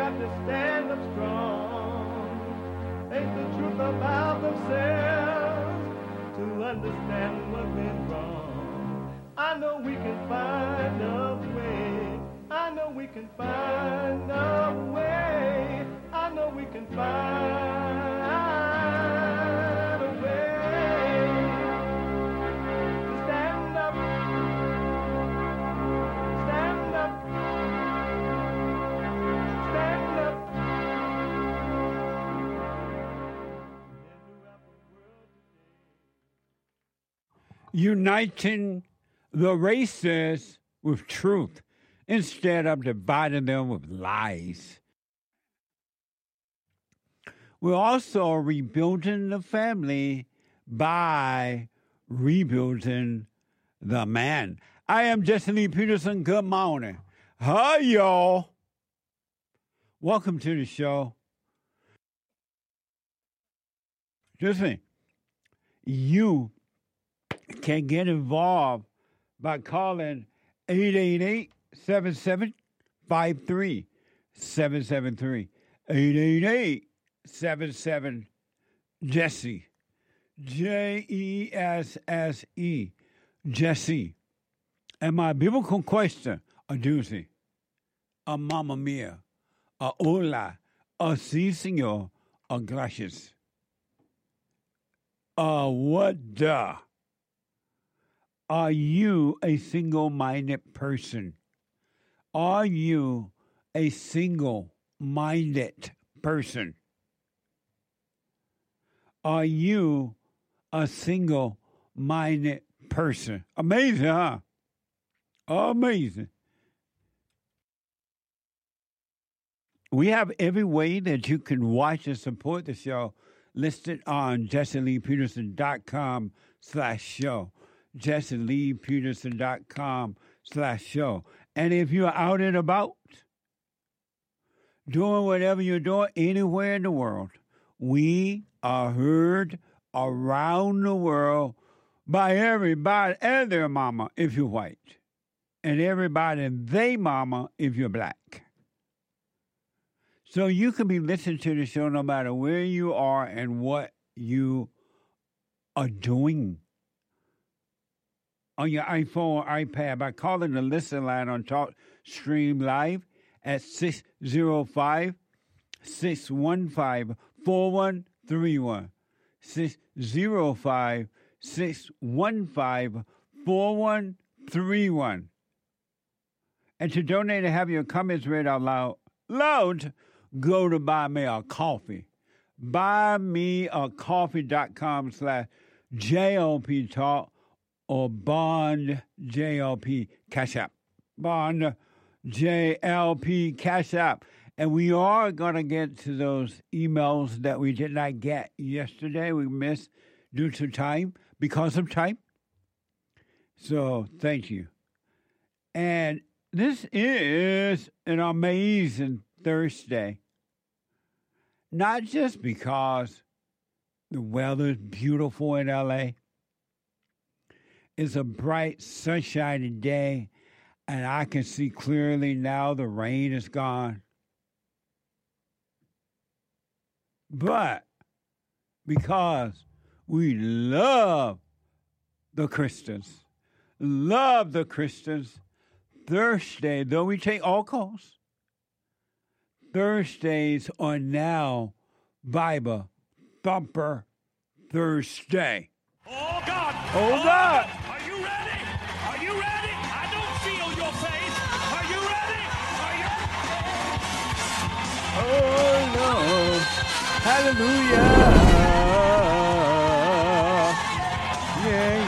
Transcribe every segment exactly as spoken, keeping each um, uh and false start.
have to stand up strong, face the truth about themselves, to understand what's been wrong. I know we can find a way. I know we can find a way. I know we can find a way to stand up, stand up, stand up. Uniting the races with truth instead of dividing them with lies. We're also rebuilding the family by rebuilding the man. I am Jesse Lee Peterson. Good morning. Hi, y'all. Welcome to the show. Listen, you can get involved by calling eight eight eight, seven seven five three, seven seven three. eight eight eight, seven seven, Jesse. J E S S E. Jesse. And my biblical question, a doozy, a mamma mia, a hola, a si senor, a gracias. Uh, what the? Are you a single-minded person? Are you a single-minded person? Are you a single-minded person? Amazing, huh? Amazing. We have every way that you can watch and support the show listed on jesse lee peterson dot com slash show. jesse lee peterson dot com slash show. And if you're out and about, doing whatever you're doing anywhere in the world, we are heard around the world by everybody and their mama if you're white, and everybody and they mama if you're black. So you can be listening to the show no matter where you are and what you are doing on your iPhone or iPad by calling the listen line on Talk Stream Live at six oh five, six one five, four one three one. six oh five, six one five, four one three one. And to donate and have your comments read out loud, loud, go to Buy Me a Coffee. buymeacoffee.com slash JLP Talk or Bond J L P Cash App. Bond J L P Cash App. And we are going to get to those emails that we did not get yesterday. We missed due to time, because of time. So thank you. And this is an amazing Thursday. Not just because the weather's beautiful in L A. It's a bright, sunshiny day, and I can see clearly now the rain is gone. But because we love the Christians, love the Christians, Thursday, though we take all calls, Thursdays are now Bible Thumper Thursday. Oh, God! Oh, God! Are you ready? Are you ready? I don't feel your face. Are you ready? Are you... Oh, no. Hallelujah. Yeah,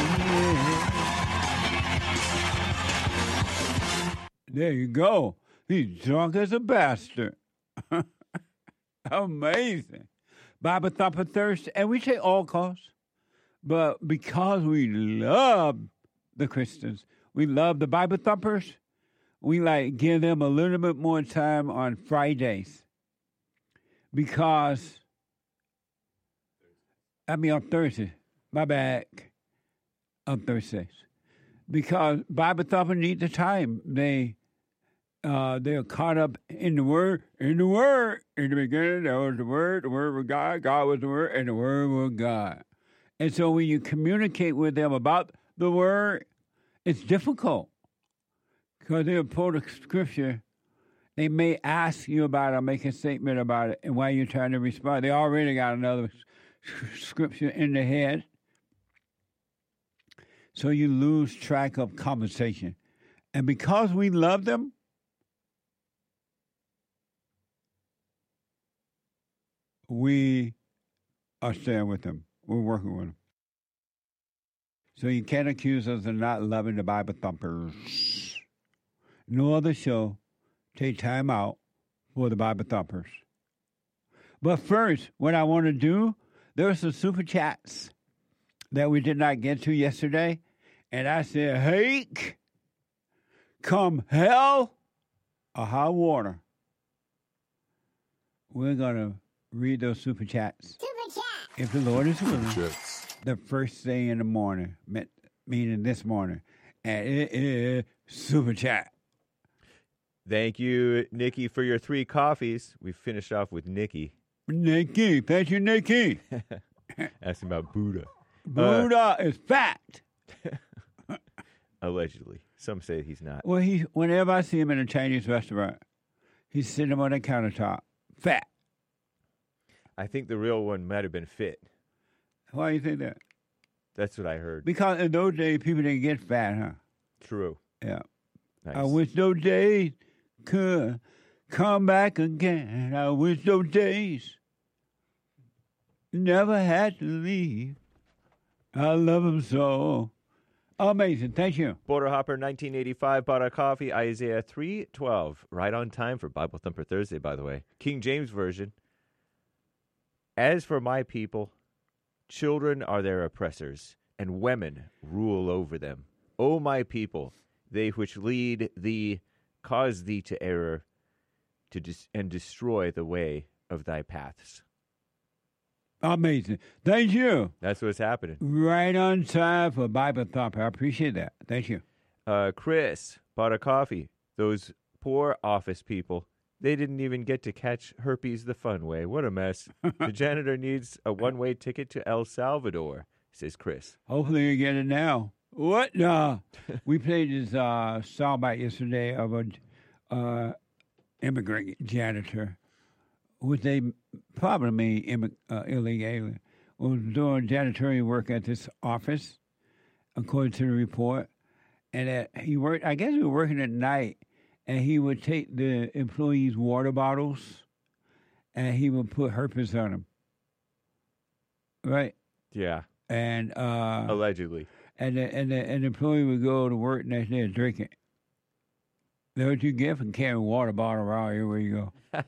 yeah. There you go. He's drunk as a bastard. Amazing. Bible Thumper Thursday. And we take all calls. But because we love the Christians, we love the Bible Thumpers, we like give them a little bit more time on Fridays. Because, I mean on Thursday, my bad, on Thursdays. Because Bible Thumper need the time. They uh, they're caught up in the Word. In the Word, in the beginning, there was the Word. The Word was God. God was the Word, and the Word was God. And so when you communicate with them about the Word, it's difficult because they'll pull the scripture. They may ask you about it or make a statement about it, and while you're trying to respond, they already got another scripture in their head. So you lose track of conversation. And because we love them, we are staying with them. We're working with them. So you can't accuse us of not loving the Bible thumpers. No other show take time out for the Bible thumpers. But first, what I want to do, there are some super chats that we did not get to yesterday. And I said, hey, come hell or high water, we're going to read those super chats. Super chat. If the Lord is willing, Jets. the first thing in the morning, meaning this morning, and it is super chat. Thank you, Nikki, for your three coffees. We finished off with Nikki. Nikki, thank you, Nikki. Asking about Buddha. Buddha is fat. Allegedly. Some say he's not. Well, he whenever I see him in a Chinese restaurant, he's sitting on the countertop, fat. I think the real one might have been fit. Why do you think that? That's what I heard. Because in those days, people didn't get fat, huh? True. Yeah. Nice. I wish those days could come back again. I wish those days never had to leave. I love them so. Amazing. Thank you. Border Hopper nineteen eighty-five bought a coffee. Isaiah three twelve. Right on time for Bible Thumper Thursday, by the way. King James Version. As for my people, children are their oppressors, and women rule over them. O my people, they which lead thee cause thee to error, to dis- and destroy the way of thy paths. Amazing. Thank you. That's what's happening. Right on time for Bible Thumper. I appreciate that. Thank you. Uh, Chris bought a coffee. Those poor office people, they didn't even get to catch herpes the fun way. What a mess. The janitor needs a one-way ticket to El Salvador, says Chris. Hopefully you get it now. What? No. We played this uh, soundbite yesterday of a uh, immigrant janitor who they probably immig- uh, illegal alien, was doing janitorial work at this office, according to the report. And uh, he worked, I guess he was working at night, and he would take the employees' water bottles and he would put herpes on them. Right? Yeah, And uh, allegedly. and the, and the, and the employee would go to work next day and drink it. That's what you get for carrying a water bottle around everywhere you go.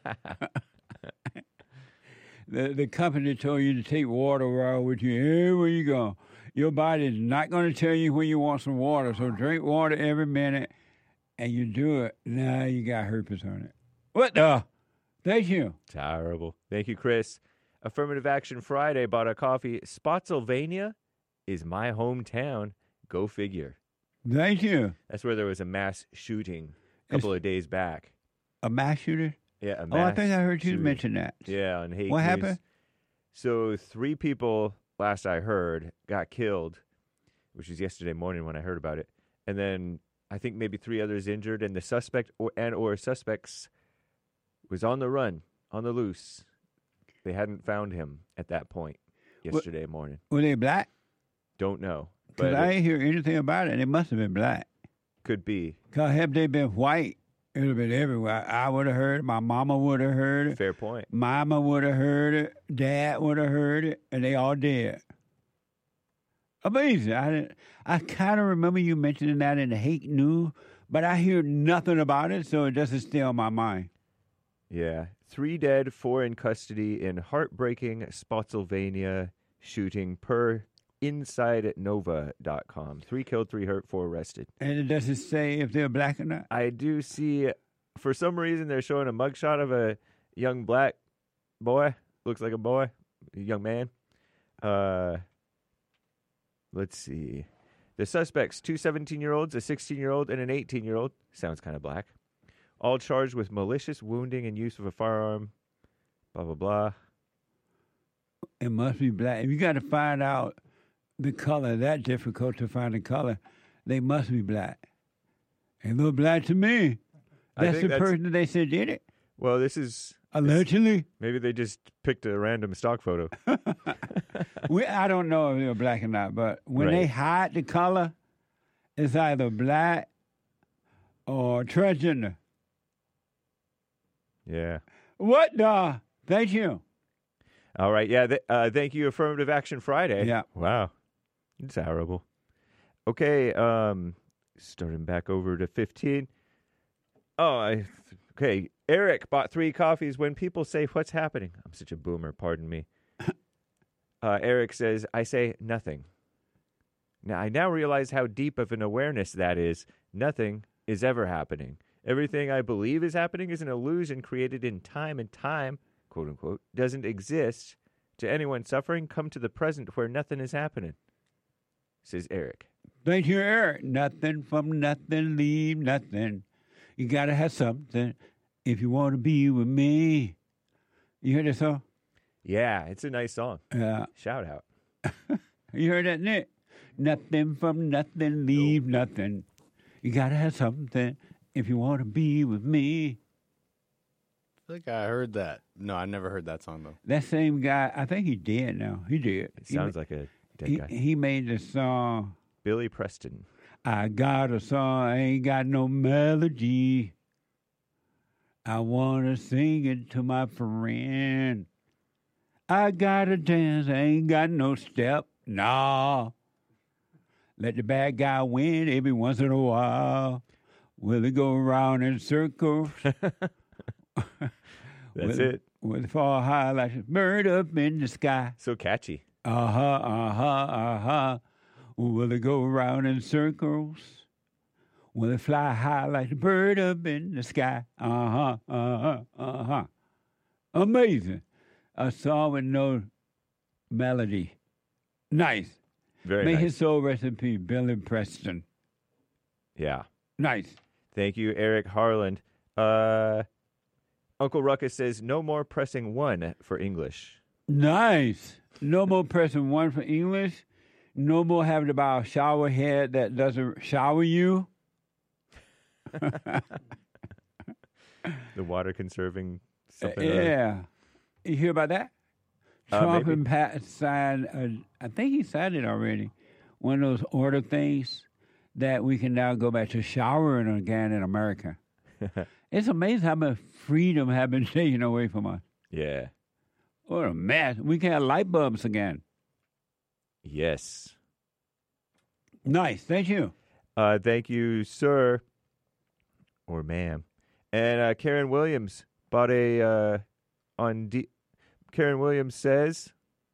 the the company told you to take water around with you everywhere you go. Your body is not going to tell you when you want some water, so drink water every minute, and you do it. Now you got herpes on it. What the? Thank you. Terrible. Thank you, Chris. Affirmative Action Friday bought a coffee. Spotsylvania is my hometown. Go figure. Thank you. That's where there was a mass shooting a couple It's- of days back. A mass shooter? Yeah, a Oh, mass I think I heard you shooting. mention that. Yeah, on Hake What News. happened? So three people, last I heard, got killed, which was yesterday morning when I heard about it. And then I think maybe three others injured, and the suspect or and or suspects was on the run, on the loose. They hadn't found him at that point yesterday morning. Were they black? Don't know, Because but I it didn't hear anything about it. It must have been black. could be. Because had they been white, it would have been everywhere. I would have heard it. My mama would have heard it. Fair point. Mama would have heard it. Dad would have heard it. And they all did. Amazing. I didn't, I kind of remember you mentioning that in the Hake News, but I hear nothing about it, so it doesn't stay on my mind. Yeah. Three dead, four in custody in heartbreaking Spotsylvania shooting per inside nova dot com. Three killed, three hurt, four arrested. And it doesn't say if they're black or not. I do see, for some reason, they're showing a mugshot of a young black boy. Looks like a boy, a young man. Uh, let's see. The suspects, two seventeen-year-olds, a sixteen-year-old, and an eighteen-year-old. Sounds kind of black. all charged with malicious wounding and use of a firearm. Blah, blah, blah. It must be black. If you got to find out the color, that difficult to find the color, they must be black. It look black to me. I That's think the that's- person that they said did it. Well, this is... Allegedly. Maybe they just picked a random stock photo. we, I don't know if they're black or not, but when they Right. hide the color, it's either black or transgender. Yeah. What the? Thank you. All right. Yeah. Th- uh, thank you, Affirmative Action Friday. Yeah. Wow. It's horrible. Okay. Um, starting back over to fifteen. Oh, I, okay. Eric bought three coffees. When people say, "What's happening?" I'm such a boomer. Pardon me. uh, Eric says, "I say nothing." Now I now realize how deep of an awareness that is. Nothing is ever happening. Everything I believe is happening is an illusion created in time, and time, quote unquote, doesn't exist. To anyone suffering, come to the present where nothing is happening, says Eric. Thank you, Eric. Nothing from nothing, leave nothing. You got to have something if you want to be with me. You heard that song? Yeah, it's a nice song. Yeah. Shout out. You heard that, Nick? Nothing from nothing, leave nothing. You got to have something if you want to be with me. I think I heard that. No, I never heard that song, though. That same guy, I think he did now. He did. It sounds like a dead he, guy. he made the song, Billy Preston. I got a song, I ain't got no melody. I want to sing it to my friend. I got to dance, I ain't got no step. Nah. Let the bad guy win every once in a while. Will it go around in circles? That's Will, it. Will it fall high like a bird up in the sky? So catchy. Uh-huh, uh-huh, uh-huh. Will it go around in circles? Will it fly high like a bird up in the sky? Uh-huh, uh-huh, uh-huh. Amazing. A song with no melody. Nice. Very May nice. his soul rest in peace, Billy Preston. Yeah. Nice. Thank you, Eric Harland. Uh, Uncle Ruckus says, no more pressing one for English. Nice. No more pressing one for English. No more having to buy a shower head that doesn't shower you. The water conserving something. or other. Yeah. You hear about that? Uh, Trump maybe. and Pat signed, a, I think he signed it already, one of those order things that we can now go back to showering again in America. It's amazing how much freedom has been taken away from us. Yeah. What a mess. We can have light bulbs again. Yes. Nice. Thank you. Uh, thank you, sir. Or ma'am. And uh, Karen Williams bought a uh, on D. Karen Williams says,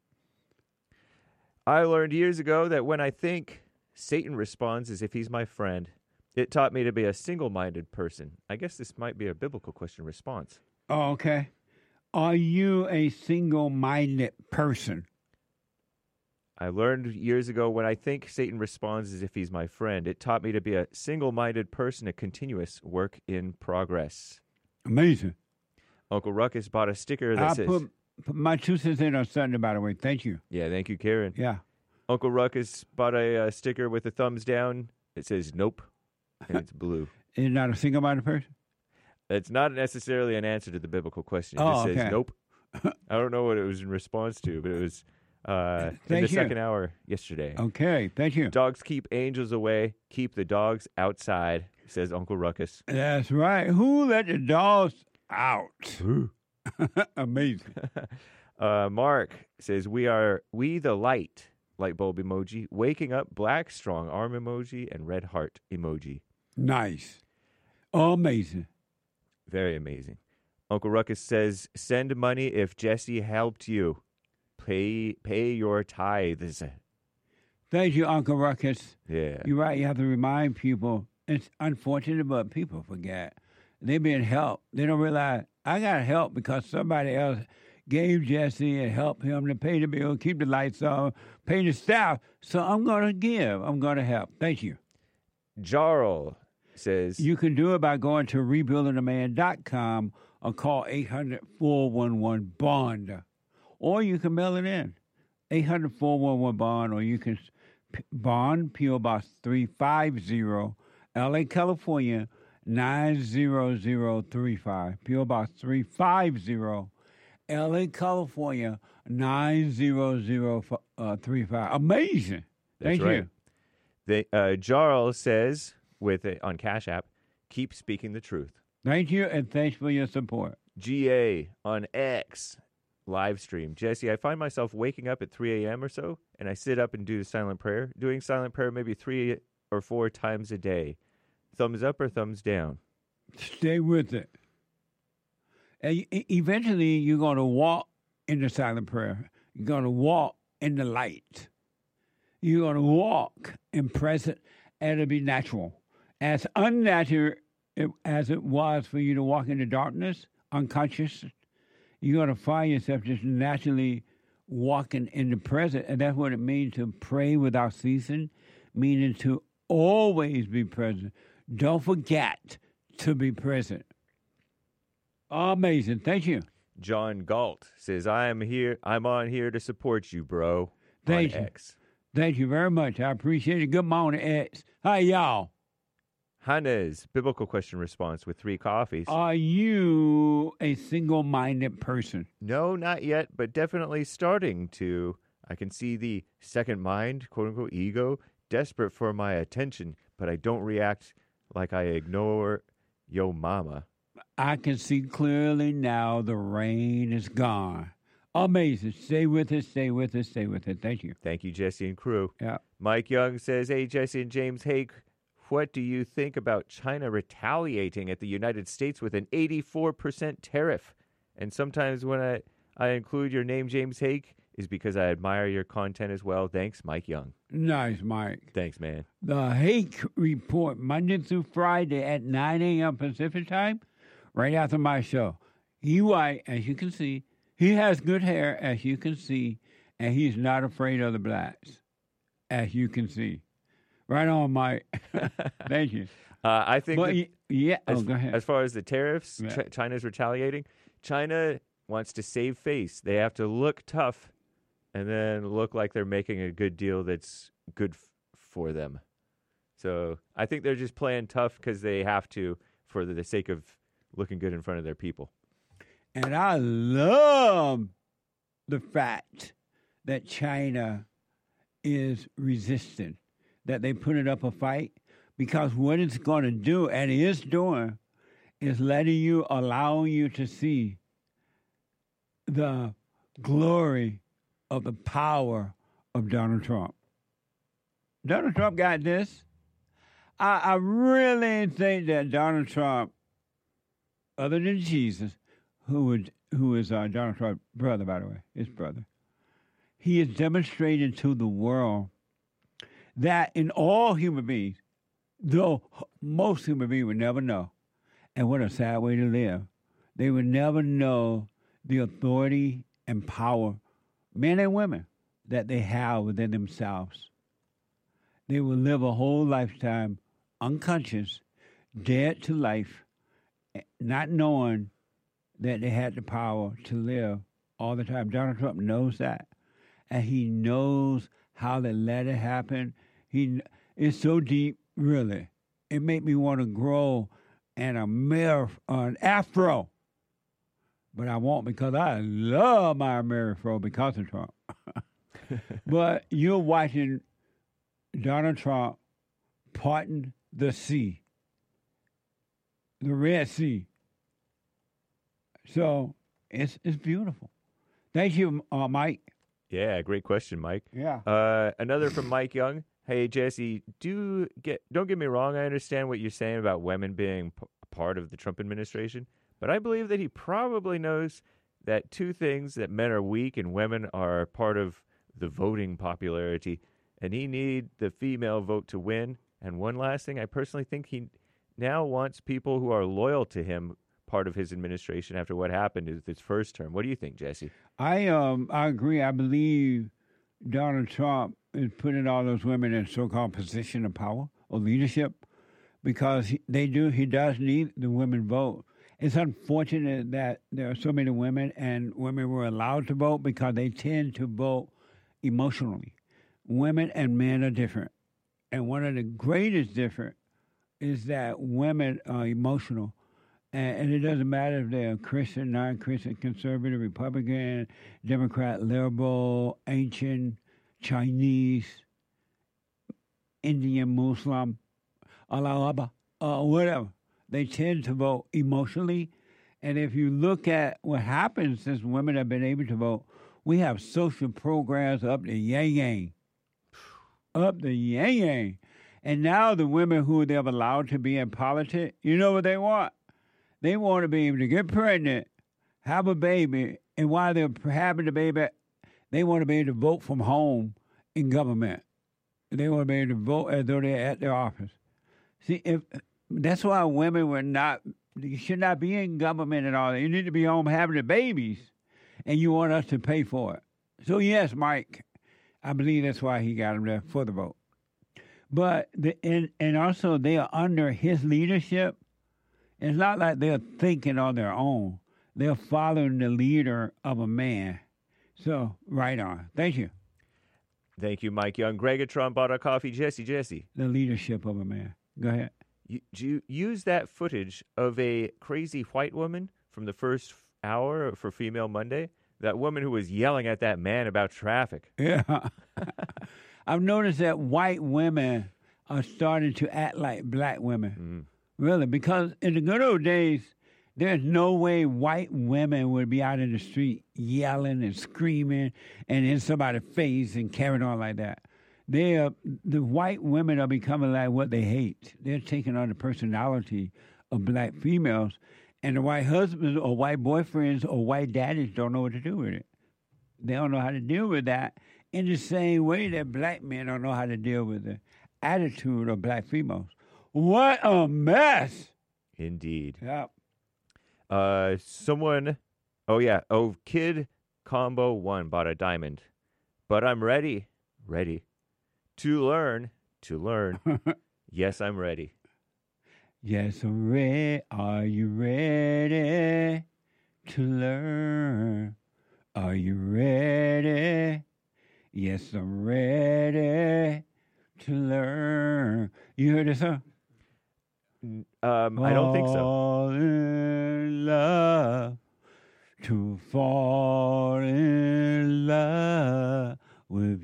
I learned years ago that when I think, Satan responds as if he's my friend. It taught me to be a single-minded person. I guess this might be a biblical question response. Oh, okay. Are you a single-minded person? I learned years ago when I think Satan responds as if he's my friend. It taught me to be a single-minded person, a continuous work in progress. Amazing. Uncle Ruckus bought a sticker that I says... put, put my two cents in on Sunday, by the way. Thank you. Yeah, thank you, Karen. Yeah. Uncle Ruckus bought a, uh sticker with a thumbs down. It says nope, and it's blue. Is not a single-minded person? It's not necessarily an answer to the biblical question. It Oh, just okay. says nope. I don't know what it was in response to, but it was uh, in the Thank you. second hour yesterday. Okay. Thank you. Dogs keep angels away. Keep the dogs outside, says Uncle Ruckus. That's right. Who let the dogs out? Amazing. Uh, Mark says, we are, we the light, light bulb emoji, waking up, black, strong arm emoji, and red heart emoji. Nice. Amazing. Very amazing. Uncle Ruckus says, send money if Jesse helped you. Pay pay your tithes. Thank you, Uncle Ruckus. Yeah. You're right. You have to remind people. It's unfortunate, but people forget. They're being helped. They don't realize I got help because somebody else gave Jesse and helped him to pay the bill, keep the lights on, pay the staff. So I'm going to give. I'm going to help. Thank you. Jarl says, You can do it by going to rebuilding a man dot com or call eight hundred, four one one, BOND. Or you can mail it in, eight hundred, four one one, BOND, or you can p- BOND, P O. Box three fifty, L A, California, nine zero zero three five. P O. Box three fifty, L A, California, nine zero zero three five. Amazing. That's Thank right. you. They, uh, Jarl says, with a, on Cash App, keep speaking the truth. Thank you, and thanks for your support. G A on X live stream. Jesse, I find myself waking up at three a.m. or so, and I sit up and do silent prayer. Doing silent prayer maybe three or four times a day. Thumbs up or thumbs down? Stay with it. And e- eventually, you're going to walk in the silent prayer. You're going to walk in the light. You're going to walk in present, and it'll be natural. As unnatural as it was for you to walk in the darkness, unconscious, you're going to find yourself just naturally walking in the present. And that's what it means to pray without ceasing, meaning to always be present. Don't forget to be present. Amazing. Thank you. John Galt says, I am here. I'm on here to support you, bro. Thank on you. X. Thank you very much. I appreciate it. Good morning, X. Hi, y'all. Hannes, biblical question response with three coffees. Are you a single-minded person? No, not yet, but definitely starting to. I can see the second mind, quote unquote, ego, desperate for my attention, but I don't react like I ignore yo mama. I can see clearly now the rain is gone. Amazing. Stay with us, stay with us, stay with us. Thank you. Thank you, Jesse and crew. Yeah. Mike Young says, hey, Jesse and James Hake, what do you think about China retaliating at the United States with an eighty-four percent tariff? And sometimes when I, I include your name, James Hake, is because I admire your content as well. Thanks, Mike Young. Nice, Mike. Thanks, man. The Hake Report, Monday through Friday at nine a.m. Pacific time, right after my show. He white, as you can see. He has good hair, as you can see, and he's not afraid of the blacks, as you can see. Right on, Mike. Thank you. Uh, I think But that y- yeah, as, oh, go ahead. as far as the tariffs, Yeah. Ch- China's retaliating. China wants to save face. They have to look tough and then look like they're making a good deal that's good f- for them. So I think they're just playing tough because they have to for the, the sake of looking good in front of their people. And I love the fact that China is resistant, that they put it up a fight, because what it's going to do, and it is doing, is letting you, allowing you to see the glory of the power of Donald Trump. Donald Trump got this. I, I really think that Donald Trump, other than Jesus, who would, who is uh, Donald Trump's brother, by the way, his brother, he has demonstrated to the world that in all human beings, though most human beings would never know, and what a sad way to live, they would never know the authority and power, men and women, that they have within themselves. They will live a whole lifetime unconscious, dead to life, not knowing that they had the power to live all the time. Donald Trump knows that, and he knows how to let it happen. He It's so deep, really. It made me want to grow an, Amer- an afro, but I won't, because I love my Afro because of Trump. But you're watching Donald Trump parting the sea, the Red Sea. So it's it's beautiful. Thank you, uh, Mike. Yeah, great question, Mike. Yeah. Uh, another from Mike Young. Hey, Jesse, do get don't get me wrong. I understand what you're saying about women being p- part of the Trump administration, but I believe that he probably knows that two things, that men are weak and women are part of the voting popularity, and he need the female vote to win. And one last thing, I personally think he now wants people who are loyal to him part of his administration after what happened in his first term. What do you think, Jesse? I um I agree. I believe Donald Trump is putting all those women in so-called position of power or leadership because he, they do. He does need the women vote. It's unfortunate that there are so many women and women were allowed to vote because they tend to vote emotionally. Women and men are different. And one of the greatest difference is that women are emotional. And, and it doesn't matter if they're Christian, non-Christian, conservative, Republican, Democrat, liberal, ancient, Chinese, Indian, Muslim, Allah, Abba, uh, whatever. They tend to vote emotionally. And if you look at what happens since women have been able to vote, we have social programs up the yang yang. Up the yang yang. And now the women who they've allowed to be in politics, you know what they want? They want to be able to get pregnant, have a baby, and while they're having the baby, they want to be able to vote from home in government. They want to be able to vote as though they're at their office. See, if that's why women were not, you should not be in government and all that. You need to be home having the babies, and you want us to pay for it. So, yes, Mike, I believe that's why he got him there for the vote. But, the, and, and also they are under his leadership. It's not like they're thinking on their own. They're following the leader of a man. So, right on. Thank you. Thank you, Mike Young. Gregatron bought our coffee. Jesse, Jesse. The leadership of a man. Go ahead. You, do you use that footage of a crazy white woman from the first hour for Female Monday? That woman who was yelling at that man about traffic. Yeah. I've noticed that white women are starting to act like black women. Mm. Really, because in the good old days, there's no way white women would be out in the street yelling and screaming and in somebody's face and carrying on like that. They are, the white women are becoming like what they hate. They're taking on the personality of black females, and the white husbands or white boyfriends or white daddies don't know what to do with it. They don't know how to deal with that in the same way that black men don't know how to deal with the attitude of black females. What a mess! Indeed. Yeah. Uh, someone, oh yeah, oh, Kid Combo One bought a diamond, but I'm ready, ready to learn, to learn. Yes, I'm ready. Yes, I'm ready. Are you ready to learn? Are you ready? Yes, I'm ready to learn. You heard this song? Um, I don't think so. Fall in love, to fall in love with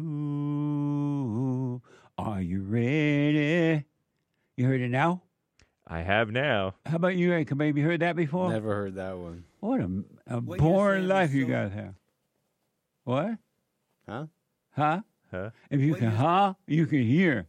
you. Are you ready? You heard it now? I have now. How about you, Eric? Have you heard that before? Never heard that one. What a, a What you're boring saying life is you so- guys have. What? Huh? Huh? Huh? If you What can you're- huh, you can hear.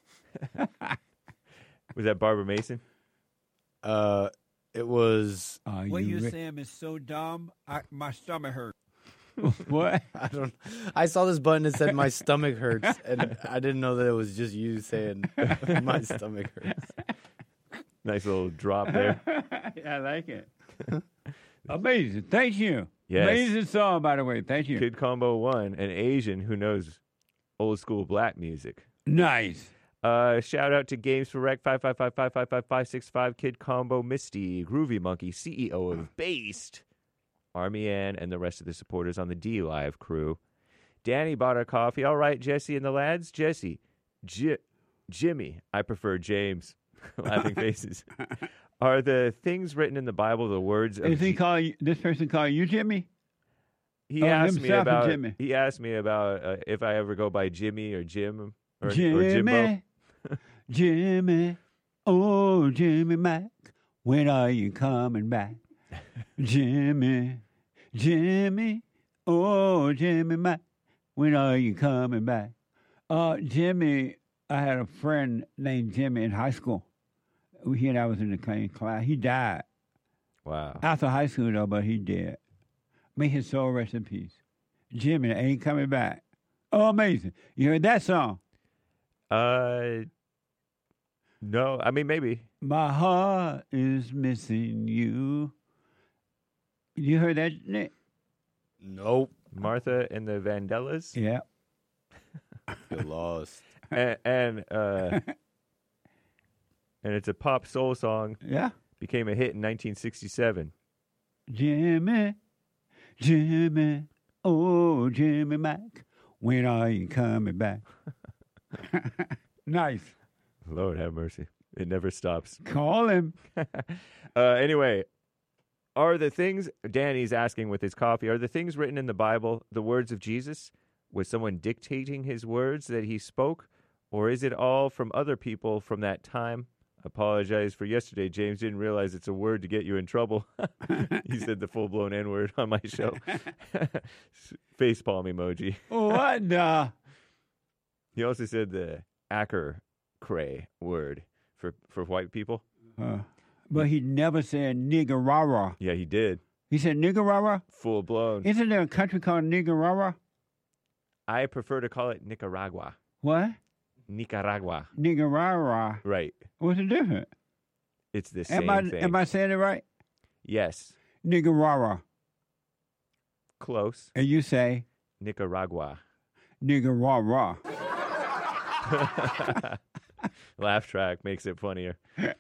Was that Barbara Mason? Uh, it was. Are What you you're re- saying is so dumb, I, my stomach hurts. What? I don't. I saw this button that said my stomach hurts, and I didn't know that it was just you saying my stomach hurts. Nice little drop there. I like it. Amazing. Thank you. Yes. Amazing song, by the way. Thank you. Kid Combo One, an Asian who knows old school black music. Nice. Uh, shout out to Games for Rec five five five five five five five six five, Kid Combo, Misty, Groovy Monkey, C E O of Based, Army Ann, and the rest of the supporters on the D Live crew. Danny bought our coffee. All right, Jesse and the lads. Jesse, J- Jimmy. I prefer James. Laughing faces. Are the things written in the Bible the words of? Is he Je- call you, this person call you Jimmy? he oh, asked me himself or about. Jimmy? He asked me about uh, if I ever go by Jimmy or Jim or, or Jimbo. Jimmy, Jimmy, oh Jimmy Mac, when are you coming back? Jimmy, Jimmy, oh Jimmy Mac, when are you coming back? Uh, Jimmy, I had a friend named Jimmy in high school. He and I was in the same class. He died Wow. after high school though, but he did. May his soul rest in peace. Jimmy ain't coming back. Oh, amazing! You heard that song? Uh, no. I mean, maybe. My heart is missing you. You heard that, Nick? Nope. Martha and the Vandellas. Yeah. Feel lost. and, and uh, and it's a pop soul song. Yeah. Became a hit in nineteen sixty-seven. Jimmy, Jimmy, oh, Jimmy Mac, when are you coming back? Nice. Lord have mercy. It never stops. Call him. uh, anyway, are the things, Danny's asking with his coffee, are the things written in the Bible the words of Jesus? Was someone dictating his words that he spoke? Or is it all from other people from that time? Apologize for yesterday. James didn't realize it's a word to get you in trouble. He said the full-blown N-word on my show. Facepalm emoji. What the? He also said the Acker cray word for, for white people. Uh, but he never said niggerara. Yeah, he did. He said niggerara? Full blown. Isn't there a country called niggerara? I prefer to call it Nicaragua. What? Nicaragua. Niggerara. Right. What's the difference? It's the same Am I, thing. am I saying it right? Yes. Niggerara. Close. And you say Nicaragua. niggerara. Laugh track makes it funnier.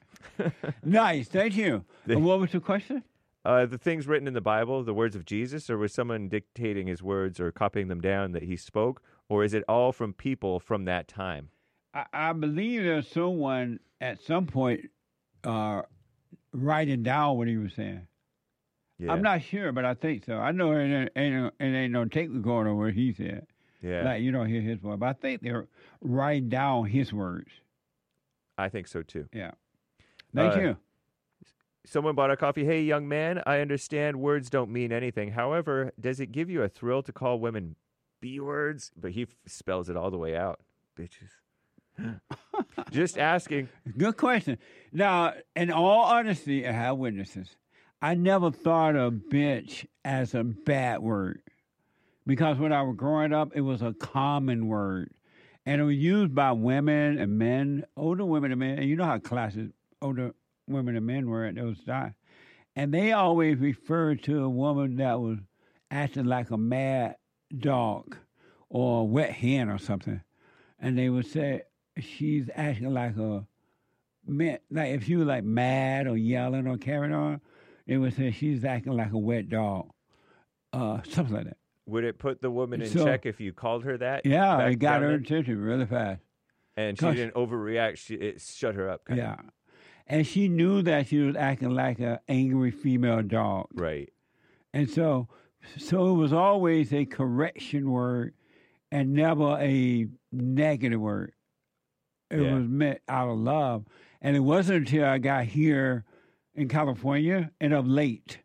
Nice. Thank you. The- And what was the question? Uh, the things written in the Bible, the words of Jesus, or was someone dictating his words or copying them down that he spoke? Or is it all from people from that time? I, I believe there's someone at some point uh, writing down what he was saying. Yeah. I'm not sure, but I think so. I know it ain't, ain't, it ain't no tape recorder where he said. Yeah. Like, you don't hear his voice. But I think they're writing down his words. I think so too. Yeah. Thank Uh, you. Someone bought a coffee. Hey, young man, I understand words don't mean anything. However, does it give you a thrill to call women B words? But he f- spells it all the way out. Bitches. Just asking. Good question. Now, in all honesty, I have witnesses. I never thought of bitch as a bad word because when I was growing up, it was a common word. And it was used by women and men, older women and men. And you know how classes older women and men were at those times. And they always referred to a woman that was acting like a mad dog or a wet hen or something. And they would say, she's acting like a, man, like if she was like mad or yelling or carrying on, they would say she's acting like a wet dog, uh, something like that. Would it put the woman in So- check if you called her that? Yeah, back it got down her then? attention really fast. And she Gosh. didn't overreact. She, it shut her up. Kind Yeah. And she knew that she was acting like an angry female dog. Of. Right. And so so it was always a correction word and never a negative word. It Yeah. was meant out of love. And it wasn't until I got here in California and of late,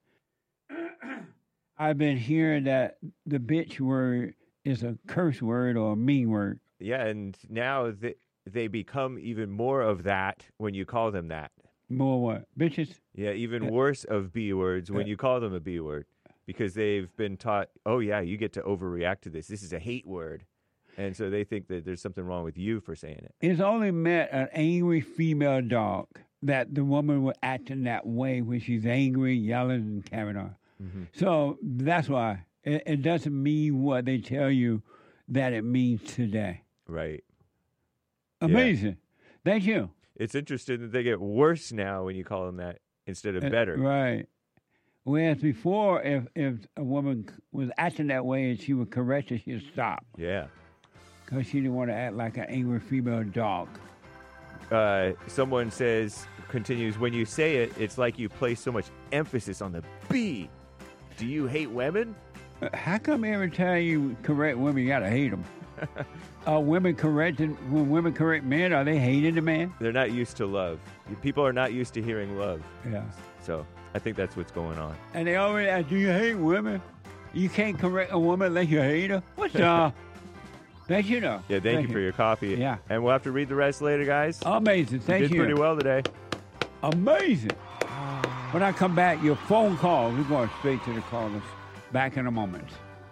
I've been hearing that the bitch word is a curse word or a mean word. Yeah, and now they, they become even more of that when you call them that. More what? Bitches? Yeah, even Uh, worse of B words when uh, you call them a B word because they've been taught, oh, yeah, you get to overreact to this. This is a hate word. And so they think that there's something wrong with you for saying it. It's only meant an angry female dog that the woman was acting that way when she's angry, yelling, and carrying on. Mm-hmm. So that's why it, it doesn't mean what they tell you that it means today. Right. Amazing. Thank you. It's interesting that they get worse now when you call them that instead of Uh, better. Right. Whereas before, if, if a woman c- was acting that way and she would correct her, she'd stop Yeah. because she didn't want to act like an angry female dog. Uh, someone says, continues, when you say it, it's like you place so much emphasis on the B. Do you hate women? Uh, How come every time you correct women, you got to hate them? Are women correcting, when women correct men, are they hating the man? They're not used to love. People are not used to hearing love. Yeah. So I think that's what's going on. And they always ask, do you hate women? You can't correct a woman unless you hate her? What's up? Thank you, though. Yeah, thank, you for your coffee. Yeah. And we'll have to read the rest later, guys. Amazing. Thank you did you. pretty well today. Amazing. When I come back, your phone calls, we're going straight to the callers. Back in a moment.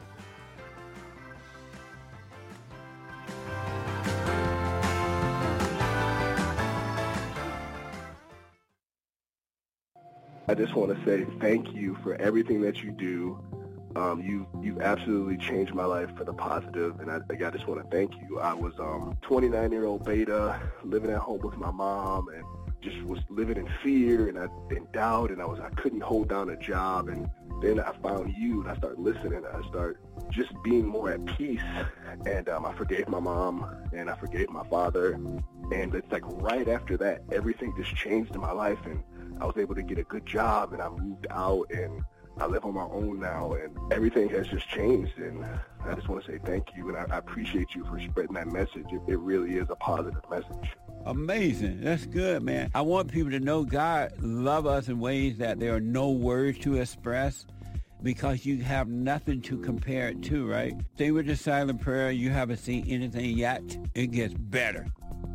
I just want to say thank you for everything that you do. Um, you you absolutely changed my life for the positive, and I, I just want to thank you. I was um twenty-nine year old beta living at home with my mom, and just was living in fear and I in doubt, and I was I couldn't hold down a job. And then I found you, and I started listening. And I started just being more at peace, and um, I forgave my mom, and I forgave my father. And it's like right after that, everything just changed in my life, and I was able to get a good job, and I moved out, and I live on my own now, and everything has just changed. And I just want to say thank you, and I, I appreciate you for spreading that message. It, it really is a positive message. Amazing. That's good, man. I want people to know God love us in ways that there are no words to express, because you have nothing to compare it to, right? Stay with the silent prayer. You haven't seen anything yet. It gets better.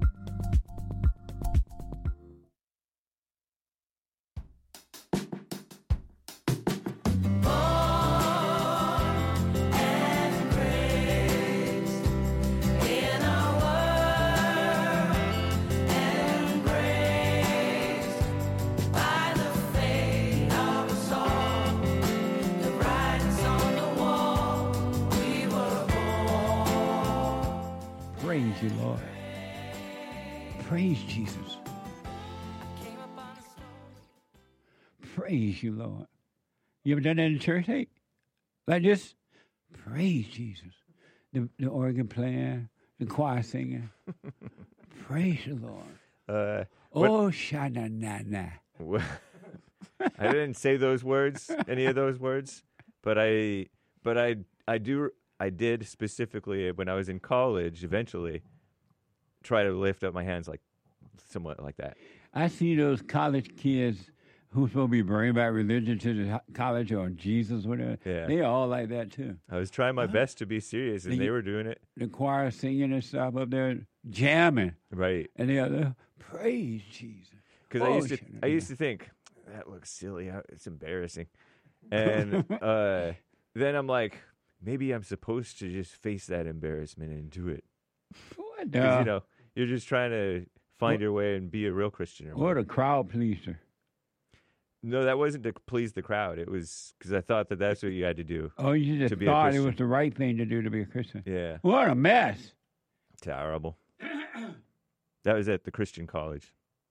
Praise you, Lord. Praise Jesus. Praise you, Lord. You ever done that in church, hey? Like this? Praise Jesus. The, the organ playing, the choir singing. Praise the Lord. Uh, oh, sha-na-na-na. I didn't say those words, any of those words, but I, but I, I do, I did specifically when I was in college. Eventually, try to lift up my hands like, somewhat like that. I see those college kids who's supposed to be bringing back religion to the college or Jesus, whatever. Yeah. They are all like that too. I was trying my best to be serious, and And they you- were doing it The choir singing and stuff up there, jamming, right. and they are there, praise Jesus. Because I Oh, used to, shit, I used to think that looks silly. how- It's embarrassing, and uh, then I'm like, maybe I'm supposed to just face that embarrassment and do it. What Because the? you know, you're just trying to find your way and be a real Christian. Or What whatever. a crowd pleaser. No, that wasn't to please the crowd. It was because I thought that that's what you had to do. Oh, you just To be a thought it Christian. was the right thing to do to be a Christian. Yeah, What a mess. terrible. That was at the Christian college.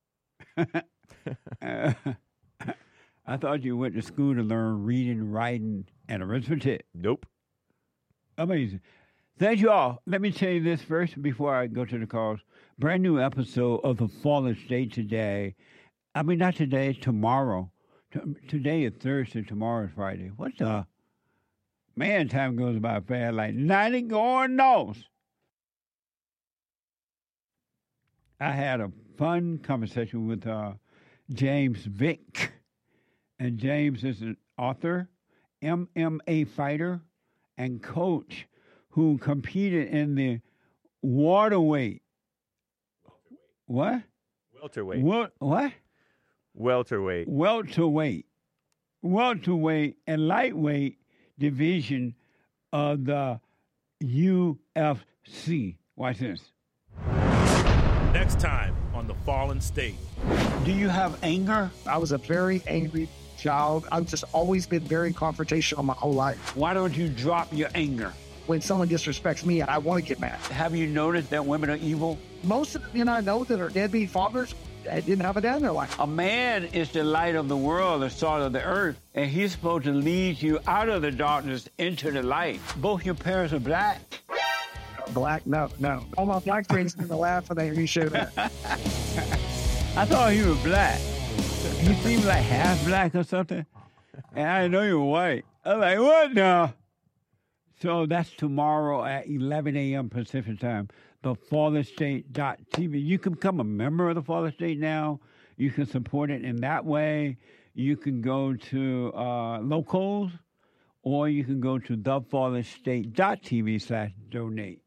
Uh, I thought you went to school to learn reading, writing, and arithmetic. Nope. Amazing. Thank you all. Let me tell you this first before I go to the calls. Brand new episode of The Fallen State today. I mean, not today, tomorrow. T- Today is Thursday, tomorrow is Friday. What the? Man, time goes by fast like ninety going north. I had a fun conversation with uh, James Vick. And James is an author, M M A fighter, and coach who competed in the waterweight. What? Welterweight. What? What? Welterweight. Welterweight. Welterweight and lightweight division of the U F C. Watch this. Next time on The Fallen State. Do you have anger? I was a very angry child. I've just always been very confrontational my whole life. Why don't you drop your anger? When someone disrespects me, I want to get mad. Have you noticed that women are evil? Most of the men I know that are deadbeat fathers that didn't have a dad in their life. A man is the light of the world, the salt of the earth, and he's supposed to lead you out of the darkness into the light. Both your parents are black. Black, no, no. All my black friends going to laugh when they hear me show that. I thought he was black. He seemed like half black or something. And I didn't know you were white. I was like, what now? So that's tomorrow at eleven a.m. Pacific time. The Fallen State dot T V. You can become a member of the Fallen State now. You can support it in that way. You can go to uh, locals, or you can go to the Fallen State dot T V slash donate.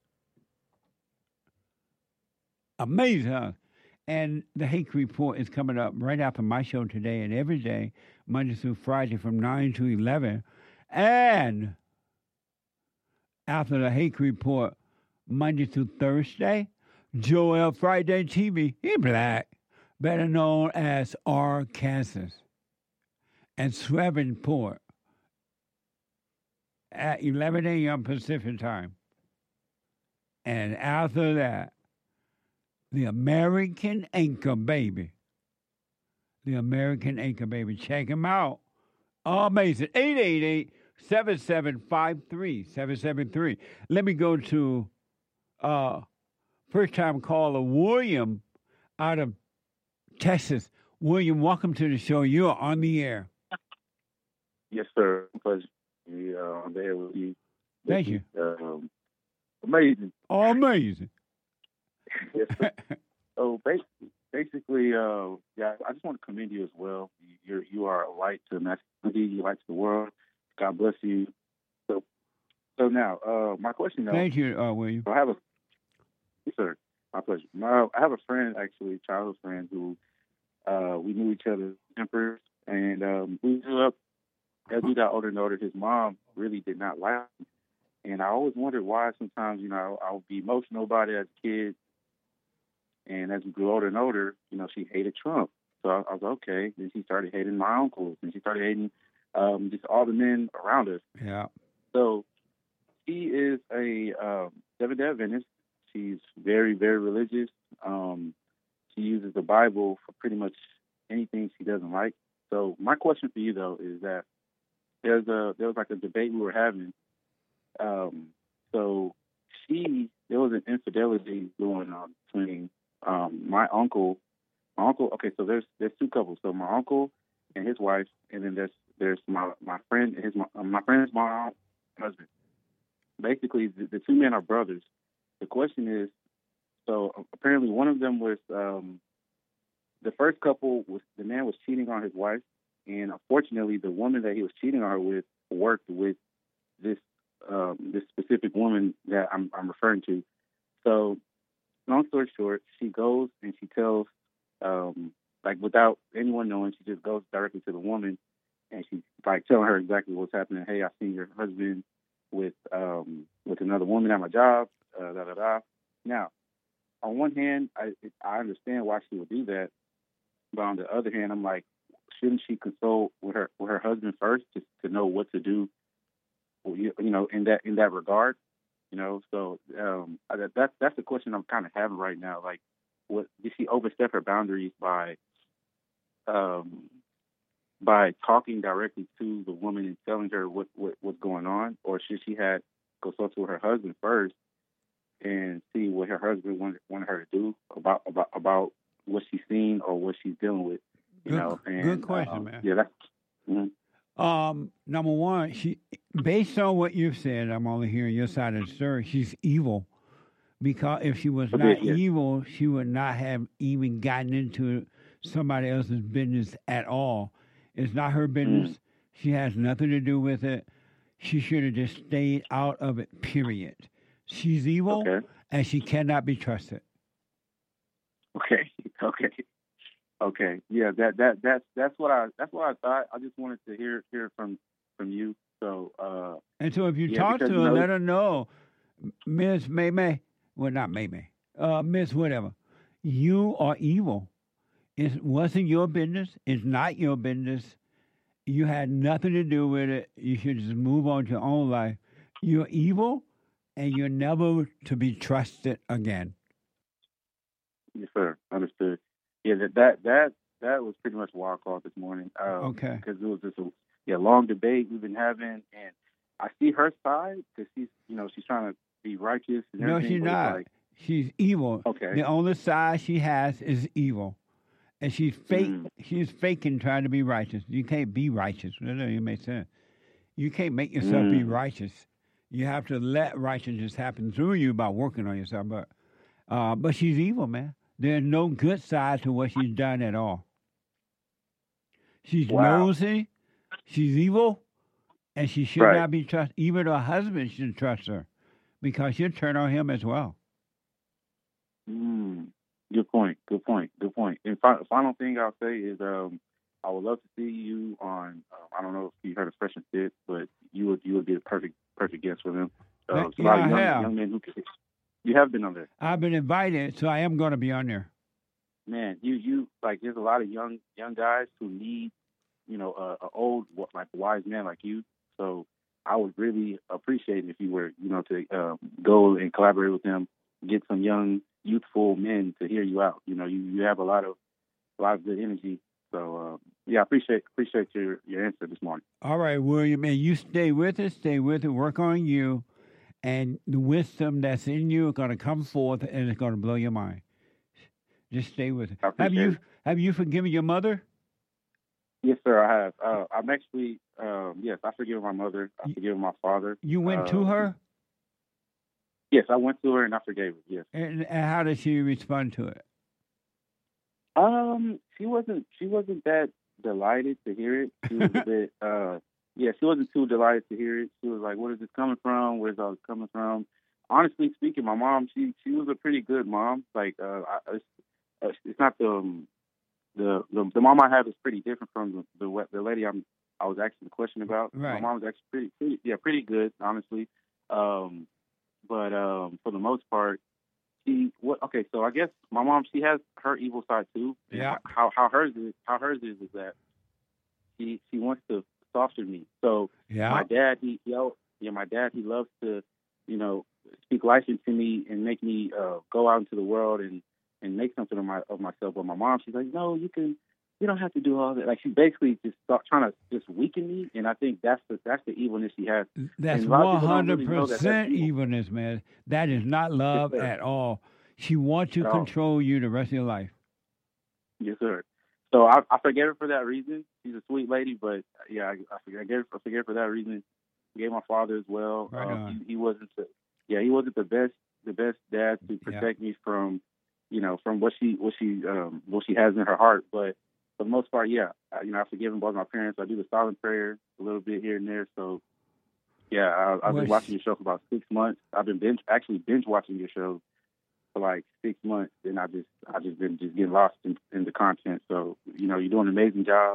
Amazing, huh? And the Hake Report is coming up right after my show today and every day, Monday through Friday from nine to eleven. And after the Hake Report, Monday through Thursday, Joel Friday T V, he black, better known as R. Kansas, and Shreveport at eleven a.m. Pacific time. And after that, the American Anchor Baby. The American Anchor, baby. Check him out. Amazing. eight eight eight, seven seven five, three seven seven three. Let me go to uh, first time caller William out of Texas. William, welcome to the show. You are on the air. Yes, sir. Pleasure to be uh, on there with you. Thank you. Um, amazing. Amazing. Yes, sir. So basically, basically uh, yeah, I just want to commend you as well. You're you are a light to masculinity. You light to the world. God bless you. So, so now, uh, my question. Though, Thank you, uh, William. I have a yes, sir. My pleasure. My, I have a friend, actually, a childhood friend, who uh, we knew each other tempers, and um, we grew up. As we got older and older, his mom really did not like him. And I always wondered why sometimes, you know, I would be emotional about it as a kid. And as we grew older and older, you know, she hated Trump. So I, I was okay. Then she started hating my uncles. And she started hating um, just all the men around us. Yeah. So she is a um, Seventh-day Adventist. She's very, very religious. Um, she uses the Bible for pretty much anything she doesn't like. So my question for you, though, is that There's a there was like a debate we were having. Um, so she there was an infidelity going on between um, my uncle, my uncle. Okay, so there's there's two couples. So my uncle and his wife, and then there's there's my my friend and his my friend's mom husband. Basically, the, the two men are brothers. The question is, so apparently one of them was um, the first couple was the man was cheating on his wife. And unfortunately, the woman that he was cheating on her with worked with this um, this specific woman that I'm, I'm referring to. So, long story short, she goes and she tells, um, like without anyone knowing, she just goes directly to the woman, and she's like telling her exactly what's happening. Hey, I seen your husband with um, with another woman at my job. Uh, da da da. Now, on one hand, I I understand why she would do that, but on the other hand, I'm like, shouldn't she consult with her with her husband first just to know what to do, you know, in that in that regard, you know? So um, that that's that's the question I'm kind of having right now. Like, what did she overstep her boundaries by um, by talking directly to the woman and telling her what, what what's going on, or should she had consult with her husband first and see what her husband wanted, wanted her to do about about about what she's seen or what she's dealing with? You good, know, and, good question, um, man. Yeah, that's mm-hmm. Um, number one, she based on what you've said, I'm only hearing your side of the story. She's evil because if she was Okay, not yeah. evil, she would not have even gotten into somebody else's business at all. It's not her business. Mm. She has nothing to do with it. She should have just stayed out of it. Period. She's evil, Okay. and she cannot be trusted. Okay, okay. Okay, yeah, that that that's that's what I that's what I thought. I just wanted to hear hear from from you. So, uh, And so if you yeah, talk to because, her, you know, let her know, Miss May May, well, not May May, uh, Miss whatever, you are evil. It wasn't your business. It's not your business. You had nothing to do with it. You should just move on to your own life. You're evil, and you're never to be trusted again. yes, sir, understood. Yeah, that that that that was pretty much why I called this morning. Um, Okay. because it was just a yeah long debate we've been having, and I see her side because she's you know she's trying to be righteous and No, everything. she's but it's not. Like, She's evil. Okay. The only side she has is evil. And she's fake. Mm. She's faking trying to be righteous. You can't be righteous. That doesn't even make sense. You can't make yourself be Mm. righteous. You have to let righteousness happen through you by working on yourself. But, uh, but she's evil, man. There's no good side to what she's done at all. She's Wow. nosy. She's evil, and she should Right. not be trusted. Even her husband should trust her, because she'll turn on him as well. Mm, good point. Good point. Good point. And fi- final thing I'll say is, um, I would love to see you on. Um, I don't know if you heard of Fresh and Fit, but you would you would be the perfect perfect guest for them. Uh, Yeah, it's a lot I of young, have. young men who can, you have been on there. I've been invited, so I am going to be on there. Man, you you like there's a lot of young young guys who need you know a, a old like a wise man like you. So I would really appreciate it if you were you know to uh, go and collaborate with them, get some young youthful men to hear you out. You know, you, you have a lot of a lot of good energy. So uh, yeah, I appreciate appreciate your your answer this morning. All right, William, and you stay with it, stay with it, work on you, and the wisdom that's in you is going to come forth, and it's going to blow your mind. Just stay with it. I Have appreciate you it. have you forgiven your mother? Yes, sir, I have. Uh, I'm actually, um, yes, I forgive my mother. I You- forgive my father. You went to Um, her, Yes, I went to her and I forgave her. Yes. and, and how did she respond to it? Um, she wasn't. She wasn't that delighted to hear it. She was a bit. Uh, yeah, she wasn't too delighted to hear it. She was like, "What is this coming from? Where's all this coming from?" Honestly speaking, my mom, she she was a pretty good mom. Like, uh, I, it's, uh, it's not the, um, the the the mom I have is pretty different from the the, wa- the lady I'm I was asking the question about. Right. My mom was actually pretty, pretty yeah pretty good, honestly. Um, but um, for the most part, she what okay. So I guess my mom, she has her evil side too. And Yeah. How how hers is how hers is is that she she wants to soften me. So Yeah. my dad, he, he al- yeah, my dad, he loves to, you know, speak life into me and make me uh, go out into the world and, and make something of my of myself. But my mom, she's like, no, you can, you don't have to do all that. Like, she's basically just start trying to just weaken me. And I think that's the that's the evilness she has. That's And a lot of one people don't hundred really know that that's percent evil. evilness, man. That is not love sir. at all. She wants to At all. control you the rest of your life. Yes, sir. So I, I forget her for that reason. She's a sweet lady, but yeah, I, I forget, I forget I forget her for that reason. Forgave my father as well. Right Um, on. he, he wasn't, the, yeah, he wasn't the best, the best dad to protect me from, you know, from what she, what she, um, what she has in her heart. But for the most part, yeah, I, you know, I've forgiven both my parents. I do the silent prayer a little bit here and there. So yeah, I, I've Was- been watching your show for about six months. I've been binge, actually binge watching your show for like six months, and I just I just been just getting lost in, in the content. So you know, you're doing an amazing job.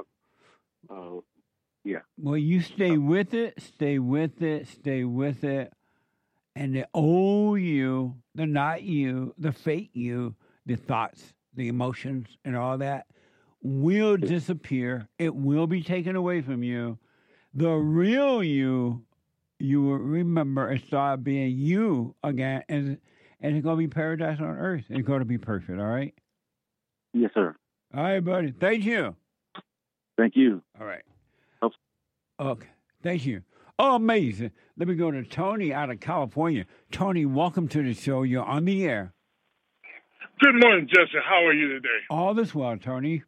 Uh, yeah, Well, you stay with it, stay with it, stay with it. And the old you, the not you, the fake you, the thoughts, the emotions, and all that will disappear. It will be taken away from you. The real you, you will remember and start being you again. And, and it's going to be paradise on earth. It's going to be perfect, all right? yes, sir. All right, buddy. Thank you. Thank you. All right. Okay. Okay. Thank you. Oh, amazing. Let me go to Tony out of California. Tony, welcome to the show. You're on the air. Good morning, Jesse. How are you today? All this while, Tony.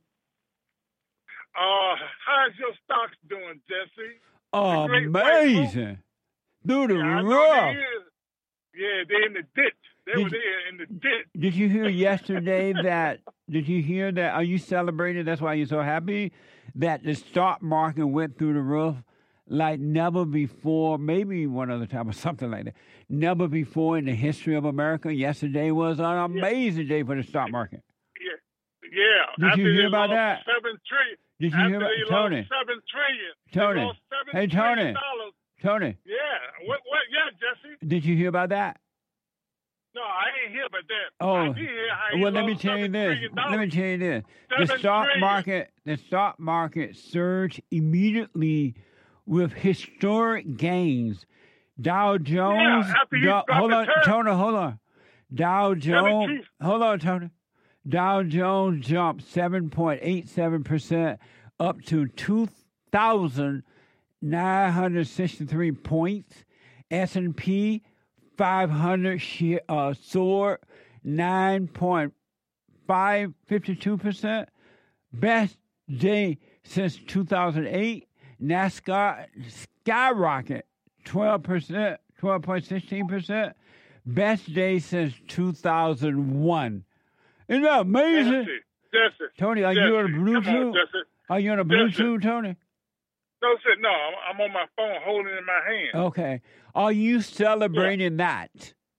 Uh, how's your stocks doing, Jesse? The great white Amazing. Through the Yeah, I know roof. they is. Yeah, they in the ditch. They Did were you- there in the ditch. Did you hear yesterday that? Did you hear that? Are you celebrating? That's why you're so happy that the stock market went through the roof like never before. Maybe one other time or something like that. Never before in the history of America. Yesterday was an amazing day for the stock market. Yeah, yeah. Did After you hear they about lost that? Seven trillion. Did you After hear about they Tony? lost seven trillion. Tony. They lost seven Hey, trillion Tony. dollars. Tony, Yeah. What? What? Yeah, Jesse. did you hear about that? No, I ain't hear about that. Oh, I did hear how he well, let me lost tell you seven this. trillion Let me dollars. tell you this. The Seven stock trillion. market, the stock market surged immediately with historic gains. Dow Jones. after he Dow- dropped hold the on, turf. Tony. Hold on. Dow Jones. truth. Hold on, Tony. Dow Jones jumped seven point eight seven percent up to two thousand nine hundred sixty-three points. S and P five hundred she- uh, soared nine point five two percent. Best day since two thousand eight. NASCAR skyrocket twelve percent, twelve point one six percent. Best day since two thousand one. Isn't that amazing? Jesse. Jesse. Tony, are Jesse. you on a Come Bluetooth? on, Jesse. Are you on a Jesse. Bluetooth, Tony? No, sir, no, I'm, I'm on my phone holding it in my hand. Okay. Are you celebrating that?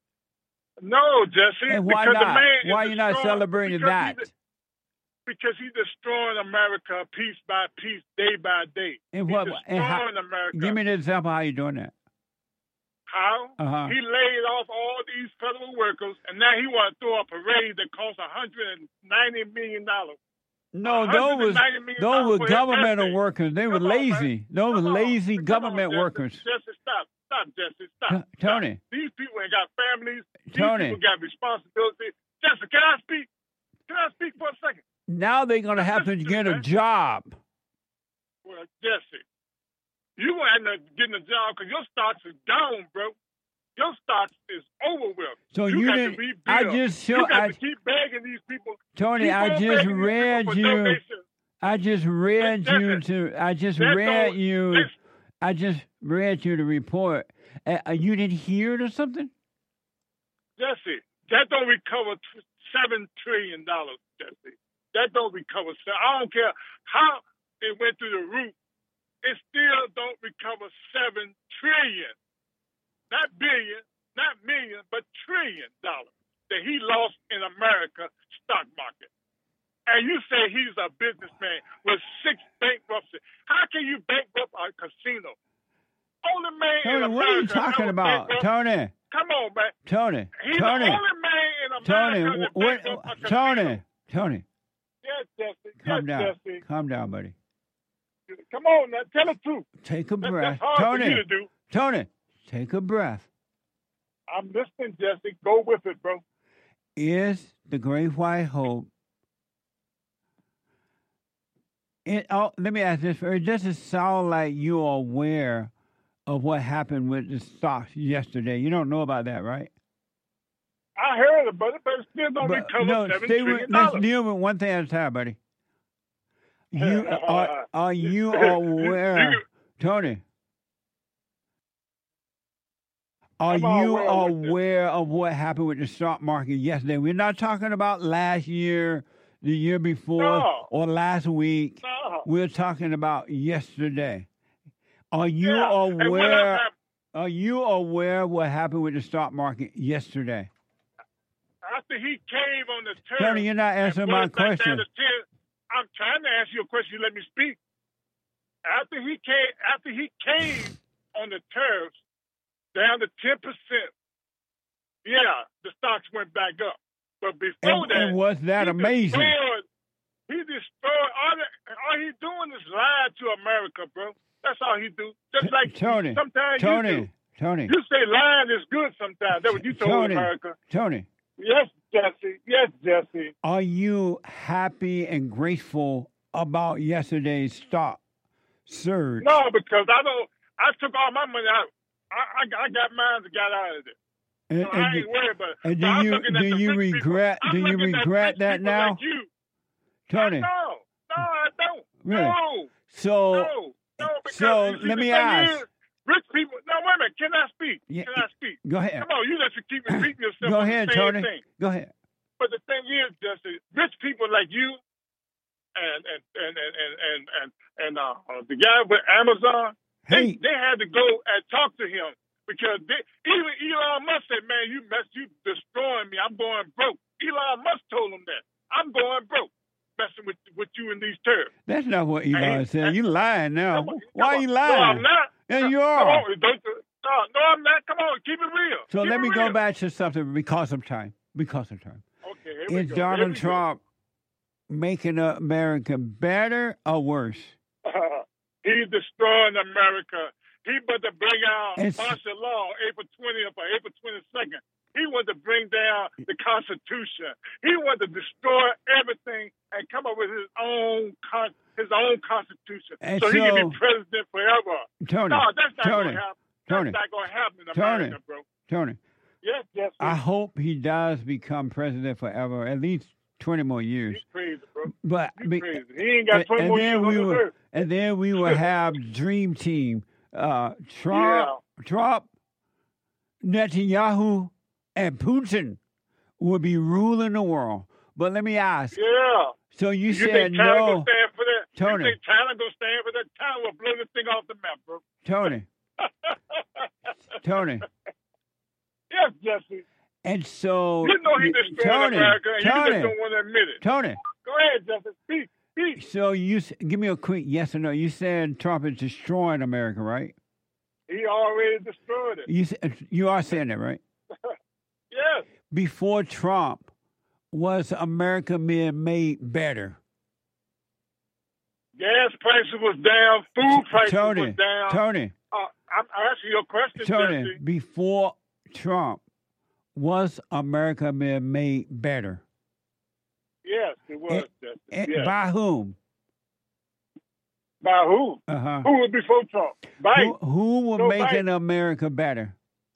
No, Jesse. And why because the not? man is Why are you not destroying- celebrating because that? He's, because he's destroying America piece by piece, day by day. And he's what? destroying And how, America. give me an example how you doing that. How? Uh-huh. He laid off all these federal workers, and now he want to throw up a raise that costs one hundred ninety million dollars. No, those was $190 million those were for his governmental birthday. workers. They were Come on, man. lazy. Those were Come on. lazy Come government on, Jesse. workers. Jesse, stop. Stop, Jesse. Stop. T- Tony. Stop. These people ain't got families. These Tony. people got responsibility. Jesse, can I speak? Can I speak for a second? now they're going to have to get a job. Well, Jesse, you won't end up getting a job because your stocks is down, bro. Your stocks is over with. So you, you got didn't. to rebuild. I just show. You got I, to keep begging these people. Tony, Keep I on just begging these people read for you. donations. I just read That- you that- to. I just that read don't- you. that's- I just read you the report. Uh, uh, you didn't hear it or something? Jesse, that don't recover t- seven trillion dollars, Jesse. That don't recover. se- I don't care how it went through the roof. It still don't recover seven trillion, not billion, not million, but trillion dollars that he lost in America stock market. And you say he's a businessman with six bankruptcies. How can you bankrupt a casino? Only man Tony, in what are you America talking ever about, bankrupt- Tony? Come on, man. Tony, He's Tony, the only man in America Tony, that wh- what? bankrupt a casino. Tony, Tony, Yes, Jesse. calm yes, down, Jesse. calm down, buddy. Come on now, tell the truth. Take a That- breath, That's hard for Tony. you to do. Tony, take a breath. I'm listening, Jesse. Go with it, bro. Is the Great White Hope? It, oh, let me ask this first. Does it sound like you're aware of what happened with the stocks yesterday? You don't know about that, right? I heard about it, but it still don't But, recover no, seven stay with, trillion let's dollars. deal with one thing at a time, buddy. You are, are you aware, You- Tony? Are I'm you aware with this. aware of what happened with the stock market yesterday? We're not talking about last year, the year before, No. or last week. No. We're talking about yesterday. Are you Yeah, and what aware? happened- Are you aware of what happened with the stock market yesterday? After he caved on the terms, Tony, you're not answering and my put it back down question. to ten, I'm trying to ask you a question. You let me speak. After he came, after he caved on the tariffs down to ten percent, yeah, the stocks went back up. But before And, that, and was that he amazing? Destroyed, he destroyed all, the, all he doing is lying to America, bro. That's all he do. Just like Tony, sometimes you do. Tony, Tony, You say lying is good sometimes. That's what you told Tony, America. Tony. Yes, Jesse. Yes, Jesse. Are you happy and grateful about yesterday's stock surge? No, because I don't. I took all my money out. I I, I got mine and got out of it. And, So and I do- ain't worried about it. and So do I'm you looking at do the you rich people. regret I'm do you looking at regret rich that people now, Like you. Tony? No, no, I don't. Really? No, So no, no. Because so you see, let the me thing ask. is, rich people. No, wait a minute. Can I speak? Yeah, Can I speak? go ahead. Come on, you just keep repeating yourself. Go on ahead, the same Tony. Thing. Go ahead. But the thing is, Jesse, rich people like you and and and and and and, and, and uh, uh, the guy with Amazon, Hey. they, they had to go and talk to him because they, even Elon Musk said, "Man, you mess, you destroying me. I'm going broke." Elon Musk told him that. I'm going broke, messing with with you in these terms. That's not what Elon Hey, said. You lying now. Come on, Why come are you on. lying? No, I'm not. Yeah, you Come are. on, don't, no, no, I'm not. Come on, keep it real. So Keep let it me go real. back to something because of time. Because of time. Okay, here we Is go. Donald Here we go. Trump making America better or worse? He's destroying America. He wanted to bring out It's- martial law April twentieth or April twenty-second. He wanted to bring down the Constitution. He wanted to destroy everything and come up with his own con- his own Constitution, And so, he can so- be president forever. Tony, no, that's not Tony, going to happen. Tony, That's not going to happen in Tony, America, bro. Tony, Yes, yes. I hope he does become president forever, at least twenty more years. He's crazy, bro. But He's be- crazy. He ain't got and, twenty and more then years we on will, this earth. and then we will have Dream Team, uh, Trump, Trump, Netanyahu, and Putin will be ruling the world. But let me ask. Yeah. So you, You said think China no, gonna stand for that? Tony. You think China gonna stand for that? China will blow this thing off the map, bro. Tony, Tony, Yes, Jesse. and so You know he destroyed Tony, America, and you Tony, just don't want to admit it. Tony. Go ahead, Jesse. Speak. Speak. So you s- give me a quick yes or no. You said Trump is destroying America, right? He already destroyed it. You s- you are saying that, right? Yes. Before Trump, was America being made better? Gas prices was down. Food prices Tony, was down. Tony, Uh, I'm asking you a question, Tony. Jesse. Before Trump, was America being made better? Yes, it was. Jesse. And Yes. by whom? By who? Uh-huh. Who was before Trump? Biden. Who, who was Joe making Biden. America better?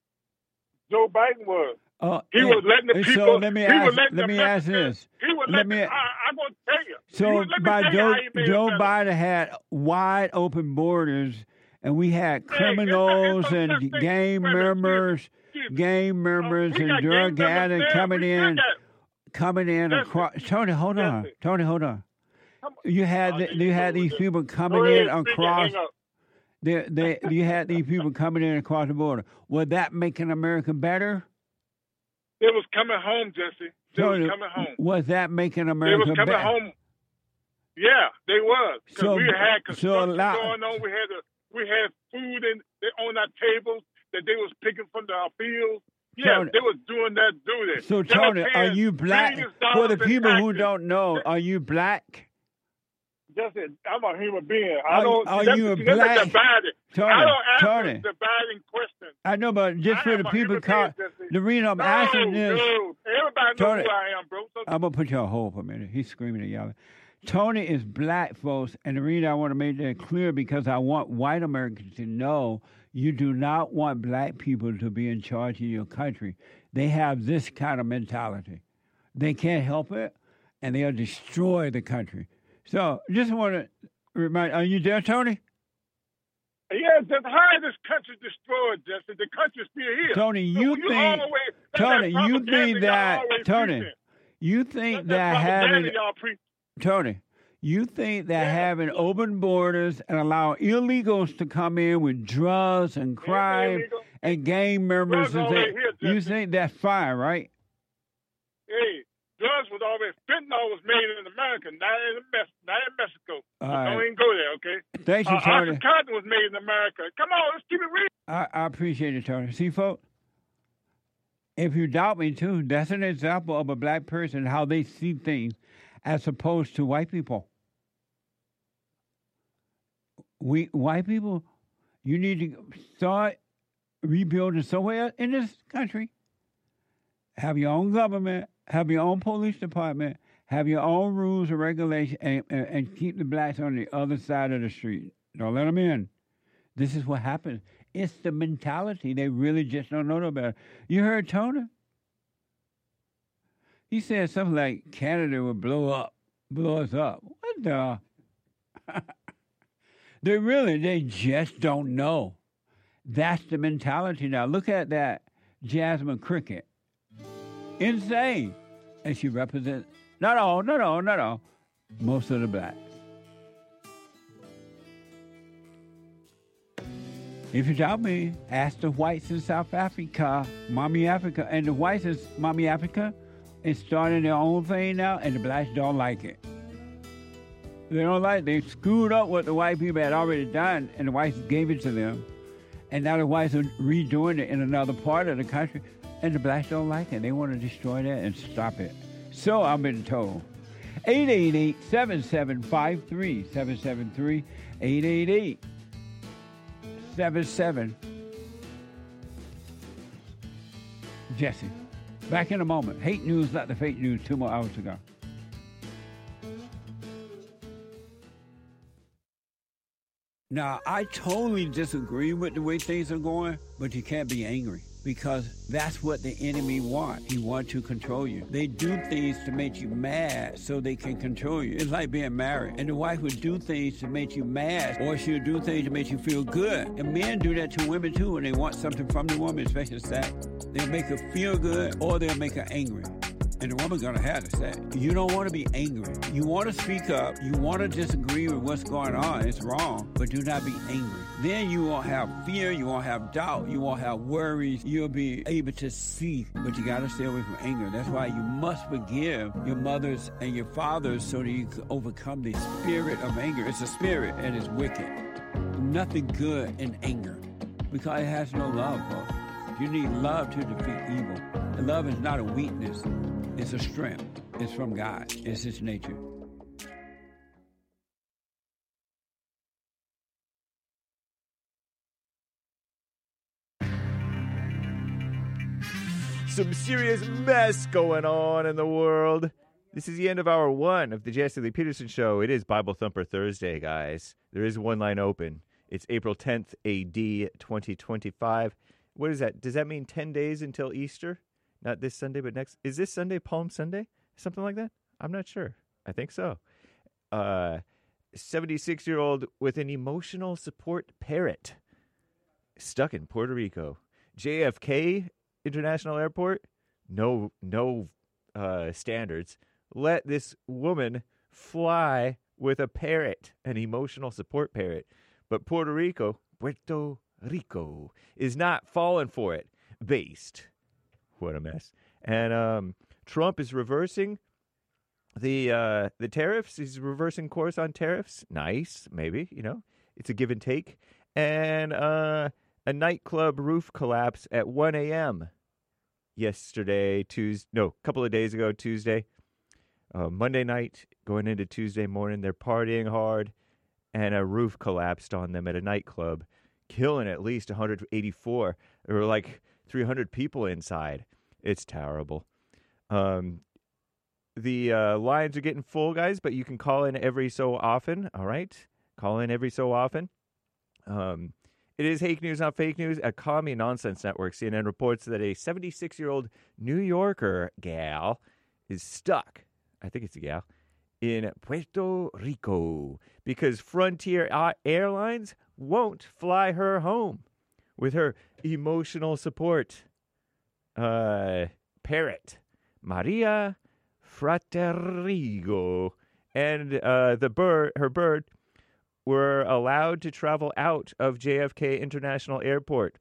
Joe Biden was. Uh, He and- was letting the and people. So let me he ask. was letting Let the me ask Mexicans- this. He was Let letting. me- I, I'm going to tell you. He So was- let me by tell you Joe, how he made Joe it better. Biden had wide open borders, and we had Hey, criminals it's a- it's a and thing. gang Wait a minute, members, excuse me. gang Uh, members, we and got gang drug members addicts there. coming We in, got- coming in Jesse, across. Tony, hold on. Jesse. Tony, hold on. Come- You had Oh, the, you you had go these with people this. coming Go in ahead, speak and across. hang up. They, they, you had these people coming in across the border. Was that making America better? They was coming home, Jesse. They Tony, was coming home. was that making They America was coming better? home. Yeah, they was. Because So- we had so construction allow- going on. We had a, we had food in on our tables that they was picking from our fields. Yeah, Tony- they was doing that duty. So, They were Tony, are paying you black? billions For dollars the in people who taxes. don't know, are you black? Jesse, I'm a human being. I Are- don't. are that's, you a that's black- a divided. Tony, I don't answer Tony. dividing questions. I know, but just I for am the a people, human call, being, Jesse. the reason I'm no, asking this, no. Everybody knows Tony, who I am, bro. So I'm gonna put you on hold for a minute. He's screaming and yelling. Tony is black, folks, and the reason I want to make that clear because I want white Americans to know you do not want black people to be in charge of your country. They have this kind of mentality. They can't help it, and they'll destroy the country. So, just want to remind. Are you there, Tony? yeah, just how is this country destroyed, Jesse? The country's still here. Tony, So you you think- always, that's Tony, that you propaganda think y'all that always Tony, preaching. you think That's that propaganda having y'all preach. Tony, you think that Yeah. having open borders and allow illegals to come in with drugs and crime illegal. and gang members, Drugs and always things, here, you Jesse. think that's fine, right? Hey, drugs was always fentanyl was made in America, not in Mex- not in Mexico. All So right. Don't even go there, okay? Thank you, Uh, Tony. Oxycontin was made in America. Come on, let's keep it real. I, I appreciate it, Tony. See, folks, if you doubt me too, that's an example of a black person, how they see things as opposed to white people. We white people, you need to start rebuilding somewhere in this country. Have your own government, have your own police department, have your own rules and regulations, and, and, and keep the blacks on the other side of the street. Don't let them in. This is what happens. It's the mentality. They really just don't know no better. You heard Tony? He said something like Canada would blow up, blow us up. What the? They really, they just don't know. That's the mentality now. Look at that Jasmine Cricket. Insane. And she represents, not all, not all, not all, most of the blacks. If you doubt me, ask the whites in South Africa, Mommy Africa. And the whites in Mommy Africa is starting their own thing now, and the blacks don't like it. They don't like it. They screwed up what the white people had already done, and the whites gave it to them. And now the whites are redoing it in another part of the country, and the blacks don't like it. They want to destroy that and stop it. So I've been told. eight eight eight, seven seven five, three seven seven three, eight eight eight, seven seven. Jesse, back in a moment. Hate news, not the fake news, two more hours to go. Now, I totally disagree with the way things are going, but you can't be angry because that's what the enemy wants. He wants to control you. They do things to make you mad so they can control you. It's like being married. And the wife would do things to make you mad, or she'll do things to make you feel good. And men do that to women too when they want something from the woman, especially sex. They'll make her feel good or they'll make her angry. And the woman's gonna have to say, you don't want to be angry. You want to speak up. You want to disagree with what's going on. It's wrong, but do not be angry. Then you won't have fear. You won't have doubt. You won't have worries. You'll be able to see, but you got to stay away from anger. That's why you must forgive your mothers and your fathers so that you can overcome the spirit of anger. It's a spirit and it's wicked. Nothing good in anger because it has no love, folks. You need love to defeat evil. And love is not a weakness. It's a strength. It's from God. It's His nature. Some serious mess going on in the world. This is the end of hour one of the Jesse Lee Peterson Show. It is Bible Thumper Thursday, guys. There is one line open. It's April tenth, A D twenty twenty-five. What is that? Does that mean ten days until Easter? Not this Sunday, but next. Is this Sunday Palm Sunday? Something like that? I'm not sure. I think so. Uh, seventy-six-year-old with an emotional support parrot stuck in Puerto Rico. J F K International Airport, no, no uh, standards. Let this woman fly with a parrot, an emotional support parrot. But Puerto Rico, Puerto Rico, is not falling for it. Based. What a mess. And um, Trump is reversing the uh, the tariffs. He's reversing course on tariffs. Nice, maybe, you know. It's a give and take. And uh, a nightclub roof collapse at one a.m. yesterday, Tuesday, no, a couple of days ago, Tuesday. Uh, Monday night, going into Tuesday morning, they're partying hard, and a roof collapsed on them at a nightclub, killing at least one hundred eighty-four. There were like three hundred people inside. It's terrible. Um, the uh, lines are getting full, guys, but you can call in every so often, all right? Call in every so often. Um, it is Hake News, not fake news. A Commie Nonsense Network, C N N, reports that a seventy-six-year-old New Yorker gal is stuck, I think it's a gal, in Puerto Rico because Frontier Airlines won't fly her home with her emotional support uh, parrot, Maria Fraterigo, and uh, the bird, her bird, were allowed to travel out of J F K International Airport.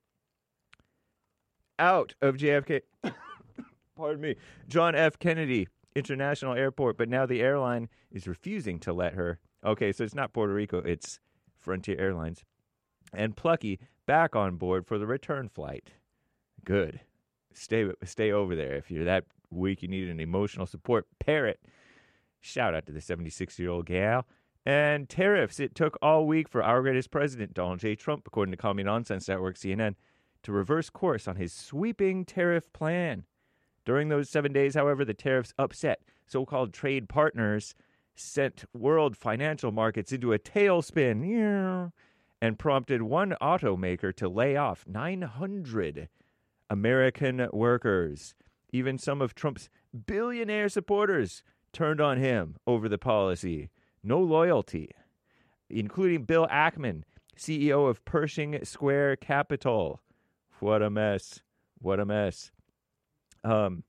Out of J F K, pardon me, John F. Kennedy International Airport, but now the airline is refusing to let her. Okay, so it's not Puerto Rico, it's Frontier Airlines. And Plucky back on board for the return flight. Good. Stay stay over there. If you're that weak, you need an emotional support parrot. Shout out to the seventy-six-year-old gal. And tariffs. It took all week for our greatest president, Donald J. Trump, according to Commie Nonsense Network, C N N, to reverse course on his sweeping tariff plan. During those seven days, however, the tariffs upset so-called trade partners, sent world financial markets into a tailspin, and prompted one automaker to lay off nine hundred American workers. Even some of Trump's billionaire supporters turned on him over the policy. No loyalty, including Bill Ackman, C E O of Pershing Square Capital. What a mess. What a mess. Um,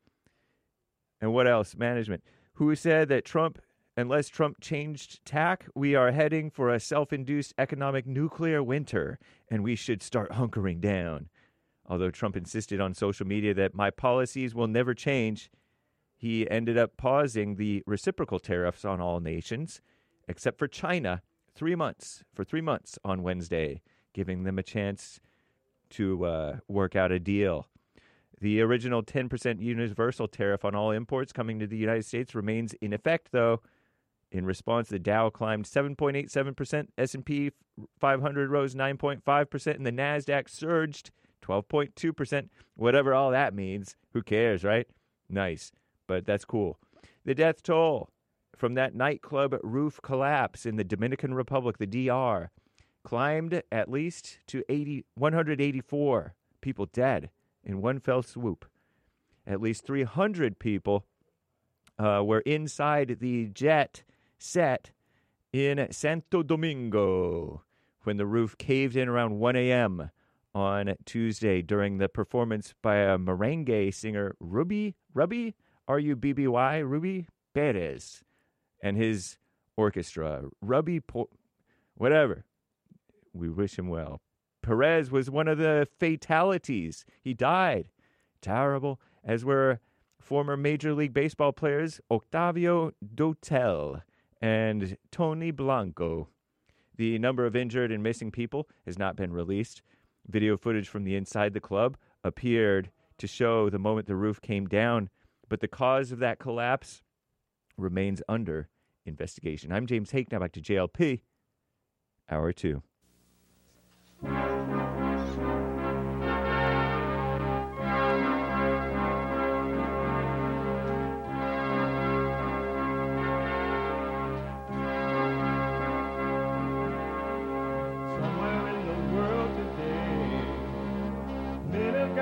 and what else? Management, who said that Trump, unless Trump changed tack, we are heading for a self-induced economic nuclear winter, and we should start hunkering down. Although Trump insisted on social media that my policies will never change, he ended up pausing the reciprocal tariffs on all nations, except for China, three months, for three months on Wednesday, giving them a chance to uh, work out a deal. The original ten percent universal tariff on all imports coming to the United States remains in effect, though. In response, the Dow climbed seven point eight seven percent, S and P five hundred rose nine point five percent, and the NASDAQ surged twelve point two percent. Whatever all that means, who cares, right? Nice, but that's cool. The death toll from that nightclub roof collapse in the Dominican Republic, the D R, climbed at least to eighty, one hundred eighty-four people dead in one fell swoop. At least three hundred people uh, were inside the jet set in Santo Domingo when the roof caved in around one a.m. on Tuesday during the performance by a merengue singer, Ruby, Ruby, R U B B Y, Ruby Perez, and his orchestra, Ruby, po- whatever. We wish him well. Perez was one of the fatalities. He died. Terrible. As were former Major League Baseball players Octavio Dotel and Tony Blanco. The number of injured and missing people has not been released. Video footage from the inside the club appeared to show the moment the roof came down, but the cause of that collapse remains under investigation. I'm James Hake. Now back to J L P. Hour two.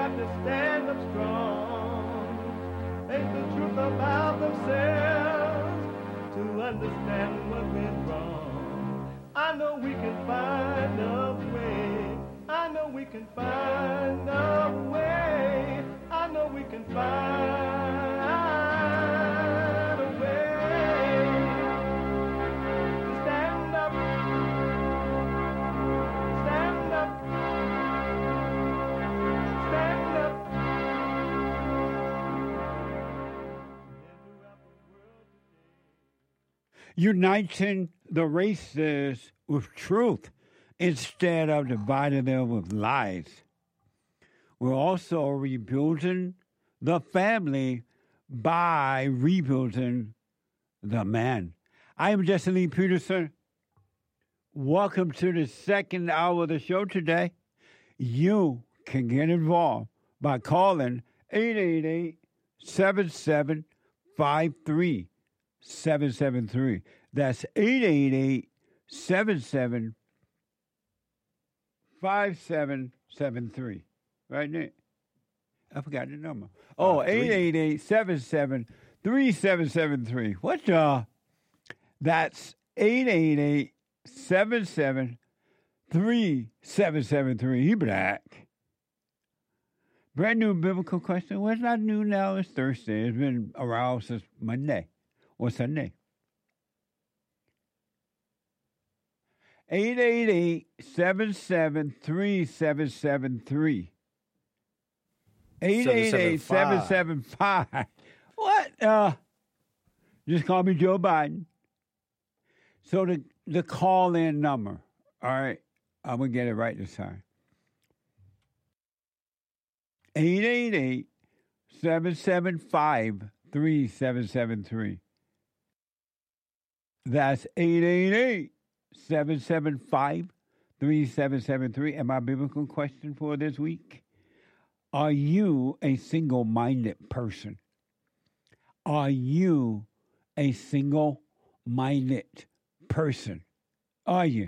got to stand up strong. Think the truth about themselves to understand what went wrong. I know we can find a way. I know we can find a way. I know we can find a way to stand up, stand up, stand up. Uniting the races with truth instead of dividing them with lies. We're also rebuilding the family by rebuilding the man. I am Jesse Lee Peterson. Welcome to the second hour of the show today. You can get involved by calling eight eight eight, seven seven five three seven seven three. That's eight eight eight, seven seven five seven seven three. Right, Nick? I forgot the number. Oh, uh, eight eight eight, seven seven three seven seven three. What the? That's eight eight eight, seven seven three seven seven three. He black. Brand new biblical question. Well, it's not new now. It's Thursday. It's been around since Monday or Sunday. eight eight eight, seven seven three seven seven three. eight eight eight, seven seven five. What? Uh, just call me Joe Biden. So the, the call-in number, all right, I'm going to get it right this time. eight eight eight, seven seven five three seven seven three. That's eight eight eight, seven seven five three seven seven three. And my biblical question for this week: are you a single-minded person? Are you a single-minded person? Are you?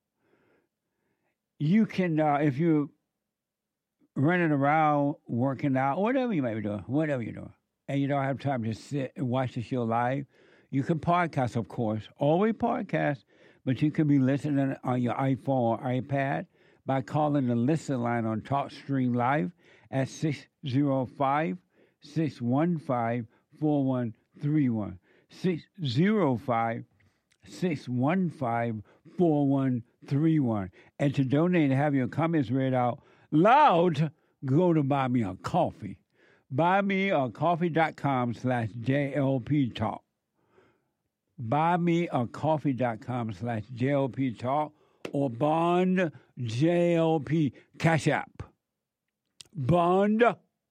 You can, uh, if you're running around, working out, whatever you might be doing, whatever you're doing, and you don't have time to sit and watch the show live, you can podcast, of course. Always podcast, but you can be listening on your iPhone or iPad by calling the listen line on TalkStream Live at six oh five, six one five, four one three one. six oh five, six one five, four one three one. And to donate and have your comments read out loud, go to Buy Me a Coffee. buymeacoffee.com slash JLP Talk. buymeacoffee.com slash JLP Talk or Bond J L P Cash App. Bond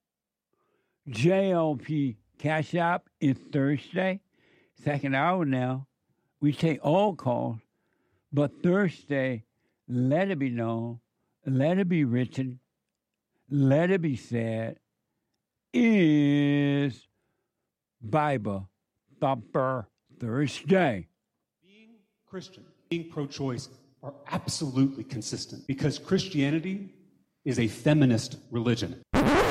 J L P Cash App is Thursday, second hour now. We take all calls, but Thursday, let it be known, let it be written, let it be said, is Bible Thumper Thursday. Being Christian, being pro-choice are absolutely consistent because Christianity is a feminist religion.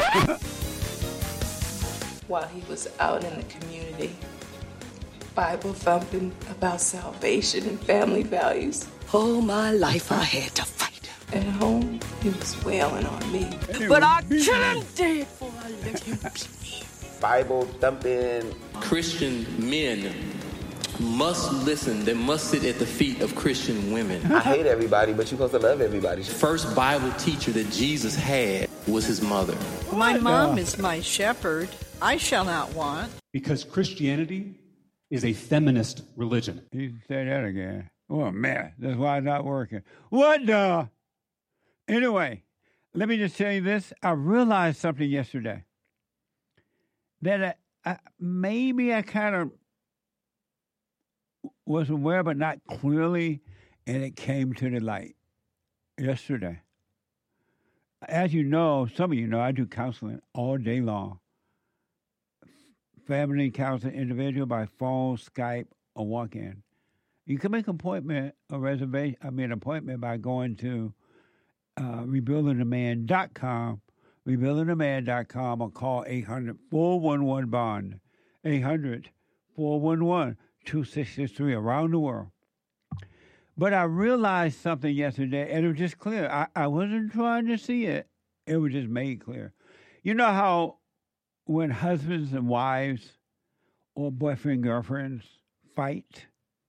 While he was out in the community, Bible thumping about salvation and family values. All my life I had to fight. At home, he was wailing on me. But I kill him dead before I let him be. Bible thumping. Christian men must listen. They must sit at the feet of Christian women. I hate everybody, but you're supposed to love everybody. The first Bible teacher that Jesus had was his mother. My mom is my shepherd. I shall not want. Because Christianity is a feminist religion. You say that again. Oh, man, that's why it's not working. What the? Anyway, let me just tell you this. I realized something yesterday. That I, I, maybe I kind of was aware, but not clearly, and it came to the light yesterday. As you know, some of you know, I do counseling all day long. Family counseling, individual by phone, Skype, or walk-in. You can make an appointment, a reservation, I mean, an appointment by going to uh, rebuilding the man dot com rebuilding a man dot com, or call eight hundred, four one one, bond, eight hundred, four one one, two six six three, around the world. But I realized something yesterday, and it was just clear. I, I wasn't trying to see it. It was just made clear. You know how when husbands and wives or boyfriend girlfriends fight,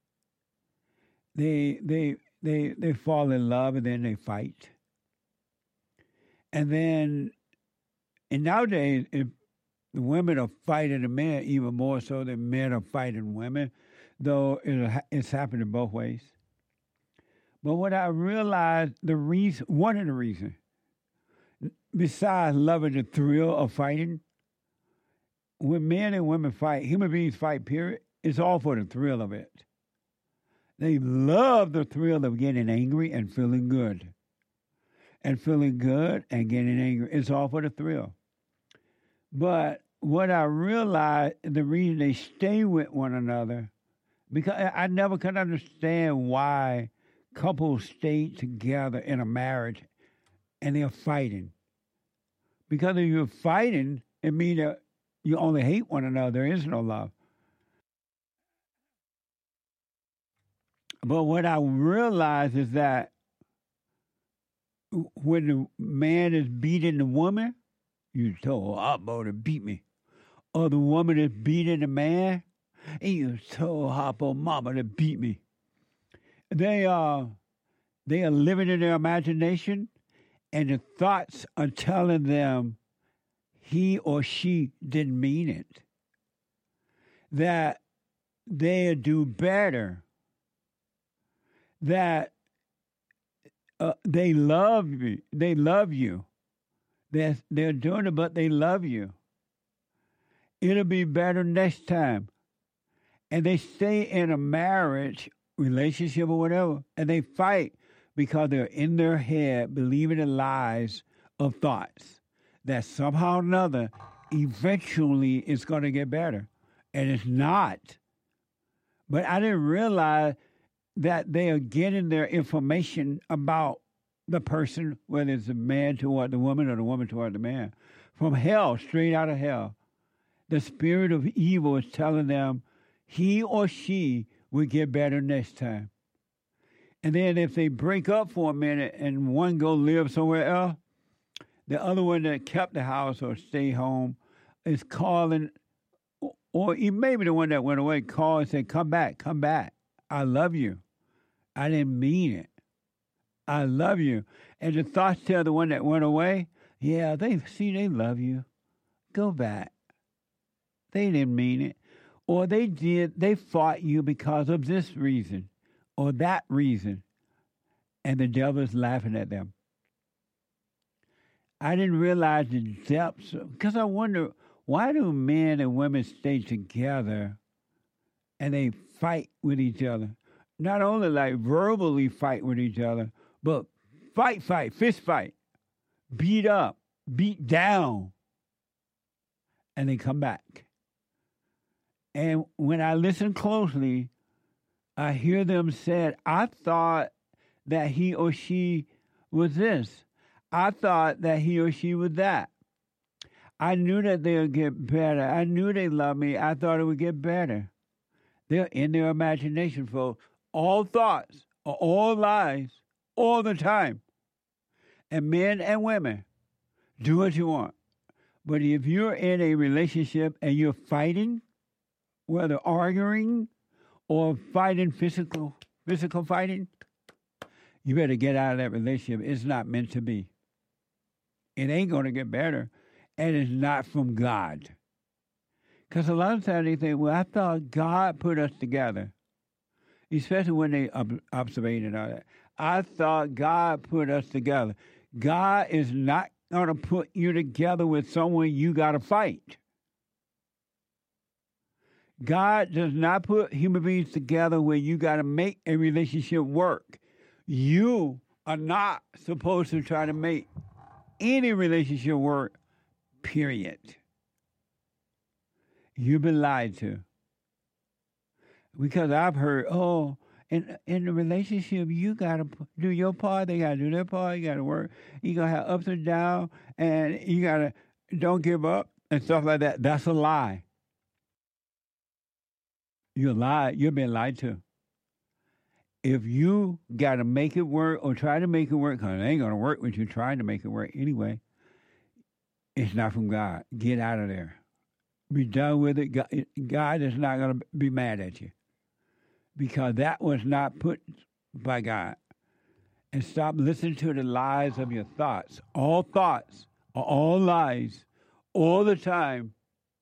they they they they fall in love and then they fight. And then, and nowadays, if the women are fighting the men even more so than men are fighting women, though it, it's happening both ways. But what I realized, the reason, one of the reasons, besides loving the thrill of fighting, when men and women fight, human beings fight, period, it's all for the thrill of it. They love the thrill of getting angry and feeling good. And feeling good and getting angry. It's all for the thrill. But what I realized, the reason they stay with one another, because I never could understand why couples stay together in a marriage and they're fighting. Because if you're fighting, it means that you only hate one another. There is no love. But what I realized is that when the man is beating the woman, you told Hoppo to beat me. Or the woman is beating the man, and you told Hoppo mama to beat me. They are, they are living in their imagination, and the thoughts are telling them he or she didn't mean it. That they'll do better. That Uh, they love you. They love you. They're, they're doing it, but they love you. It'll be better next time. And they stay in a marriage, relationship, or whatever, and they fight because they're in their head believing the lies of thoughts that somehow or another, eventually it's going to get better. And it's not. But I didn't realize that they are getting their information about the person, whether it's the man toward the woman or the woman toward the man, from hell, straight out of hell. The spirit of evil is telling them he or she will get better next time. And then if they break up for a minute and one go live somewhere else, the other one that kept the house or stay home is calling, or maybe the one that went away called and said, come back, come back. I love you. I didn't mean it. I love you. And the thoughts tell the one that went away, yeah, they see they love you. Go back. They didn't mean it. Or they did, they fought you because of this reason or that reason. And the devil is laughing at them. I didn't realize the depths, because I wonder, why do men and women stay together and they fight with each other? Not only like verbally fight with each other, but fight, fight, fist fight, beat up, beat down, and they come back. And when I listen closely, I hear them say, I thought that he or she was this. I thought that he or she was that. I knew that they would get better. I knew they loved me. I thought it would get better. They're in their imagination, folks. All thoughts are all lies all the time. And men and women, do what you want. But if you're in a relationship and you're fighting, whether arguing or fighting physical, physical fighting, you better get out of that relationship. It's not meant to be. It ain't going to get better. And it's not from God. Because a lot of times they think, well, I thought God put us together. Especially when they ob- observate and all that. I thought God put us together. God is not going to put you together with someone you got to fight. God does not put human beings together where you got to make a relationship work. You are not supposed to try to make any relationship work, period. You've been lied to. Because I've heard, oh, in in the relationship, you gotta do your part. They gotta do their part. You gotta work. You gonna have ups and downs, and you gotta don't give up and stuff like that. That's a lie. You lie. You're being lied to. If you gotta make it work or try to make it work, because it ain't gonna work when you're trying to make it work anyway, it's not from God. Get out of there. Be done with it. God, God is not gonna be mad at you. Because that was not put by God. And stop listening to the lies of your thoughts. All thoughts are all lies all the time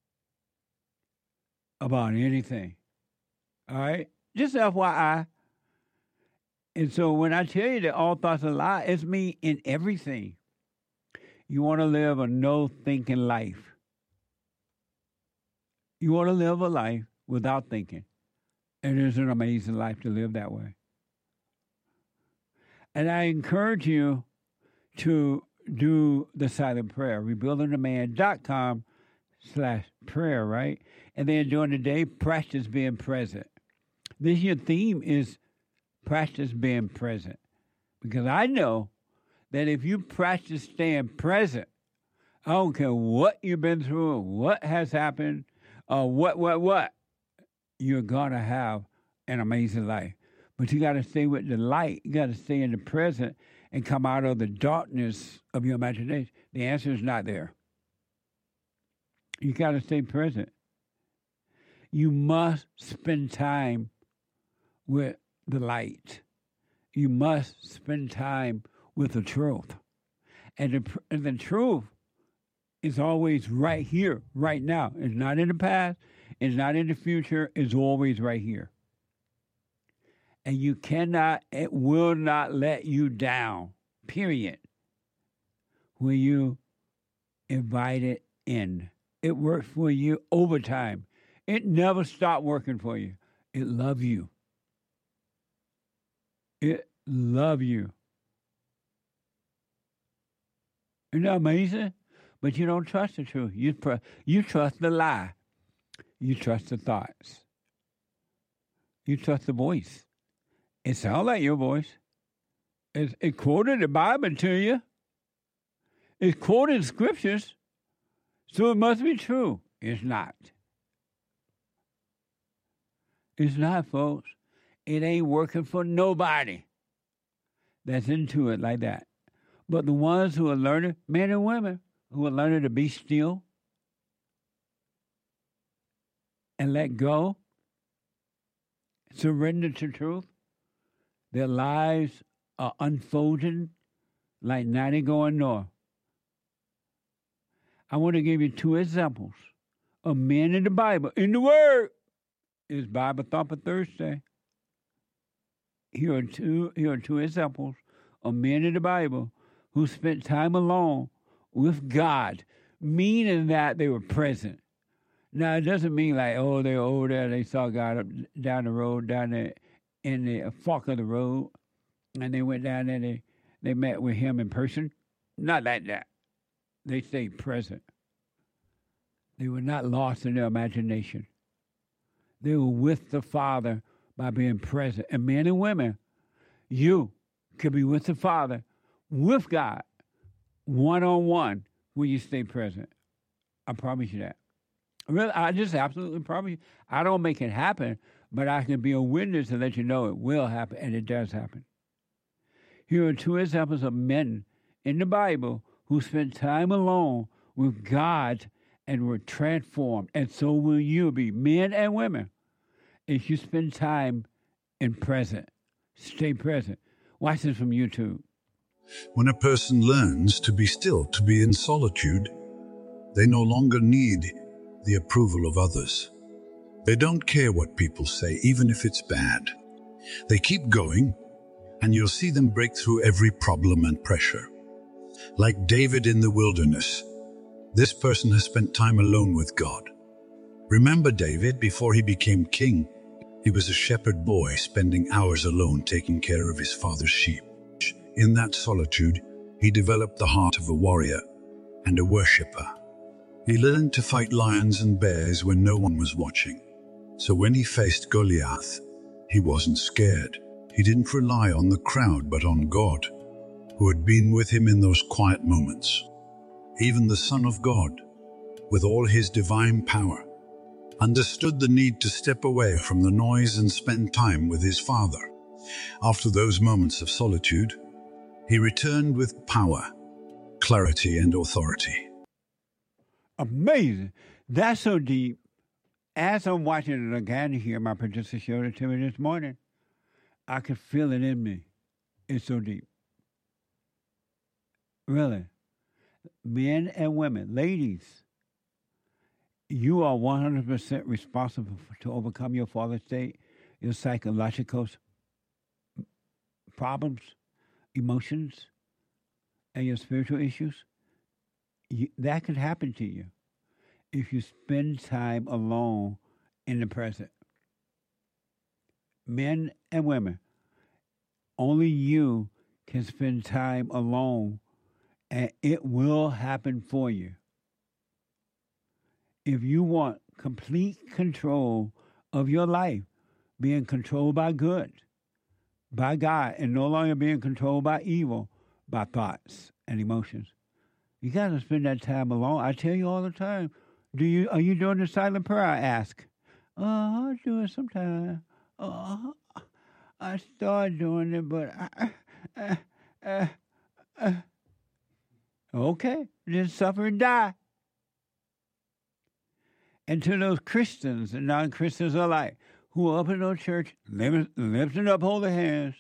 about anything. All right? Just F Y I. And so when I tell you that all thoughts are lies, it's me in everything. You want to live a no-thinking life. You want to live a life without thinking. It is an amazing life to live that way. And I encourage you to do the silent prayer, rebuildingtheman.com slash prayer, right? And then during the day, practice being present. This year theme is practice being present. Because I know that if you practice staying present, I don't care what you've been through, what has happened, or what, what, what, you're going to have an amazing life. But you got to stay with the light. You got to stay in the present and come out of the darkness of your imagination. The answer is not there. You got to stay present. You must spend time with the light. You must spend time with the truth. And the, and the truth is always right here, right now. It's not in the past. It's not in the future. It's always right here. And you cannot, it will not let you down, period, when you invite it in. It works for you over time. It never stopped working for you. It loves you. It loves you. Isn't that amazing? But you don't trust the truth. You, pr- you trust the lie. You trust the thoughts. You trust the voice. It sounds like your voice. It, it quoted the Bible to you. It quoted scriptures. So it must be true. It's not. It's not, folks. It ain't working for nobody that's into it like that. But the ones who are learning, men and women, who are learning to be still and let go, surrender to truth, their lives are unfolding like night going north. I want to give you two examples of men in the Bible. In the Word is Bible Thumper Thursday. Here are two, here are two examples of men in the Bible who spent time alone with God, meaning that they were present. Now, it doesn't mean like, oh, they were over there, they saw God up, down the road, down there in the fork of the road, and they went down there, they, they met with him in person. Not like that. They stayed present. They were not lost in their imagination. They were with the Father by being present. And men and women, you could be with the Father, with God, one-on-one, when you stay present. I promise you that. Really, I just absolutely promise you. I don't make it happen, but I can be a witness to let you know it will happen, and it does happen. Here are two examples of men in the Bible who spent time alone with God and were transformed. And so will you be, men and women, if you spend time in present. Stay present. Watch this from YouTube. When a person learns to be still, to be in solitude, they no longer need the approval of others. They don't care what people say, even if it's bad. They keep going, and you'll see them break through every problem and pressure. Like David in the wilderness, this person has spent time alone with God. Remember David, before he became king, he was a shepherd boy spending hours alone taking care of his father's sheep. In that solitude, he developed the heart of a warrior and a worshipper. He learned to fight lions and bears when no one was watching. So when he faced Goliath, He wasn't scared. He didn't rely on the crowd, but on God, who had been with him in those quiet moments. Even the Son of God, with all his divine power, understood the need to step away from the noise and spend time with his Father. After those moments of solitude, he returned with power, clarity, and authority. Amazing. That's so deep. As I'm watching it again here, my producer showed it to me this morning, I could feel it in me. It's so deep. Really. Men and women, ladies, you are one hundred percent responsible for, to overcome your fallen state, your psychological problems, emotions, and your spiritual issues. You, that could happen to you if you spend time alone in the present. Men and women, only you can spend time alone, and it will happen for you. If you want complete control of your life, being controlled by good, by God, and no longer being controlled by evil, by thoughts and emotions, you got to spend that time alone. I tell you all the time, do you are you doing the silent prayer? I ask. Oh, I do it sometimes. Oh, I start doing it, but I, uh, uh, uh, okay, just suffer and die. And to those Christians and non-Christians alike who are up in their church, lifting up holy hands,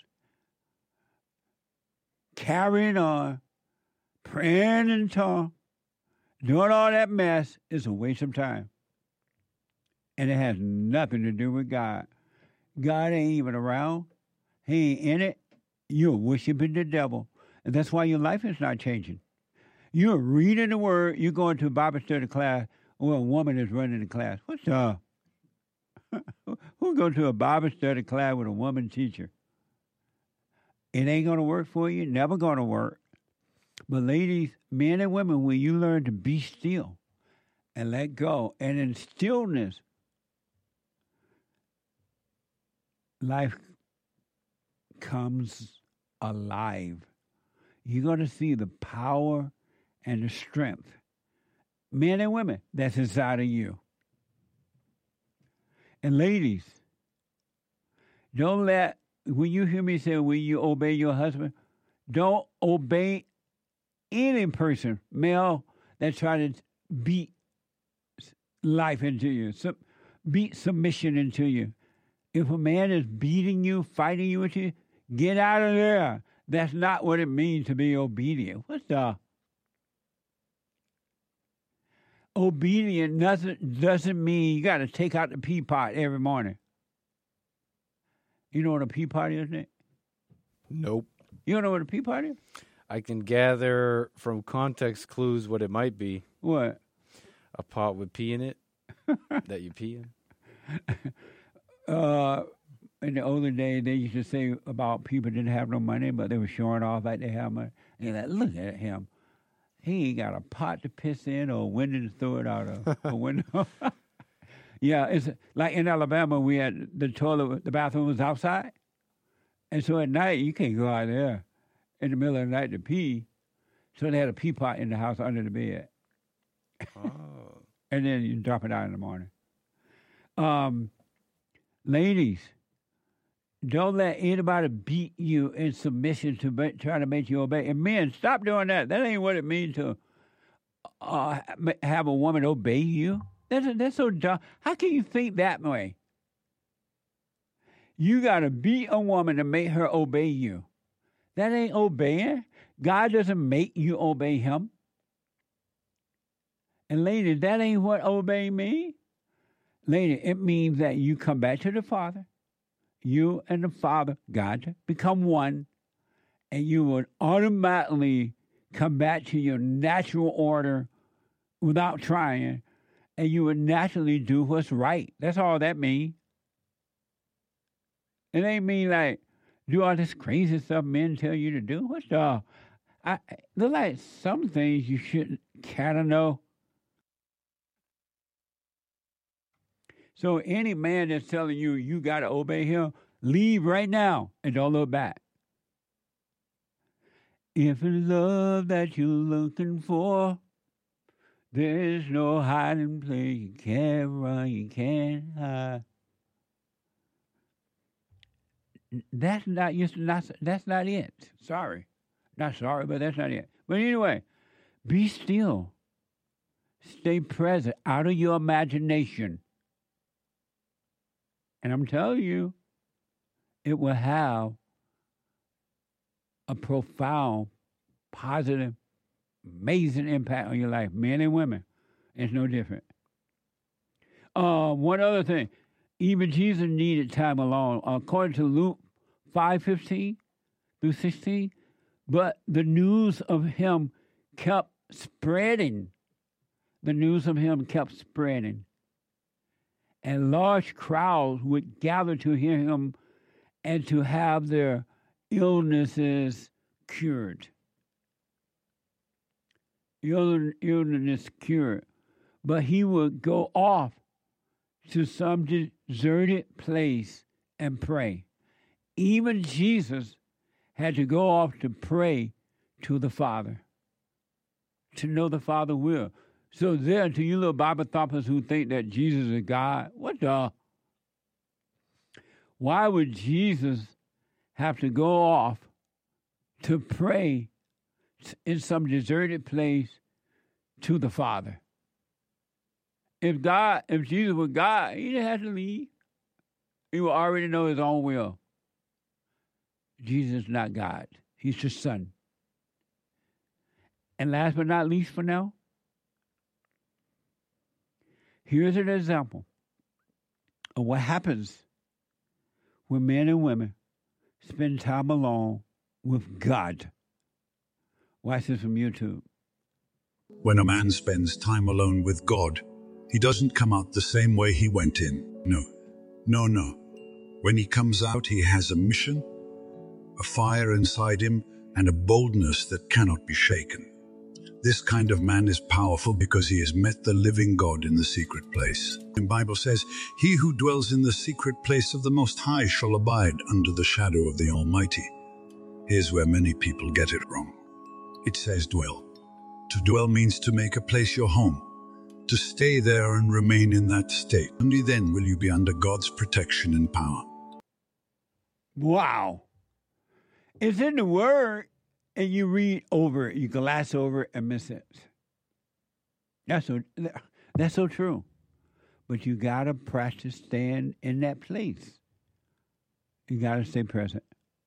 carrying on, praying in tongues, doing all that mess is a waste of time. And it has nothing to do with God. God ain't even around. He ain't in it. You're worshiping the devil. And that's why your life is not changing. You're reading the word. You're going to a Bible study class, or a woman is running the class. What's up? Who go to a Bible study class with a woman teacher? It ain't going to work for you. Never going to work. But ladies, men and women, when you learn to be still and let go, and in stillness, life comes alive. You're going to see the power and the strength, men and women, that's inside of you. And ladies, don't let, when you hear me say, will you obey your husband? Don't obey any person, male, that try to beat life into you, sub, beat submission into you. If a man is beating you, fighting you into you, get out of there. That's not what it means to be obedient. What's the obedient? Doesn't doesn't mean you got to take out the pea pot every morning. You know what a pea pot is, Nick? Nope. You don't know what a pea pot is? I can gather from context clues what it might be. What? A pot with pee in it that you pee in. Uh, in the older days, they used to say about people didn't have no money, but they were showing off like they have money. And you're like, look at him. He ain't got a pot to piss in or a window to throw it out of. A window. Yeah, it's like in Alabama, we had the toilet, the bathroom was outside. And so at night, you can't go out there in the middle of the night to pee. So they had a pee pot in the house under the bed. Oh. And then you drop it out in the morning. Um, ladies, don't let anybody beat you in submission to be, try to make you obey. And men, stop doing that. That ain't what it means to uh, have a woman obey you. That's, that's so dumb. How can you think that way? You got to beat a woman to make her obey you. That ain't obeying. God doesn't make you obey him. And ladies, that ain't what obey means. Lady, it means that you come back to the Father. You and the Father, God, become one. And you would automatically come back to your natural order without trying. And you would naturally do what's right. That's all that means. It ain't mean like do all this crazy stuff men tell you to do. What's the? I look like some things you should kind of know. So any man that's telling you you got to obey him, Leave right now and don't look back. If it's love that you're looking for, there's no hiding place. You can't run, you can't hide. That's not, not that's not it. Sorry. Not sorry, but that's not it. But anyway, be still. Stay present, out of your imagination. And I'm telling you, it will have a profound, positive, amazing impact on your life, men and women. It's no different. Uh, one other thing, even Jesus needed time alone. According to Luke five fifteen through sixteen, but the news of him kept spreading. The news of him kept spreading. And large crowds would gather to hear him and to have their illnesses cured. Ill- illness cured. But he would go off to some deserted place and pray. Even Jesus had to go off to pray to the Father, to know the Father will. So there, to you little Bible thumpers who think that Jesus is God, what the? Why would Jesus have to go off to pray in some deserted place to the Father? If God, if Jesus was God, he didn't have to leave. He would already know his own will. Jesus is not God. He's the Son. And last but not least for now, here's an example of what happens when men and women spend time alone with God. Watch this from YouTube. When a man spends time alone with God, he doesn't come out the same way he went in. No, no, no. When he comes out, he has a mission, a fire inside him, and a boldness that cannot be shaken. This kind of man is powerful because he has met the living God in the secret place. The Bible says, "He who dwells in the secret place of the Most High shall abide under the shadow of the Almighty." Here's where many people get it wrong. It says dwell. To dwell means to make a place your home, to stay there and remain in that state. Only then will you be under God's protection and power. Wow. It's in the Word, and you read over it, you glass over it and miss it. That's so, that's so true. But you got to practice staying in that place. You got to stay present.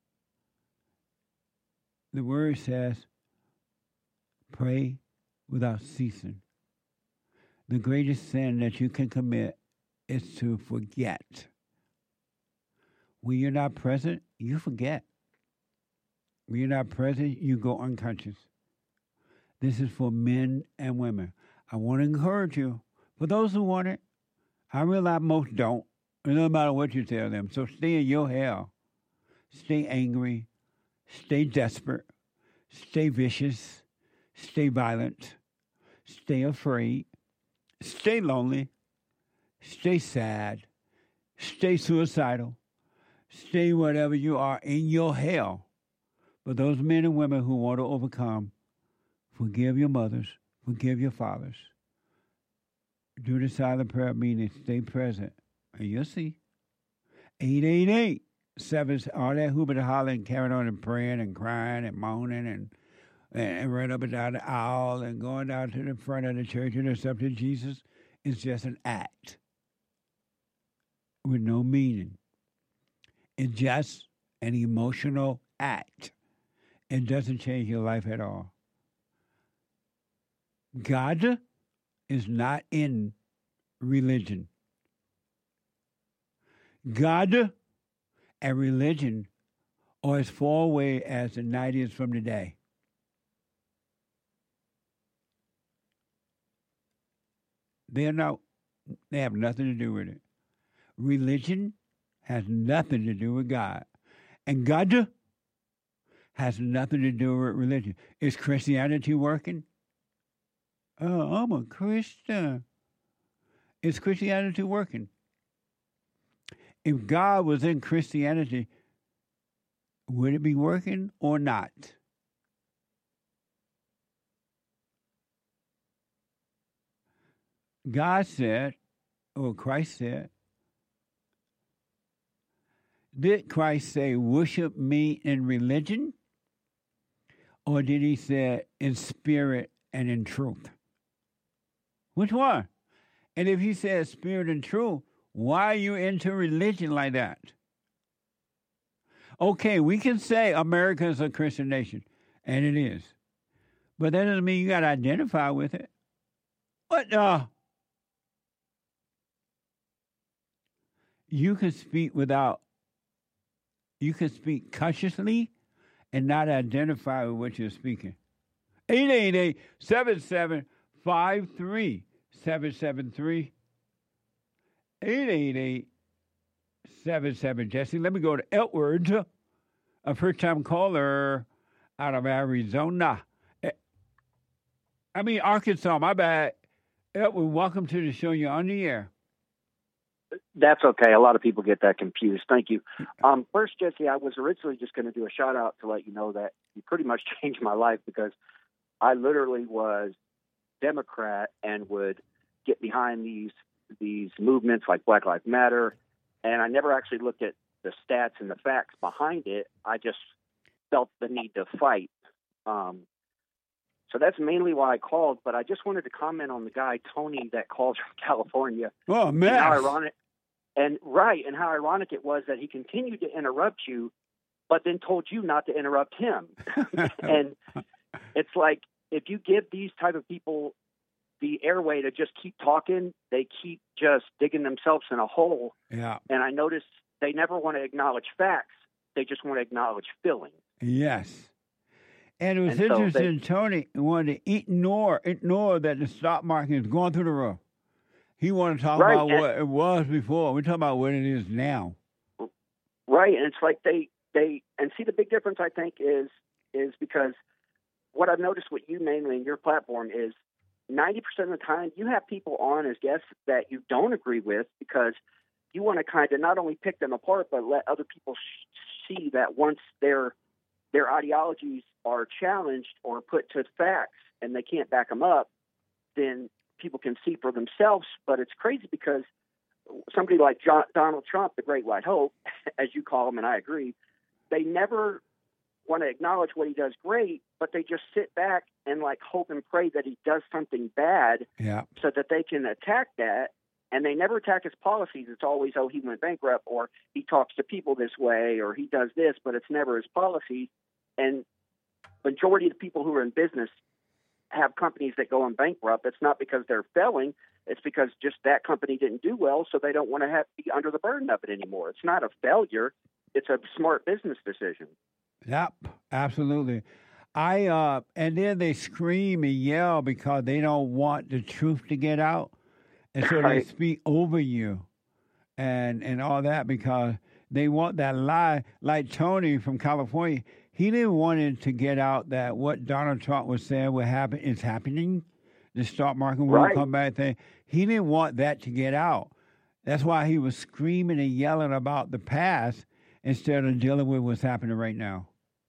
The Word says, pray without ceasing. The greatest sin that you can commit is to forget. When you're not present, you forget. When you're not present, you go unconscious. This is for men and women. I want to encourage you. For those who want it, I realize most don't. It doesn't matter what you tell them. So stay in your hell. Stay angry. Stay desperate. Stay vicious. Stay violent. Stay afraid. Stay lonely. Stay sad. Stay suicidal. Stay whatever you are in your hell. But those men and women who want to overcome, forgive your mothers, forgive your fathers. Do the silent prayer meeting, stay present, and you'll see. eight eight eight, seven, all that hooping and hollering, carrying on and praying and crying and moaning and, and, and running up and down the aisle and going down to the front of the church and accepting Jesus is just an act with no meaning. It's just an emotional act. It doesn't change your life at all. God is not in religion. God and religion are as far away as the night is from the day. They're not, they have nothing to do with it. Religion has nothing to do with God. And God has nothing to do with religion. Is Christianity working? Oh, I'm a Christian. Is Christianity working? if God was in Christianity, would it be working or not? God said, or Christ said, did Christ say, worship me in religion? Or did he say in spirit and in truth? Which one? And if he said spirit and truth, why are you into religion like that? Okay, we can say America is a Christian nation, and it is. But that doesn't mean you got to identify with it. What uh You can speak without, you can speak consciously and not identify with what you're speaking. eight eight eight, seven seven five three, seven seven three. eight eight eight, seven seven, Jesse. Let me go to Edwards, a first-time caller out of Arizona. I mean, Arkansas, my bad. Edward, welcome to the show. You're on the air. That's okay. A lot of people get that confused. Thank you. Um, first, Jesse, I was originally just going to do a shout out to let you know that you pretty much changed my life, because I literally was Democrat and would get behind these these movements like Black Lives Matter, and I never actually looked at the stats and the facts behind it. I just felt the need to fight. Um, so that's mainly why I called, but I just wanted to comment on the guy, Tony, that called from California. Oh, man. And how ironic, and right, and how ironic it was that he continued to interrupt you, but then told you not to interrupt him. And it's like, if you give these type of people the airway to just keep talking, they keep just digging themselves in a hole. Yeah. And I notice they never want to acknowledge facts. They just want to acknowledge feeling. Yes. And it was And so interesting, they- Tony wanted to ignore, ignore that the stock market is going through the roof. He wanted to talk Right, about and- what it was before. We're talking about what it is now. Right, and it's like they they and see the big difference, I think, is is because what I've noticed with you mainly in your platform is ninety percent of the time you have people on as guests that you don't agree with, because you want to kind of not only pick them apart, but let other people sh- see that once their their ideologies are challenged or put to facts and they can't back them up, then people can see for themselves. But it's crazy because somebody like John, Donald Trump, the Great White Hope, as you call him, and I agree, they never want to acknowledge what he does great, but they just sit back and like hope and pray that he does something bad, Yeah. so that they can attack that. And they never attack his policies. It's always, oh, he went bankrupt, or he talks to people this way, or he does this, but it's never his policies. And majority of the people who are in business have companies that go on bankrupt. It's not because they're failing. It's because just that company didn't do well, so they don't want to have to be under the burden of it anymore. It's not a failure. It's a smart business decision. Yep, absolutely. I uh, and then they scream and yell because they don't want the truth to get out, and so Right. they speak over you, and and all that because they want that lie. Like Tony from California, he didn't want it to get out that what Donald Trump was saying would happen is happening. The stock market will Right. come back. Thing. He didn't want that to get out. That's why he was screaming and yelling about the past instead of dealing with what's happening right now.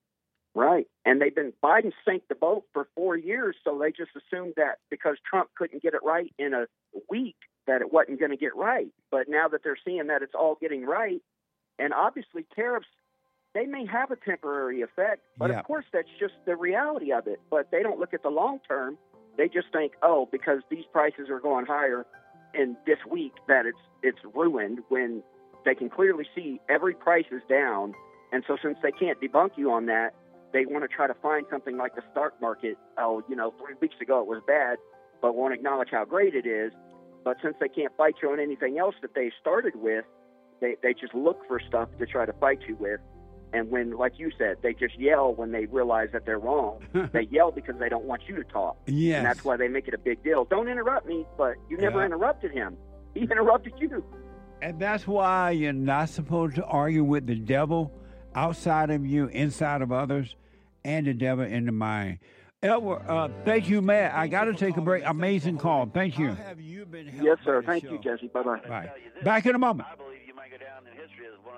Right. And they've been, Biden sank the boat for four years, so they just assumed that because Trump couldn't get it right in a week, that it wasn't going to get right. But now that they're seeing that it's all getting right, and obviously tariffs, they may have a temporary effect, but Yeah. of course that's just the reality of it. But they don't look at the long term. They just think, oh, because these prices are going higher in this week, that it's it's ruined, when they can clearly see every price is down. And so since they can't debunk you on that, they want to try to find something like the stock market. Oh, you know, three weeks ago it was bad, but won't acknowledge how great it is. But since they can't fight you on anything else that they started with, they, they just look for stuff to try to fight you with. And when, like you said, they just yell when they realize that they're wrong. They yell because they don't want you to talk. Yes. And that's why they make it a big deal. Don't interrupt me, but you never Yeah. interrupted him. He interrupted you. And that's why you're not supposed to argue with the devil outside of you, inside of others, and the devil in the mind. Edward, uh, thank you, man. I got to take a break. Amazing call. Thank you. Yes, sir. Thank you, Jesse. Bye-bye. Bye. Back in a moment. I believe you might go down in history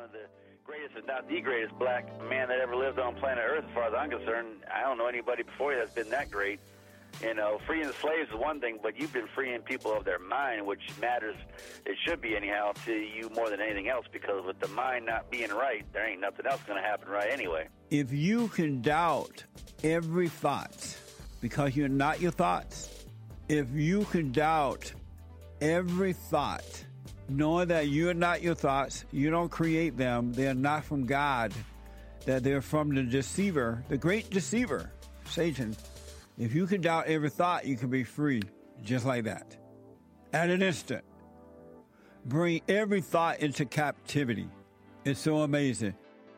of the greatest, if not the greatest, black man that ever lived on planet Earth, as far as I'm concerned. I don't know anybody before you that's been that great. You know, freeing the slaves is one thing, but you've been freeing people of their mind, which matters, it should be anyhow, to you more than anything else, because with the mind not being right, there ain't nothing else going to happen right anyway. If you can doubt every thought because you're not your thoughts, if you can doubt every thought, knowing that you're not your thoughts, you don't create them, they're not from God, that they're from the deceiver, the great deceiver, Satan. If you can doubt every thought, you can be free just like that. At an instant. Bring every thought into captivity. It's so amazing.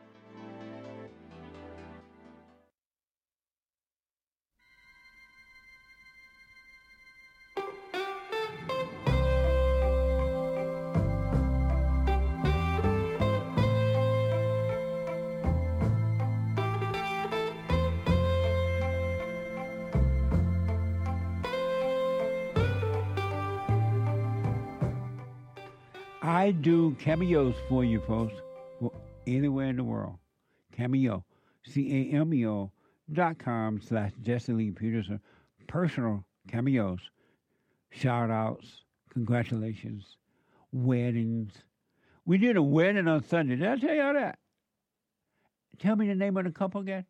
I do cameos for you folks, for anywhere in the world. Cameo, C A M E O dot com slash Jesse Lee Peterson. Personal cameos, shout-outs, congratulations, weddings. We did a wedding on Sunday. Did I tell y'all that? Tell me the name of the couple again.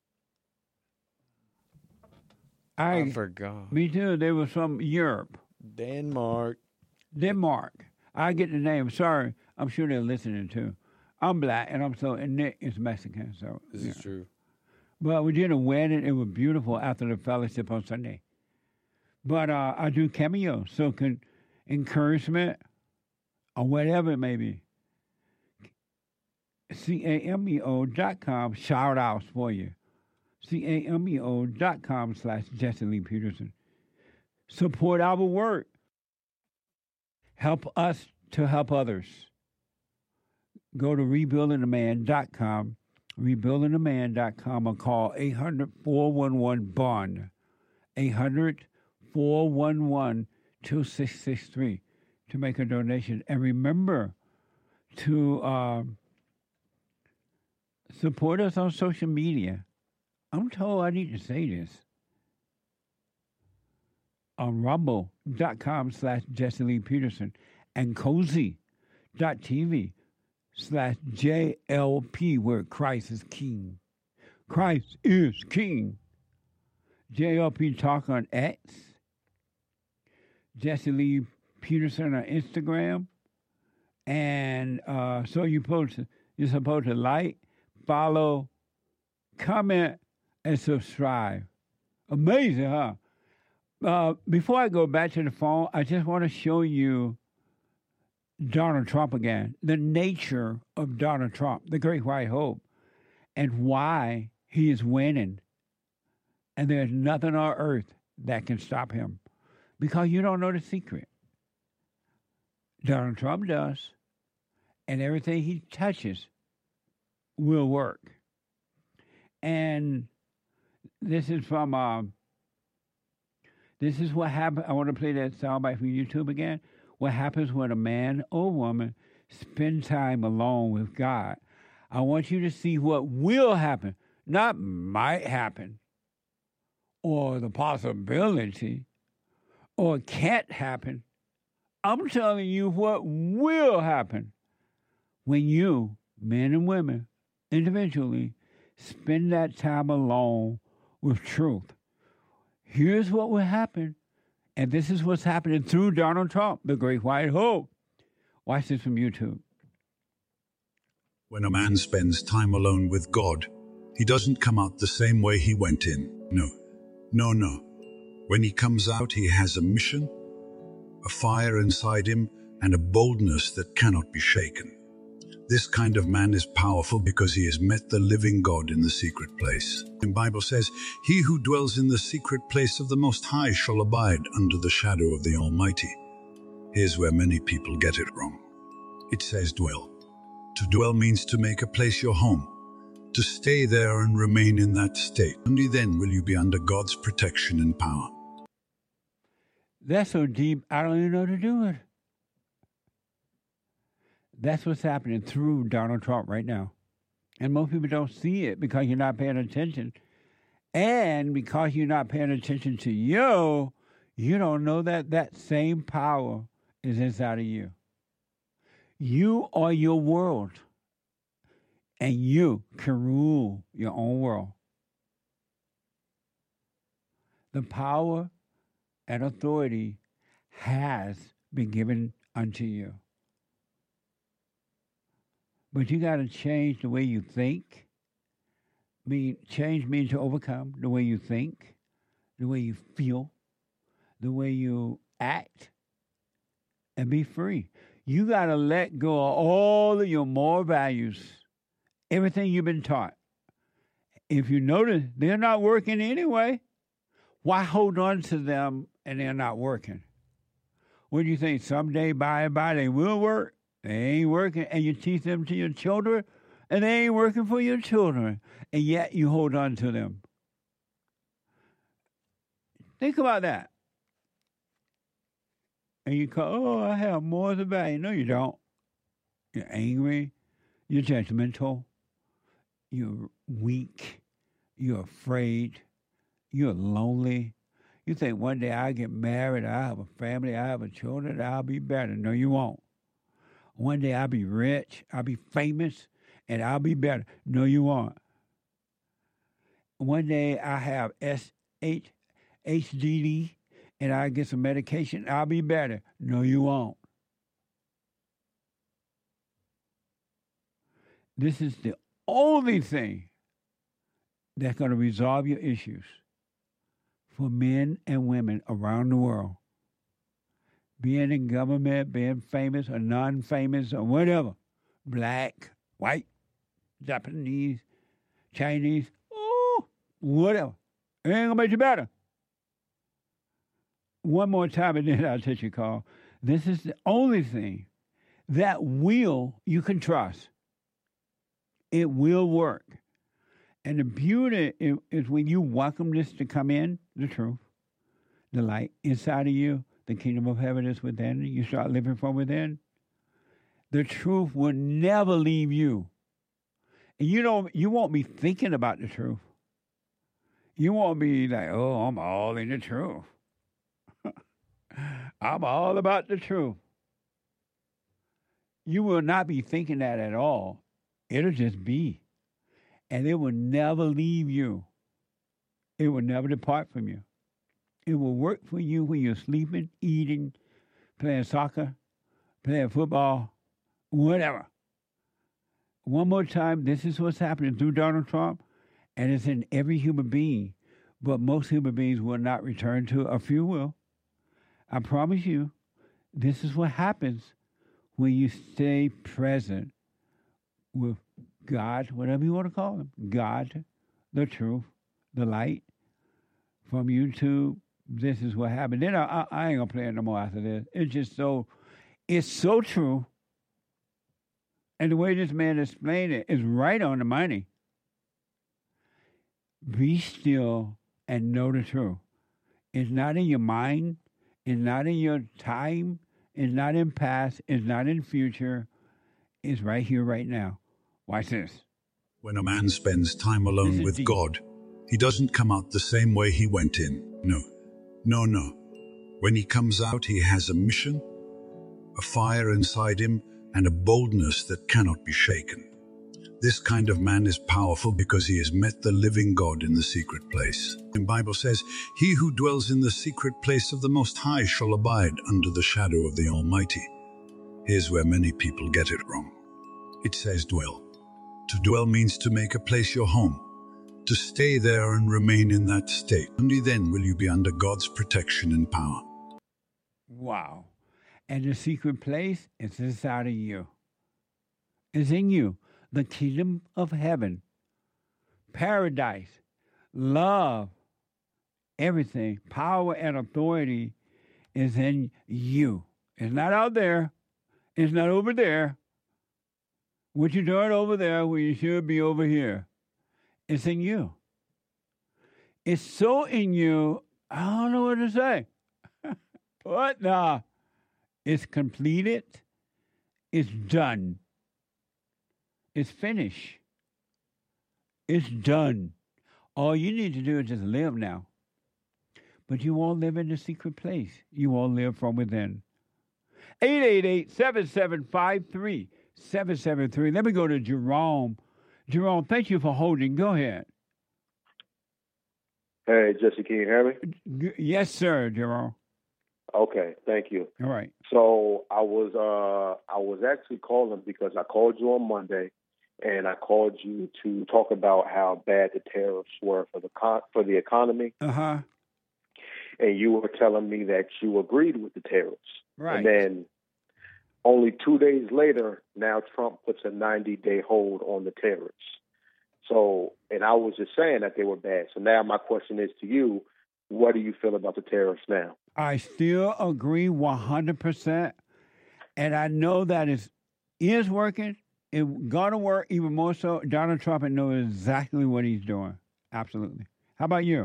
I, I forgot. Me too. They were from Europe. Denmark. Denmark. I get the name. Sorry. I'm sure they're listening too. I'm black, and I'm so, and Nick is Mexican. So This yeah. is true. But we did a wedding. It was beautiful after the fellowship on Sunday. But uh, I do cameos, so can encouragement or whatever it may be. C A M E O dot com, shout outs for you. C A M E O dot com slash Jesse Lee Peterson. Support our work. Help us to help others. Go to rebuilding a man dot com, rebuilding a man dot com, or call eight hundred, four one one, B O N D, eight hundred, four one one, two six six three to make a donation. And remember to uh, support us on social media. I'm told I need to say this. On rumble dot com slash Jesse Lee Peterson and cozy dot T V slash J L P, where Christ is King. Christ is King. J L P Talk on X. Jesse Lee Peterson on Instagram. And uh, so you're supposed, to, you're supposed to like, follow, comment, and subscribe. Amazing, huh? Uh, before I go back to the phone, I just want to show you Donald Trump again, the nature of Donald Trump, the great white hope, and why he is winning. And there's nothing on earth that can stop him because you don't know the secret. Donald Trump does, and everything he touches will work. And this is from... Uh, This is what happens. I want to play that soundbite from YouTube again. What happens when a man or woman spend time alone with God. I want you to see what will happen, not might happen, or the possibility, or can't happen. I'm telling you what will happen when you, men and women, individually, spend that time alone with truth. Here's what will happen, and this is what's happening through Donald Trump, the great white hope. Watch this from YouTube. When a man spends time alone with God, he doesn't come out the same way he went in. No, no, no. When he comes out, he has a mission, a fire inside him, and a boldness that cannot be shaken. This kind of man is powerful because he has met the living God in the secret place. The Bible says, "He who dwells in the secret place of the Most High shall abide under the shadow of the Almighty." Here's where many people get it wrong. It says dwell. To dwell means to make a place your home, to stay there and remain in that state. Only then will you be under God's protection and power. That's so deep, I don't even know how to do it. That's what's happening through Donald Trump right now. And most people don't see it because you're not paying attention. And because you're not paying attention to you, you don't know that that same power is inside of you. You are your world. And you can rule your own world. The power and authority has been given unto you. But you got to change the way you think. I mean, change means to overcome the way you think, the way you feel, the way you act, and be free. You got to let go of all of your moral values, everything you've been taught. If you notice, they're not working anyway. Why hold on to them and they're not working? What do you think? Someday, by and by, they will work. They ain't working, and you teach them to your children, and they ain't working for your children, and yet you hold on to them. Think about that. And you call, oh, I have more than value. No, you don't. You're angry. You're judgmental. You're weak. You're afraid. You're lonely. You think one day I'll get married, I'll have a family, I'll have a children, I'll be better. No, you won't. One day I'll be rich, I'll be famous, and I'll be better. No, you won't. One day I have S H D D, and I'll get some medication, I'll be better. No, you won't. This is the only thing that's going to resolve your issues for men and women around the world. Being in government, being famous or non-famous or whatever. Black, white, Japanese, Chinese, oh, whatever. It ain't going to make you better. One more time and then I'll take your call. This is the only thing that will you can trust. It will work. And the beauty is, is when you welcome this to come in, the truth, the light inside of you, the kingdom of heaven is within. You start living from within. The truth will never leave you. And you don't. You won't be thinking about the truth. You won't be like, oh, I'm all in the truth. I'm all about the truth. You will not be thinking that at all. It'll just be. And it will never leave you. It will never depart from you. It will work for you when you're sleeping, eating, playing soccer, playing football, whatever. One more time, this is what's happening through Donald Trump, and it's in every human being. But most human beings will not return to, a few will. I promise you, this is what happens when you stay present with God, whatever you want to call him. God, the truth, the light. From YouTube, this is what happened. Then I, I, I ain't going to play it no more after this. It's just so, it's so true. And the way this man explained it is right on the money. Be still and know the truth. It's not in your mind. It's not in your time. It's not in past. It's not in future. It's right here, right now. Watch this. When a man spends time alone with God, he doesn't come out the same way he went in. No, no, no. When he comes out, he has a mission, a fire inside him, and a boldness that cannot be shaken. This kind of man is powerful because he has met the living God in the secret place. The Bible says, he who dwells in the secret place of the Most High shall abide under the shadow of the Almighty. Here's where many people get it wrong. It says dwell. To dwell means to make a place your home, to stay there and remain in that state. Only then will you be under God's protection and power. Wow. And the secret place is inside of you. It's in you. The kingdom of heaven, paradise, love, everything, power and authority is in you. It's not out there. It's not over there. What you're doing over there when you should be over here. It's in you. It's so in you, I don't know what to say. What? Nah. It's completed. It's done. It's finished. It's done. All you need to do is just live now. But you won't live in the secret place. You won't live from within. eight eight eight, seven seven five, three seven seven three. Let me go to Jerome. Jerome, thank you for holding. Go ahead. Hey, Jesse, can you hear me? G- yes, sir, Jerome. Okay, thank you. All right. So I was uh I was actually calling because I called you on Monday, and I called you to talk about how bad the tariffs were for the con- for the economy. Uh huh. And you were telling me that you agreed with the tariffs. Right. And then only two days later, now Trump puts a ninety-day hold on the tariffs. So, and I was just saying that they were bad. So now my question is to you, what do you feel about the tariffs now? I still agree one hundred percent. And I know that it is working. It's going to work even more so. Donald Trump knows exactly what he's doing. Absolutely. How about you?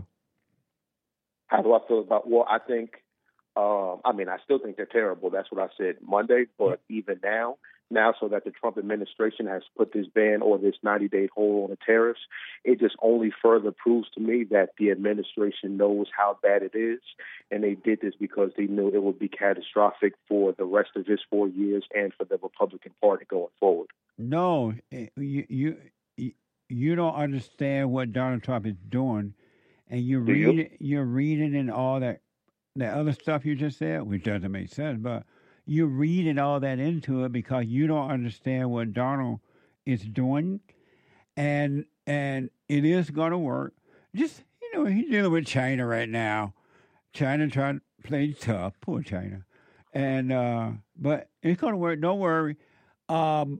How do I feel about, well, I think, um, I mean, I still think they're terrible. That's what I said Monday. But even now, now so that the Trump administration has put this ban or this ninety-day hold on the tariffs, it just only further proves to me that the administration knows how bad it is. And they did this because they knew it would be catastrophic for the rest of his four years and for the Republican Party going forward. No, you you you don't understand what Donald Trump is doing, and you Do read you? it, you're reading and all that that other stuff you just said, which doesn't make sense, but you're reading all that into it because you don't understand what Donald is doing, and and it is going to work. Just you know, he's dealing with China right now. China trying to play tough, poor China, and uh, but it's going to work. Don't worry. Um,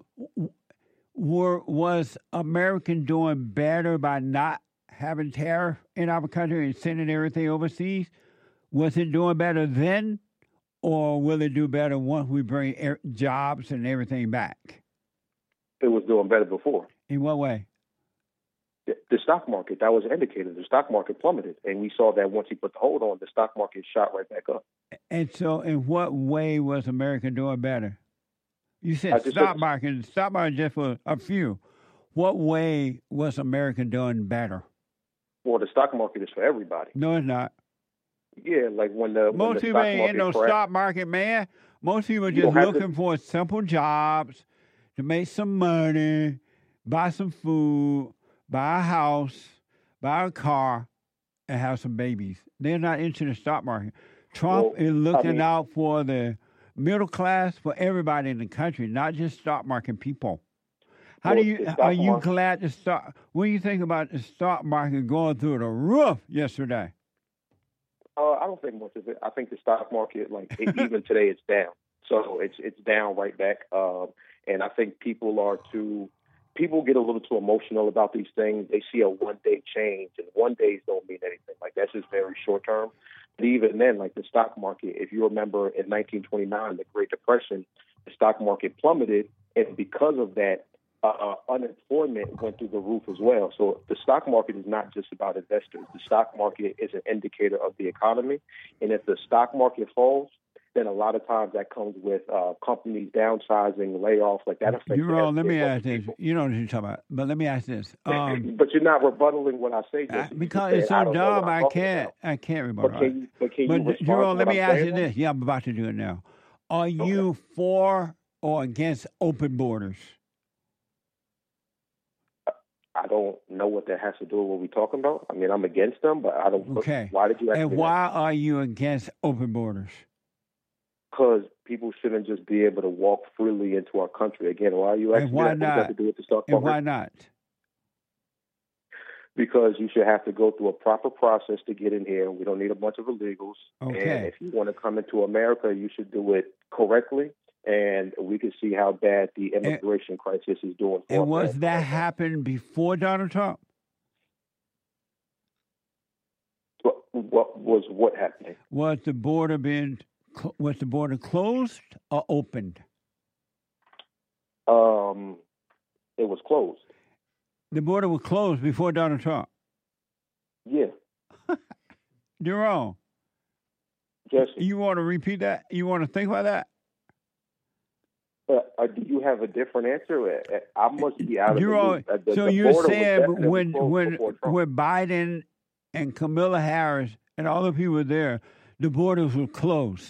were was American doing better by not having tariff in our country and sending everything overseas? Was it doing better then, or will it do better once we bring er- jobs and everything back? It was doing better before. In what way? The, the stock market, that was an indicator. The stock market plummeted. And we saw that once he put the hold on, the stock market shot right back up. And so in what way was America doing better? You I said just stock said- market, stock market just for a few. What way was America doing better? Well, the stock market is for everybody. No, it's not. Yeah, like when the when Most the people stock ain't market in no crashed- stock market, man. Most people are You just don't have to- looking for simple jobs to make some money, buy some food, buy a house, buy a car, and have some babies. They're not into the stock market. Trump Well, is looking I mean- out for the middle class, for everybody in the country, not just stock market people. How Well, do you the stock are you market- glad the stock? What do you think about the stock market going through the roof yesterday? Uh, I don't think much of it. I think the stock market, like it, even today, it's down. So it's it's down right back. Um, and I think people are too. People get a little too emotional about these things. They see a one day change, and one days don't mean anything. Like that's just very short term. But even then, like the stock market, if you remember in nineteen twenty-nine, the Great Depression, the stock market plummeted, and because of that, uh, unemployment went through the roof as well. So the stock market is not just about investors. The stock market is an indicator of the economy, and if the stock market falls, then a lot of times that comes with uh, companies downsizing, layoffs, like that affects. You're wrong. Let me every- ask this. You know what you're talking about, but let me ask this. Um, but you're not rebuttaling what I say, Jesse. You because just it's said, I so don't know what dumb, I'm I talking can't. about. I can't rebuttal. But can you, but can you But respond Jerome, to let what me I'm ask saying you now? this. Yeah, I'm about to do it now. Are you for or against open borders? I don't know what that has to do with what we're talking about. I mean, I'm against them, but I don't. Okay. Why did you ask And me why are you against open borders? Because people shouldn't just be able to walk freely into our country. Again, why are you asking And me why that? What does that not? have to do with the stock And market? why not? Because you should have to go through a proper process to get in here. We don't need a bunch of illegals. Okay. And if you want to come into America, you should do it correctly. And we can see how bad the immigration crisis is doing for And was America. that happened before Donald Trump? What, what was what happening? Was the border being cl- was the border closed or opened? Um, it was closed. The border was closed before Donald Trump. Yeah. Jerome, Jesse. you want to repeat that? You want to think about that? Uh, uh, do you have a different answer? Uh, I must be out of You're the all, loop. Uh, the, so the you're border was saying definitely when closed when before Trump. when Biden and Kamala Harris and all the people there, the borders were closed.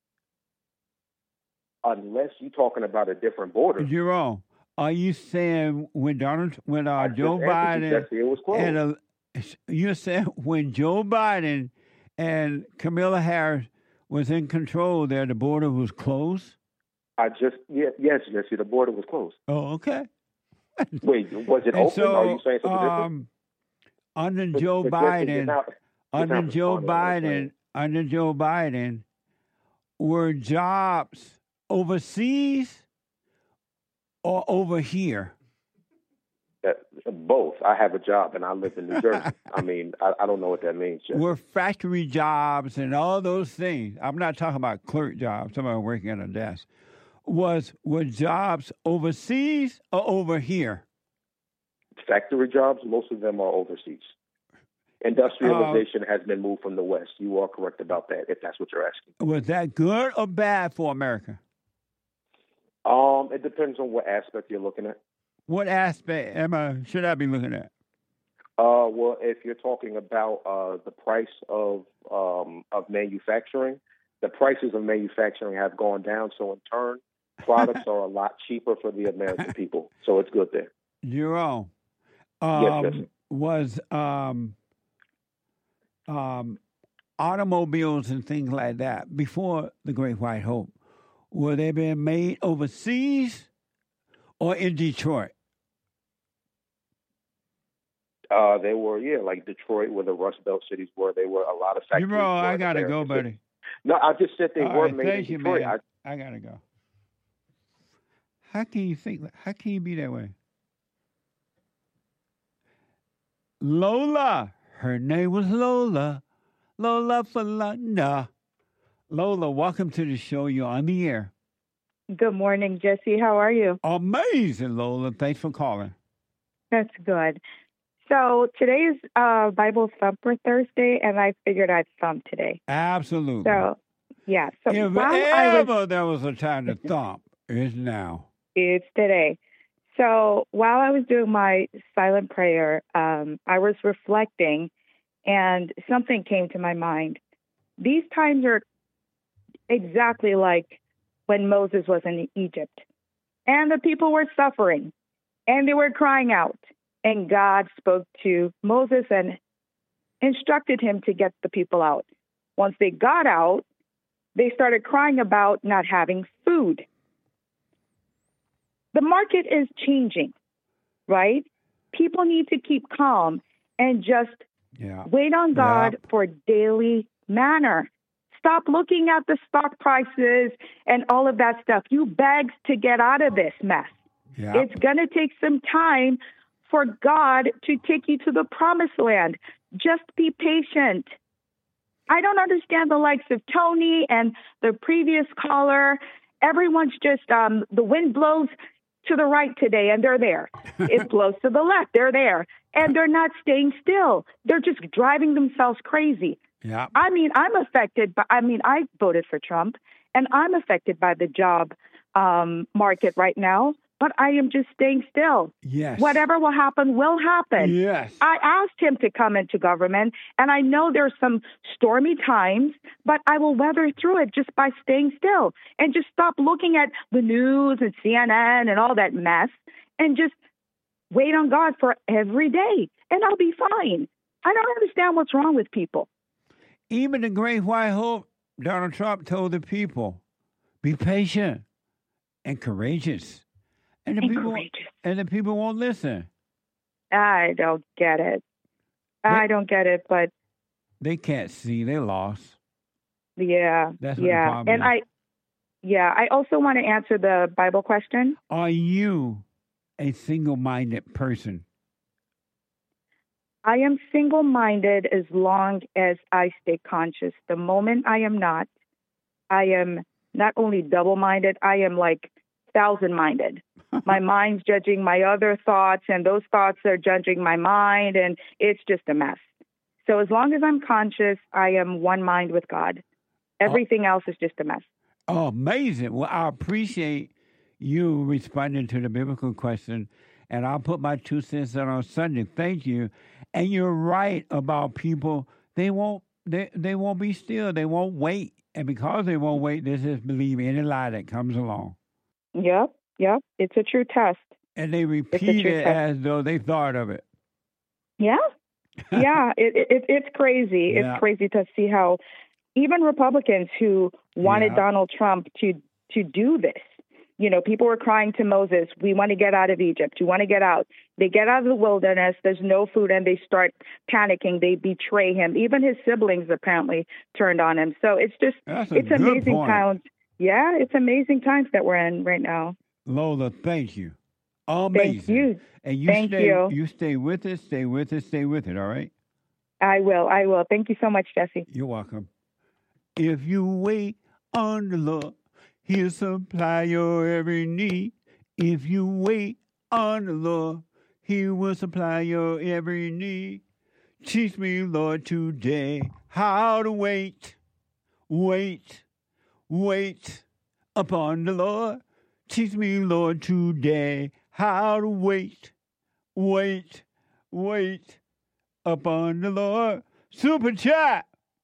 Unless you're talking about a different border. Jerome, are you saying when Donald, when uh, Joe just answered you, Biden, Jesse, it was closed. and uh, you're saying when Joe Biden and Kamala Harris was in control there, the border was closed? I just, yeah, yes, Jesse, the border was closed. Oh, okay. Wait, was it And open? so, Are you saying something different? um, under But- Joe but Jesse, you're Biden, not- you're under not Joe responding to what I'm Biden, saying. under Joe Biden, were jobs overseas or over here? Uh, both. I have a job and I live in New Jersey. I mean, I, I don't know what that means, Jesse. Were factory jobs and all those things. I'm not talking about clerk jobs, somebody working at a desk. Was were jobs overseas or over here? Factory jobs, most of them are overseas. Industrialization has been moved from the West. You are correct about that, if that's what you're asking. Was that good or bad for America? Um, it depends on what aspect you're looking at. What aspect am I, should I be looking at? Uh, well, if you're talking about uh, the price of um, of manufacturing, the prices of manufacturing have gone down. So in turn, products are a lot cheaper for the American people. So it's good there. Jerome, Yes, um, yes. was um, um, automobiles and things like that before the Great White Hope, were they being made overseas or in Detroit? Uh, they were, yeah, like Detroit, where the Rust Belt cities were. They were a lot of factories. Jerome, were I in gotta go, American buddy. cities. No, I just said they All were right, made thank in you, Detroit. man. I, I gotta go. How can you think? How can you be that way? Lola, her name was Lola. Lola for London. Lola, welcome to the show. You're on the air. Good morning, Jesse. How are you? Amazing, Lola. Thanks for calling. That's good. So today is uh, Bible Thumper Thursday, and I figured I'd thump today. Absolutely. So, yeah. So if while I was, ever there was a time to thump, it's now. it's today. So while I was doing my silent prayer, um, I was reflecting, and something came to my mind. These times are exactly like when Moses was in Egypt, and the people were suffering, and they were crying out. And God spoke to Moses and instructed him to get the people out. Once they got out, they started crying about not having food. The market is changing, right? People need to keep calm and just yeah. wait on God Yeah. for daily manner. Stop looking at the stock prices and all of that stuff. You begged to get out of this mess. Yeah. It's going to take some time for God to take you to the promised land. Just be patient. I don't understand the likes of Tony and the previous caller. Everyone's just, um, the wind blows to the right today, and they're there. It blows to the left, they're there. And they're not staying still. They're just driving themselves crazy. Yeah. I mean, I'm affected by, I mean, I voted for Trump, and I'm affected by the job um, market right now. But I am just staying still. Yes. Whatever will happen, will happen. Yes. I asked him to come into government, and I know there's some stormy times, but I will weather through it just by staying still and just stop looking at the news and C N N and all that mess and just wait on God for every day, and I'll be fine. I don't understand what's wrong with people. Even the Great White Hope, Donald Trump told the people, be patient and courageous. And the, And people, courageous. and the people won't listen. I don't get it. I don't get it, but They can't see. They lost. yeah, That's what the yeah. problem And is. I, yeah, I also want to answer the Bible question. Are you a single-minded person? I am single-minded as long as I stay conscious. The moment I am not, I am not only double-minded, I am like thousand-minded. My mind's judging my other thoughts, and those thoughts are judging my mind, and it's just a mess. So as long as I'm conscious, I am one mind with God. Everything else is just a mess. Oh, amazing. Well, I appreciate you responding to the biblical question, and I'll put my two cents in on Sunday. Thank you. And you're right about people. They won't. They they won't be still. They won't wait. And because they won't wait, they just believe any lie that comes along. Yep, yep. It's a true test. And they repeat it test. as though they thought of it. Yeah, yeah. It, it it's crazy. Yeah. It's crazy to see how even Republicans who wanted Yeah. Donald Trump to to do this. You know, people were crying to Moses, we want to get out of Egypt. We want to get out. They get out of the wilderness. There's no food, and they start panicking. They betray him. Even his siblings apparently turned on him. So it's just, That's a it's good amazing point. times. Yeah, it's amazing times that we're in right now. Lola, thank you. Amazing. Thank you. And you Thank stay, you. You stay with it, stay with it, stay with it, all right? I will. I will. Thank you so much, Jesse. You're welcome. If you wait on the Lord, He'll supply your every need. If you wait on the Lord, He will supply your every need. Teach me, Lord, today how to wait, wait, wait upon the Lord. Teach me, Lord, today how to wait, wait, wait upon the Lord. Super chat.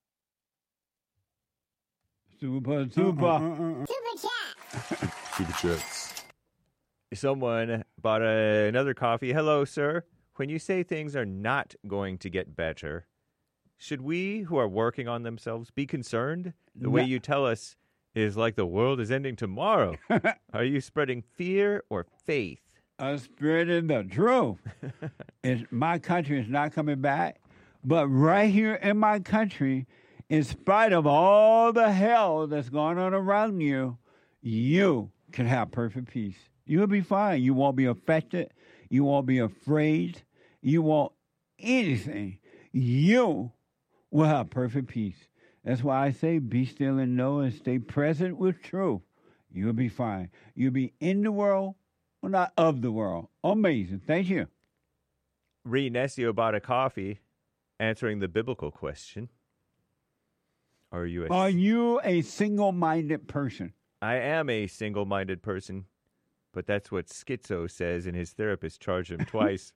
Super, super. Super chats. Someone bought a, another coffee. Hello, sir. When you say things are not going to get better, should we, who are working on themselves, be concerned? The way No. you tell us is like the world is ending tomorrow. Are you spreading fear or faith? I'm spreading the truth. It's, my country is not coming back. But right here in my country, in spite of all the hell that's going on around you, you can have perfect peace. You'll be fine. You won't be affected. You won't be afraid. You won't anything. You will have perfect peace. That's why I say be still and know and stay present with truth. You'll be fine. You'll be in the world, well, not of the world. Amazing. Thank you. Ree Nessio bought a coffee answering the biblical question. Are you a Are you a single-minded person? I am a single-minded person, but that's what Schizo says, and his therapist charged him twice.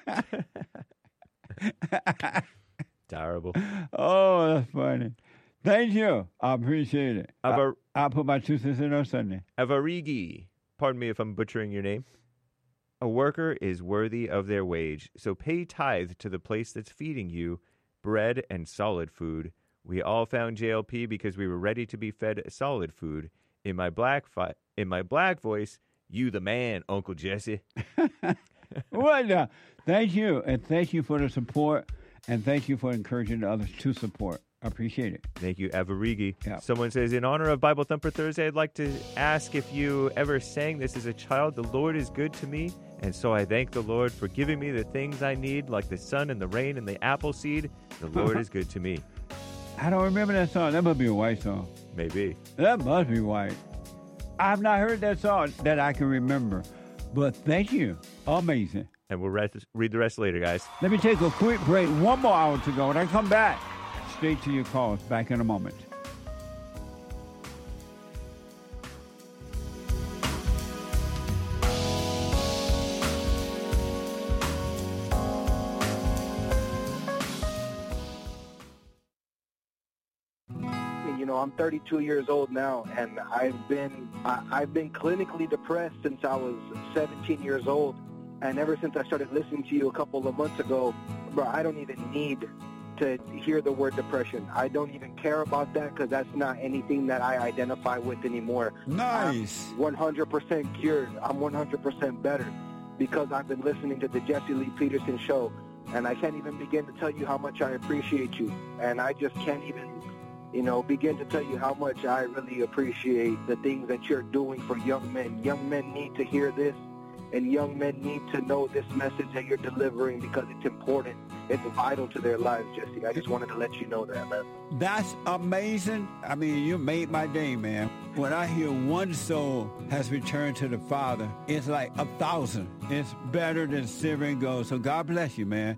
Terrible. Oh, that's funny. Thank you. I appreciate it. Avar- I, I'll put my two cents in on Sunday. Avarigi, pardon me if I'm butchering your name. A worker is worthy of their wage, so pay tithe to the place that's feeding you bread and solid food. We all found J L P because we were ready to be fed solid food. In my black fi- in my black voice, you the man, Uncle Jesse. What the? Thank you. And thank you for the support. And thank you for encouraging the others to support. I appreciate it. Thank you, Avarigi. Yeah. Someone says, in honor of Bible Thumper Thursday, I'd like to ask if you ever sang this as a child. The Lord is good to me, and so I thank the Lord for giving me the things I need, like the sun and the rain and the apple seed. The Lord is good to me. I don't remember that song. That must be a white song. Maybe. That must be white. I've not heard that song that I can remember. But thank you. Amazing. And we'll read, read the rest later, guys. Let me take a quick break. One more hour to go. When I come back, straight to your calls. Back in a moment. You know, I'm thirty-two years old now, and I've been I, I've been clinically depressed since I was seventeen years old, and ever since I started listening to you a couple of months ago, bro, I don't even need to hear the word depression. I don't even care about that because that's not anything that I identify with anymore. Nice. I'm one hundred percent cured. I'm one hundred percent better because I've been listening to the Jesse Lee Peterson show, and I can't even begin to tell you how much I appreciate you, and I just can't even you know, begin to tell you how much I really appreciate the things that you're doing for young men. Young men need to hear this, and young men need to know this message that you're delivering because it's important. It's vital to their lives, Jesse. I just wanted to let you know that, man. That's amazing. I mean, you made my day, man. When I hear one soul has returned to the Father, it's like a thousand. It's better than silver and gold. So God bless you, man.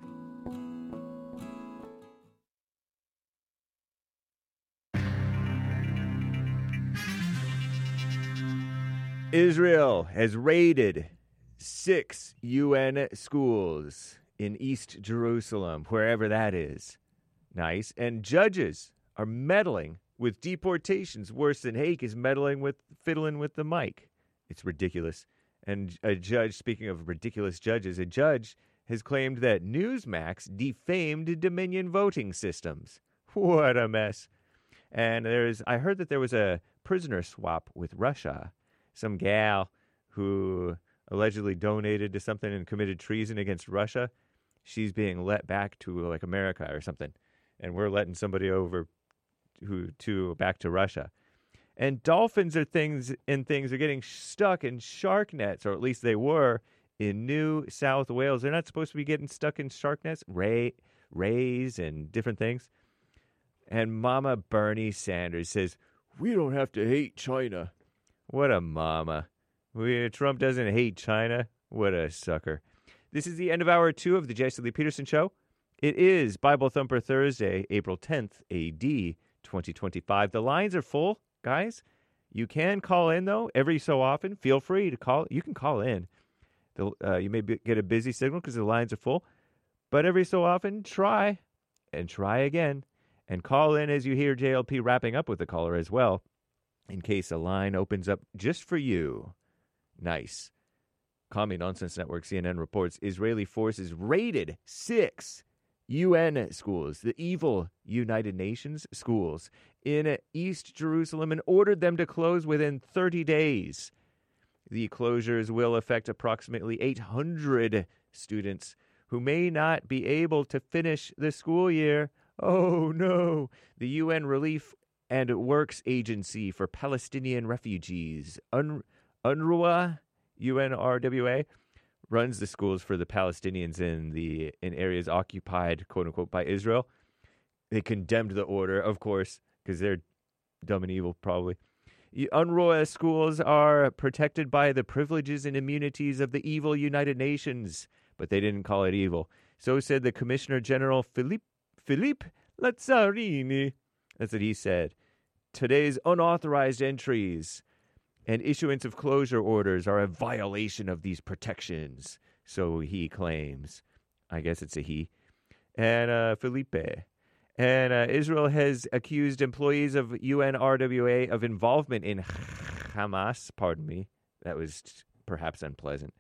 Israel has raided six U N schools in East Jerusalem, wherever that is. Nice. And judges are meddling with deportations worse than Hake is meddling with fiddling with the mic. It's ridiculous. And a judge, speaking of ridiculous judges, a judge has claimed that Newsmax defamed Dominion voting systems. What a mess. And there's, I heard that there was a prisoner swap with Russia. Some gal who allegedly donated to something and committed treason against Russia. She's being let back to like America or something. And we're letting somebody over who to back to Russia. And dolphins are things and things are getting stuck in shark nets, or at least they were in New South Wales. They're not supposed to be getting stuck in shark nets, ray, rays and different things. And Mama Bernie Sanders says, we don't have to hate China. What a mama. We, Trump doesn't hate China. What a sucker. This is the end of hour two of the Jesse Lee Peterson Show. It is Bible Thumper Thursday, April tenth, A D twenty twenty-five. The lines are full, guys. You can call in, though, every so often. Feel free to call. You can call in. The, uh, you may be, get a busy signal because the lines are full. But every so often, try and try again. And call in as you hear J L P wrapping up with the caller as well, in case a line opens up just for you. Nice. Commie Nonsense Network, C N N reports Israeli forces raided six U N schools, the evil United Nations schools, in East Jerusalem and ordered them to close within thirty days. The closures will affect approximately eight hundred students who may not be able to finish the school year. Oh, no. The U N Relief and Works Agency for Palestinian Refugees, Un- UNRWA, U N R W A, runs the schools for the Palestinians in the in areas occupied, quote-unquote, by Israel. They condemned the order, of course, because they're dumb and evil, probably. UNRWA schools are protected by the privileges and immunities of the evil United Nations, but they didn't call it evil. So said the Commissioner General Philippe Philippe Lazzarini. That's what he said. Today's unauthorized entries and issuance of closure orders are a violation of these protections, so he claims. I guess it's a he. And uh, Felipe. And uh, Israel has accused employees of U N R W A of involvement in Hamas. Pardon me. That was perhaps unpleasant.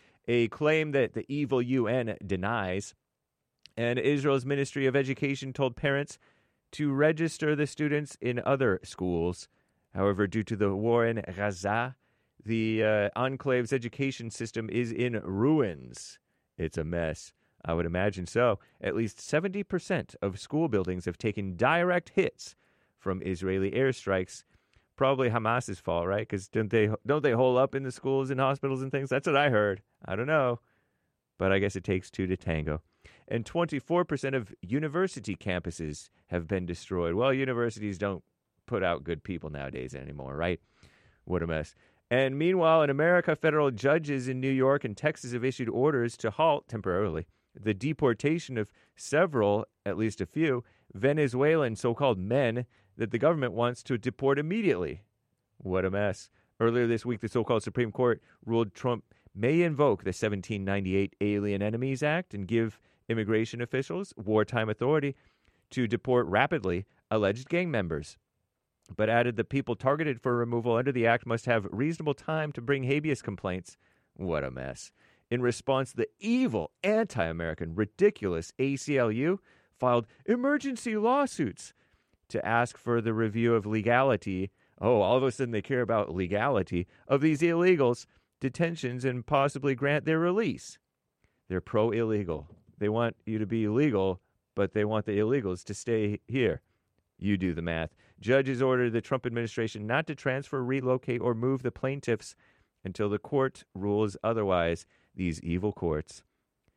A claim that the evil U N denies. And Israel's Ministry of Education told parents to register the students in other schools. However, due to the war in Gaza, the uh, enclave's education system is in ruins. It's a mess. I would imagine so. At least seventy percent of school buildings have taken direct hits from Israeli airstrikes. Probably Hamas's fault, right? Because don't they, don't they hole up in the schools and hospitals and things? That's what I heard. I don't know. But I guess it takes two to tango. And twenty-four percent of university campuses have been destroyed. Well, universities don't put out good people nowadays anymore, right? What a mess. And meanwhile, in America, federal judges in New York and Texas have issued orders to halt temporarily the deportation of several, at least a few, Venezuelan so-called men that the government wants to deport immediately. What a mess. Earlier this week, the so-called Supreme Court ruled Trump may invoke the seventeen ninety-eight Alien Enemies Act and give immigration officials wartime authority to deport rapidly alleged gang members, but added that people targeted for removal under the act must have reasonable time to bring habeas complaints. What a mess. In response, the evil, anti-American, ridiculous A C L U filed emergency lawsuits to ask for the review of legality. Oh, all of a sudden they care about legality of these illegals' detentions and possibly grant their release. They're pro-illegal. They want you to be illegal, but they want the illegals to stay here. You do the math. Judges ordered the Trump administration not to transfer, relocate, or move the plaintiffs until the court rules otherwise. These evil courts.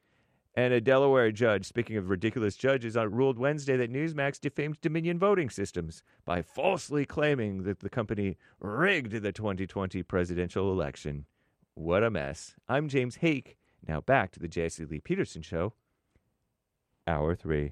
And a Delaware judge, speaking of ridiculous judges, ruled Wednesday that Newsmax defamed Dominion voting systems by falsely claiming that the company rigged the twenty twenty presidential election. What a mess. I'm James Hake. Now back to the Jesse Lee Peterson Show. Hour three.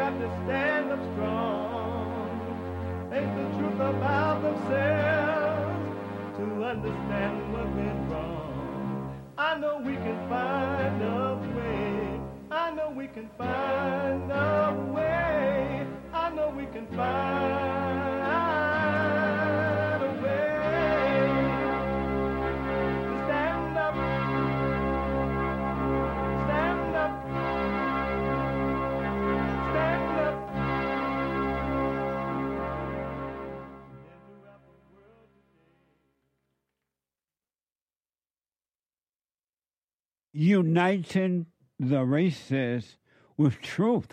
have to stand up strong, face the truth about themselves, to understand what went wrong. I know we can find a way. I know we can find a way. I know we can find a way to stand up, stand up, stand up. Uniting the races with truth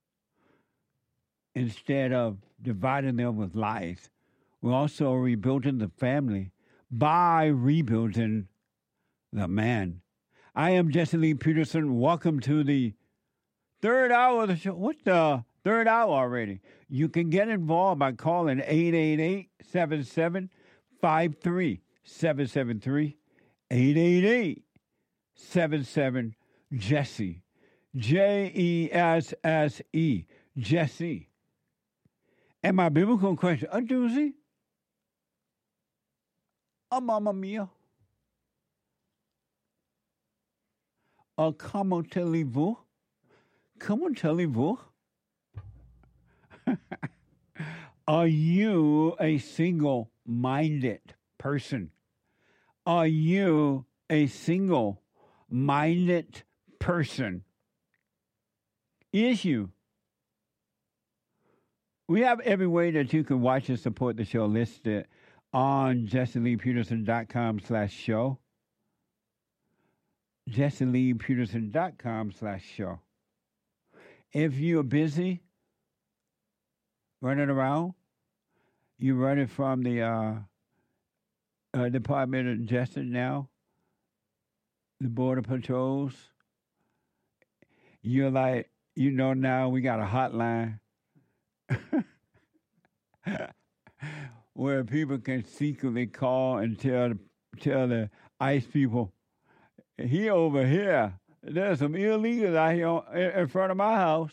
instead of dividing them with lies. We're also rebuilding the family by rebuilding the man. I am Jesse Lee Peterson. Welcome to the third hour of the show. What's the third hour already? You can get involved by calling eight eight eight, seven seven five three seven seven three, eight eight eight, seven seven Jesse. J E S S E. Jesse. And my biblical question, a doozy? A mamma mia? A comment allez-vous? Comment allez-vous? Are you a single-minded person? Are you a single-minded person? Is you? We have every way that you can watch and support the show listed on jesseleepeterson.com slash show. jesseleepeterson.com slash show. If you're busy running around, you're running from the uh, uh, Department of Justice now, the Border Patrols, you're like, you know now we got a hotline where people can secretly call and tell tell the ICE people, he over here, there's some illegals out here in front of my house.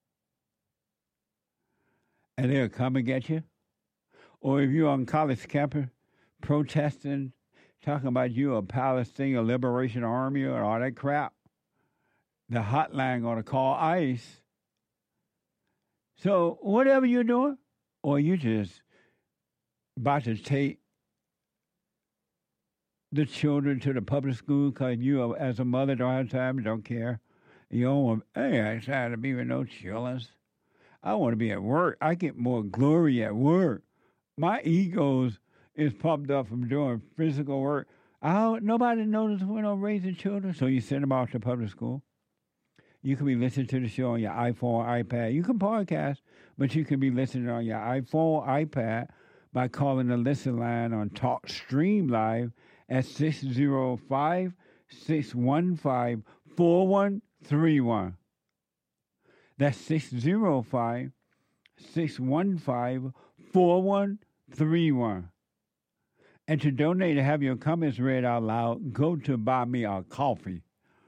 And they'll come and get you. Or if you're on college campus protesting, talking about you a Palestinian Liberation Army or all that crap, the hotline going to call ICE. So whatever you're doing, or you just about to take the children to the public school because you, as a mother, don't have time, don't care. You don't want, hey, I decided to be with no children. I want to be at work. I get more glory at work. My ego is pumped up from doing physical work. I don't, nobody notices when I'm raising children, so you send them off to public school. You can be listening to the show on your iPhone, iPad. You can podcast, but you can be listening on your iPhone, iPad by calling the listen line on Talk Stream Live at six oh five, six one five, four one three one. That's six oh five, six one five, four one three one. And to donate and have your comments read out loud, go to Buy Me a Coffee.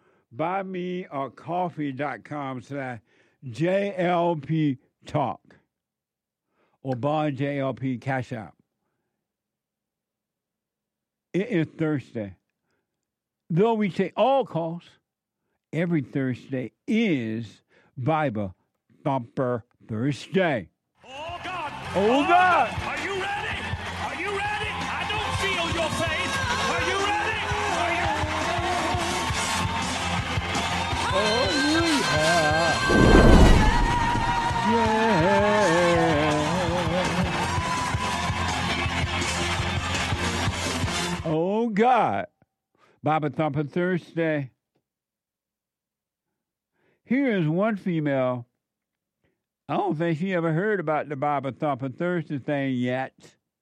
buymeacoffee.com slash JLP Talk or Bond J L P Cash App. It is Thursday. Though we take all calls, every Thursday is Bible Thumper Thursday. Oh, God. Oh, God. Are you ready? Are you ready? I don't feel your faith. Are you ready? Are you Oh, yeah. Yeah. Oh, God. Bible Thumper Thursday. Here is one female. I don't think she ever heard about the Bible Thumper Thursday thing yet.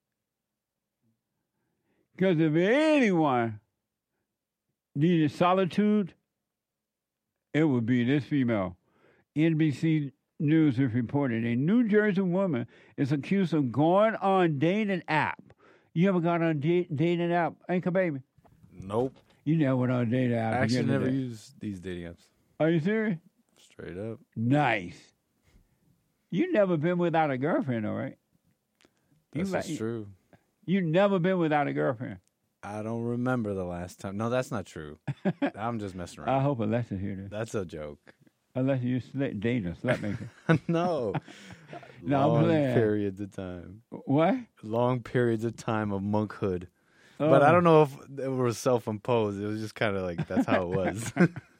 Because if anyone needed solitude, it would be this female. N B C News has reported a New Jersey woman is accused of going on dating app. You ever gone on a da- dating app, Anchor Baby? Nope. You never went on a dating app. I actually never that. use these dating apps. Are you serious? Straight up. Nice. You never been without a girlfriend, all right? You That's like- true. You never been without a girlfriend. I don't remember the last time. No, that's not true. I'm just messing I around. hope Alexa hear this. That's a joke. Unless you slit, date a slut maker. No. No, I'm Long playing. periods of time. What? Long periods of time of monkhood. But I Oh. don't know if it was self-imposed. It was just kind of like, that's how it was.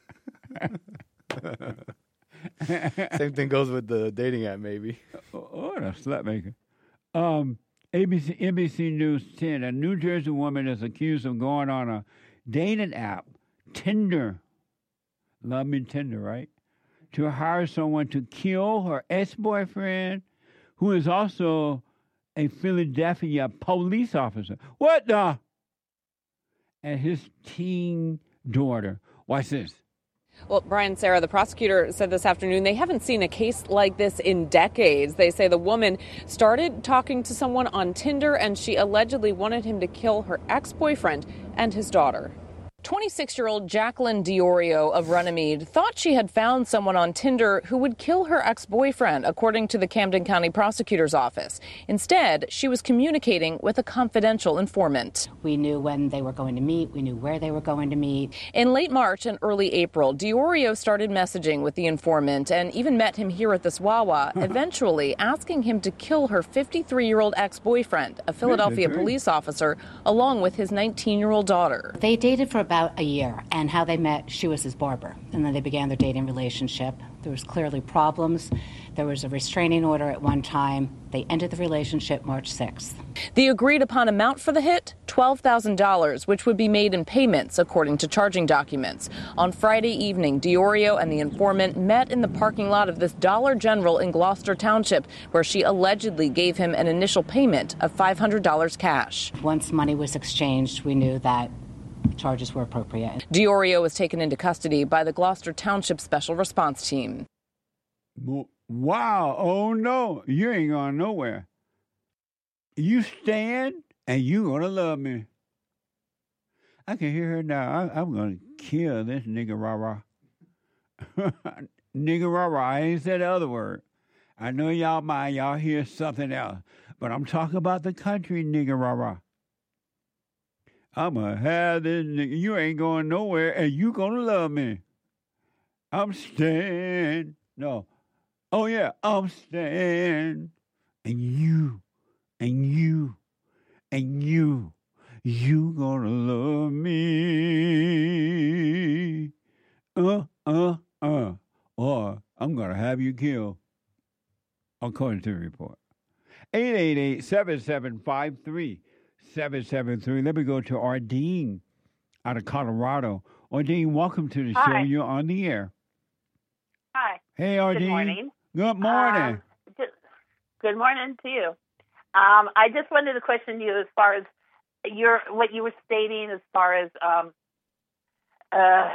Same thing goes with the dating app, maybe. Oh, the slut maker. Um, A B C, N B C News ten. A New Jersey woman is accused of going on a dating app, Tinder. Love me Tinder, right? To hire someone to kill her ex-boyfriend, who is also a Philadelphia police officer. What the? And his teen daughter. Watch this. Well, Brian, Sarah, the prosecutor said this afternoon they haven't seen a case like this in decades. They say the woman started talking to someone on Tinder and she allegedly wanted him to kill her ex-boyfriend and his daughter. twenty-six-year-old Jacqueline Diorio of Runnymede thought she had found someone on Tinder who would kill her ex-boyfriend, according to the Camden County Prosecutor's Office. Instead, she was communicating with a confidential informant. We knew when they were going to meet. We knew where they were going to meet. In late March and early April, Diorio started messaging with the informant and even met him here at this Wawa, eventually asking him to kill her fifty-three-year-old ex-boyfriend, a Philadelphia fifty-three? police officer, along with his nineteen-year-old daughter. They dated for about a year, and how they met, she was his barber. And then they began their dating relationship. There was clearly problems. There was a restraining order at one time. They ended the relationship March sixth. The agreed-upon amount for the hit, twelve thousand dollars, which would be made in payments, according to charging documents. On Friday evening, Diorio and the informant met in the parking lot of this Dollar General in Gloucester Township, where she allegedly gave him an initial payment of five hundred dollars cash. Once money was exchanged, we knew that charges were appropriate. Diorio was taken into custody by the Gloucester Township Special Response Team. Wow. Oh, no. You ain't going nowhere. You stand and you going to love me. I can hear her now. I, I'm going to kill this nigga rah-rah. Nigga rah-rah. I ain't said the other word. I know y'all mind. Y'all hear something else. But I'm talking about the country nigga rah-rah. I'm going to have this nigga. You ain't going nowhere, and you going to love me. I'm staying. No. Oh, yeah. I'm staying. And you, and you, and you, you going to love me. Uh, uh, uh. Or I'm going to have you killed, according to the report. eight eight eight, seven seven five three. seven seven three. Let me go to Ardeen out of Colorado. Ardeen, welcome to the show. Hi. You're on the air. Hi. Hey, Ardeen. Good morning. Good morning. Um, just, good morning to you. Um, I just wanted to question you as far as your what you were stating as far as um, uh,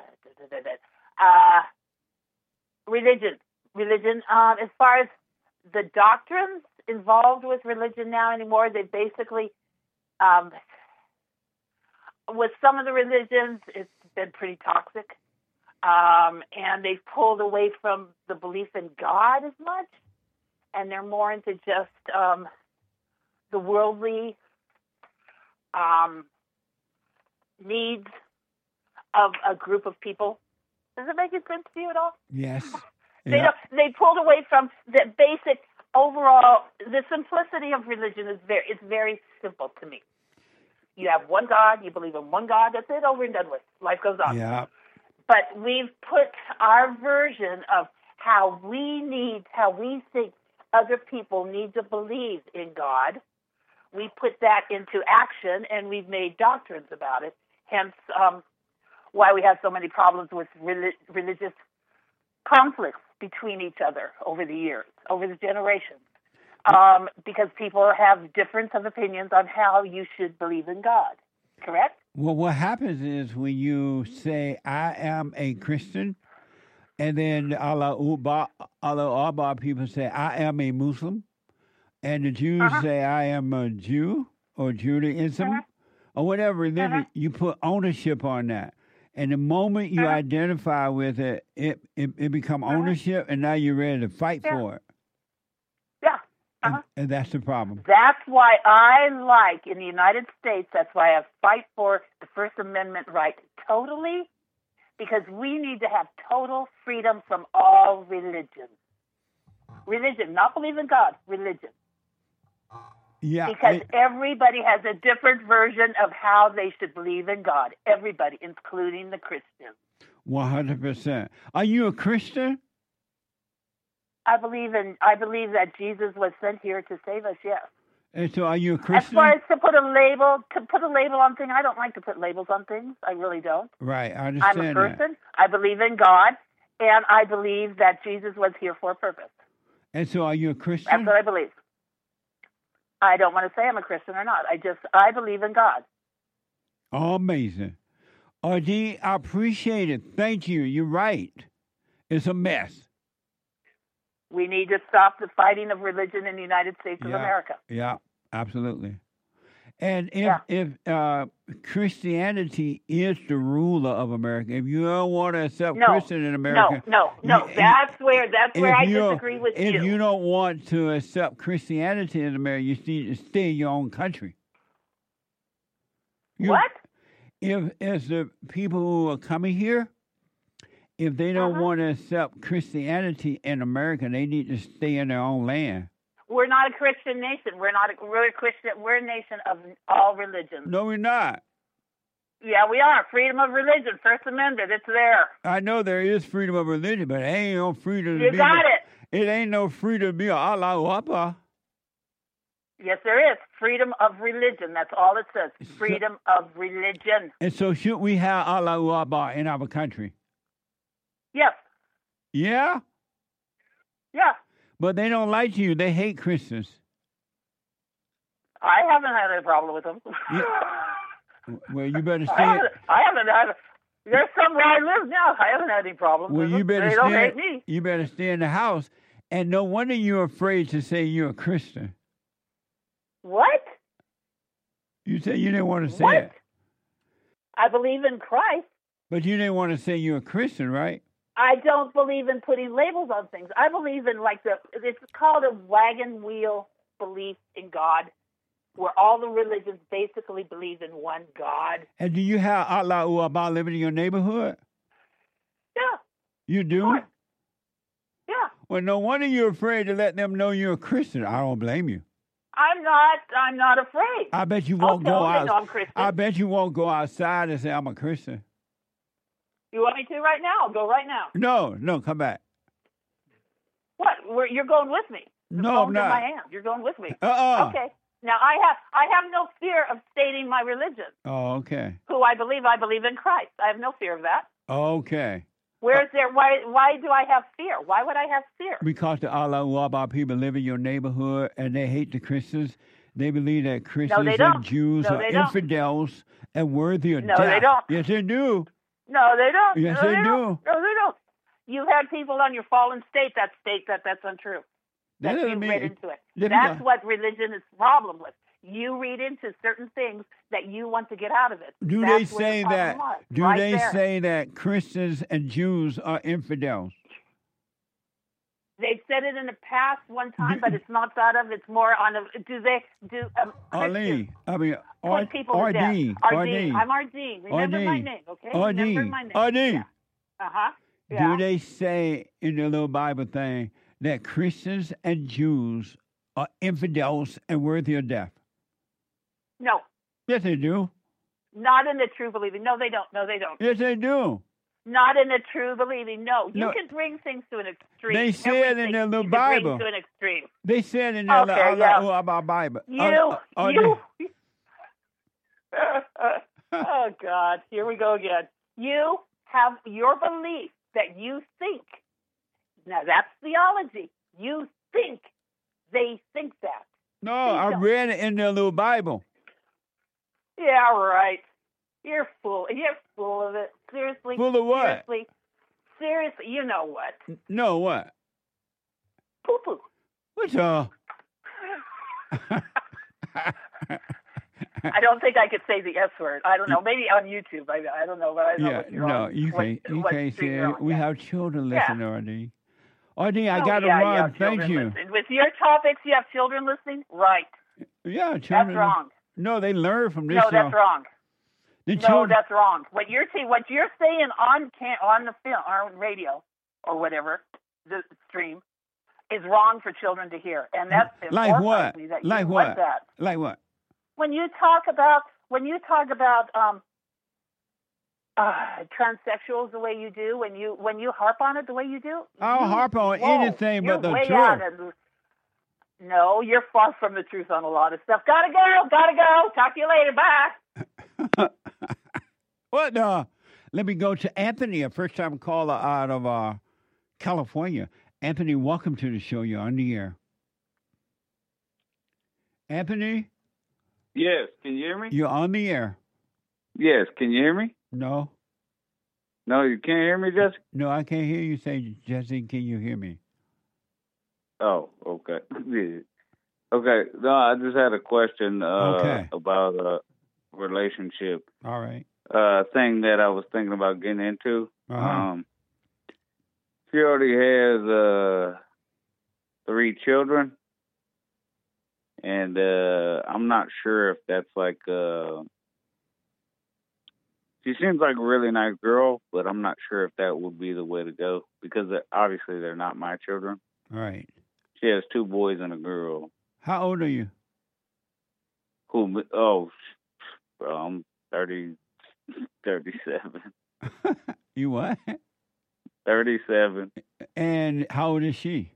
uh, religion. Religion. Um, as far as the doctrines involved with religion now anymore, they basically Um, with some of the religions, it's been pretty toxic, um, and they've pulled away from the belief in God as much, and they're more into just um, the worldly um, needs of a group of people. Does it make sense to you at all? Yes. They Yeah. don't, they pulled away from the basic overall. The simplicity of religion is very it's very simple to me. You have one God, you believe in one God, that's it, over and done with. Life goes on. Yeah. But we've put our version of how we need, how we think other people need to believe in God, we put that into action, and we've made doctrines about it. Hence, um, why we have so many problems with relig- religious conflicts between each other over the years, over the generations. Um, because people have difference of opinions on how you should believe in God, correct? Well, what happens is when you say, I am a Christian, and then Allah Uba, Allah Abba people say, I am a Muslim, and the Jews Uh-huh. say, I am a Jew or Judaism, or whatever religion, Uh-huh. you put ownership on that. And the moment you Uh-huh. identify with it, it, it, it become ownership, and now you're ready to fight Yeah. for it. Uh-huh. And, and that's the problem. That's why I like, in the United States, that's why I fight for the First Amendment right totally, because we need to have total freedom from all religions. Religion, not believe in God, religion. Yeah. Because I, everybody has a different version of how they should believe in God. Everybody, including the Christians. one hundred percent. Are you a Christian? I believe in. I believe that Jesus was sent here to save us. Yes. And so, are you a As Christian? far as to put a label, to put a label on things, I don't like to put labels on things. I really don't. Right. I I'm understand a person. that. I believe in God, and I believe that Jesus was here for a purpose. And so, are you a That's Christian? what I believe. I don't want to say I'm a Christian or not. I just I believe in God. Oh, amazing. R D, I appreciate it. Thank you. You're right. It's a mess. We need to stop the fighting of religion in the United States of Yeah. America. Yeah, absolutely. And if Yeah. if uh, Christianity is the ruler of America, if you don't want to accept No, Christian in America, no, no, no. you- That's where that's where if I you don't- disagree with if you. you don't want to accept Christianity in America, you need to stay in your own country. You- What? If if the people who are coming here, if they don't Uh-huh. want to accept Christianity in America, they need to stay in their own land. We're not a Christian nation. We're not. A, we're a Christian. We're a nation of all religions. No, we're not. Yeah, we are. Freedom of religion, First Amendment. It's there. I know there is freedom of religion, but it ain't no freedom to You be. got the- it. It ain't no freedom to be a Allah Akbar. Yes, there is freedom of religion. That's all it says. Freedom of religion. And so, should we have Allah Akbar in our country? Yes. Yeah, Yeah. but they don't like you. They hate Christians. I haven't had any problem with them. Well, you better I stay. haven't, I haven't had. There's some where I live now. I haven't had any problems. Well, with you them. better They don't stay. hate me. You better stay in the house. And no wonder you're afraid to say you're a Christian. What? You said you didn't want to say What? it, I believe in Christ. but you didn't want to say you're a Christian, right? I don't believe in putting labels on things. I believe in like the it's called a wagon wheel belief in God, where all the religions basically believe in one God. And do you have Allah Akbar living in your neighborhood? Yeah, You do? yeah. Well, no wonder you're afraid to let them know you're a Christian. I don't blame you. I'm not. I'm not afraid. I bet you I'll won't tell go them they out. know I'm Christian. I bet you won't go outside and say I'm a Christian. You want me to right now? I'll go right now. No, no, come back. What? Where, you're going with me? The No, I'm phone's in not. my hand. You're going with me. Uh-uh. Okay. Now I have. I have no fear of stating my religion. Oh, okay. Who I believe. I believe in Christ. I have no fear of that. Okay. Where's there? Why? Why do I have fear? Why would I have fear? Because the Allah Akbar people live in your neighborhood and they hate the Christians. They believe that Christians they and don't. Jews No, are they don't. infidels and worthy of No, death. they don't. Yes, they do. No, they don't. Yes, no, they they do. Don't. No, they don't. You've had people on your fallen state that state that that's untrue. That That doesn't you mean- read into it. Let me That's go. what religion is problem with. You read into certain things that you want to get out of it. Do That's they where the say problem that? lies, Do right they there. say that Christians and Jews are infidels? They've said it in the past one time, but it's not thought of. It's more on a. Do they do? Um, Ali, I mean, put R- people to R D, death. R R D. D. I'm R D. Remember R D. my name, okay? R D. Remember my name. R D. Uh huh. Yeah. Do they say in the little Bible thing that Christians and Jews are infidels and worthy of death? No, Yes, they do. not in the true believing. No, they don't. No, they don't. Yes, they do. Not in the true believing. No, you No. can bring things to an extreme. They said in Everything their little you can bring Bible. to an extreme. They said in the Okay, Allah yeah. Akbar Bible. You, Uh, uh, you. Oh God, here we go again. You have your belief that you think. Now that's theology. You think they think that. No, I read it in their little Bible. Yeah, right. You're full. You're full of it. Seriously. Full of what? Seriously. Seriously. You know what? No, what? Poo poo. What's uh? I don't think I could say the S word. I don't know. Maybe on YouTube. I, I don't know. But I don't know Yeah, what you're no, on. you what, can't. You what can't stream say you're it. on. We Yeah. have children Yeah. listening, R D. Audie, I Oh, got to yeah, you run. have Thank children you. listening. With your topics, you have children listening? Right. Yeah, That's children. wrong. No, they learn from this. No, that's uh, wrong. The no, children. that's wrong. What you're saying, what you're saying on can, on the film, on radio, or whatever, the stream, is wrong for children to hear, and that's Like horrifies what? me that Like you what? want that. Like what? When you talk about when you talk about um, uh, transsexuals the way you do, when you when you harp on it the way you do, I'll you, harp on whoa, anything you're but the way truth. out of, no, you're far from the truth on a lot of stuff. Gotta go, gotta go. Talk to you later. Bye. What? Uh, let me go to Anthony, a first-time caller out of uh, California. Anthony, welcome to the show. You're on the air. Anthony, Yes, can you hear me? you're on the air. Yes, can you hear me? No, No, you can't hear me, Jesse? no, I can't hear you say, Jesse, can you hear me? Oh, okay. Yeah. Okay, no, I just had a question uh, Okay. about a relationship All right. uh, thing that I was thinking about getting into. Uh-huh. Um, she already has uh, three children, and uh, I'm not sure if that's like... Uh, she seems like a really nice girl, but I'm not sure if that would be the way to go because they're- obviously they're not my children. All right. She has two boys and a girl. How old are you? Who? Oh, bro, I'm thirty, thirty-seven. You what? thirty-seven. And how old is she?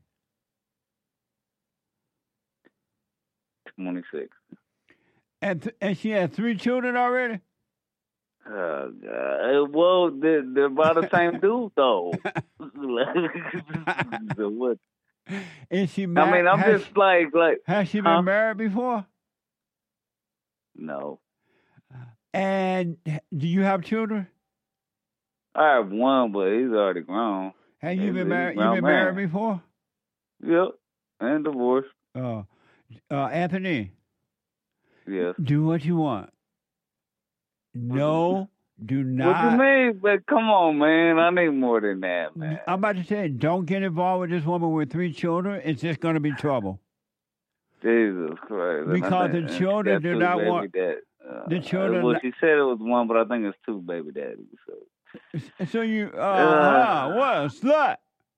twenty-six. And, th- and she has three children already? Uh, uh, well, they're, they're about the same dude, though. So what? Is she I married? mean, I'm has, just like, like. has she been huh? married before? No. And do you have children? I have one, but he's already grown. Have you He's- been he's a married? You grown been man. married before? Yep. And divorced. Oh, uh, Anthony, Yes. do what you want. No, do What not. you mean? But come on, man. I need more than that, man. I'm about to say, don't get involved with this woman with three children. It's just going to be trouble. Jesus Christ. And I Because think- the and children got do two not baby want- dad- uh, the children- Well, she said it was one, but I think it's two baby daddies. So. So you, uh, Uh. huh, what, a slut?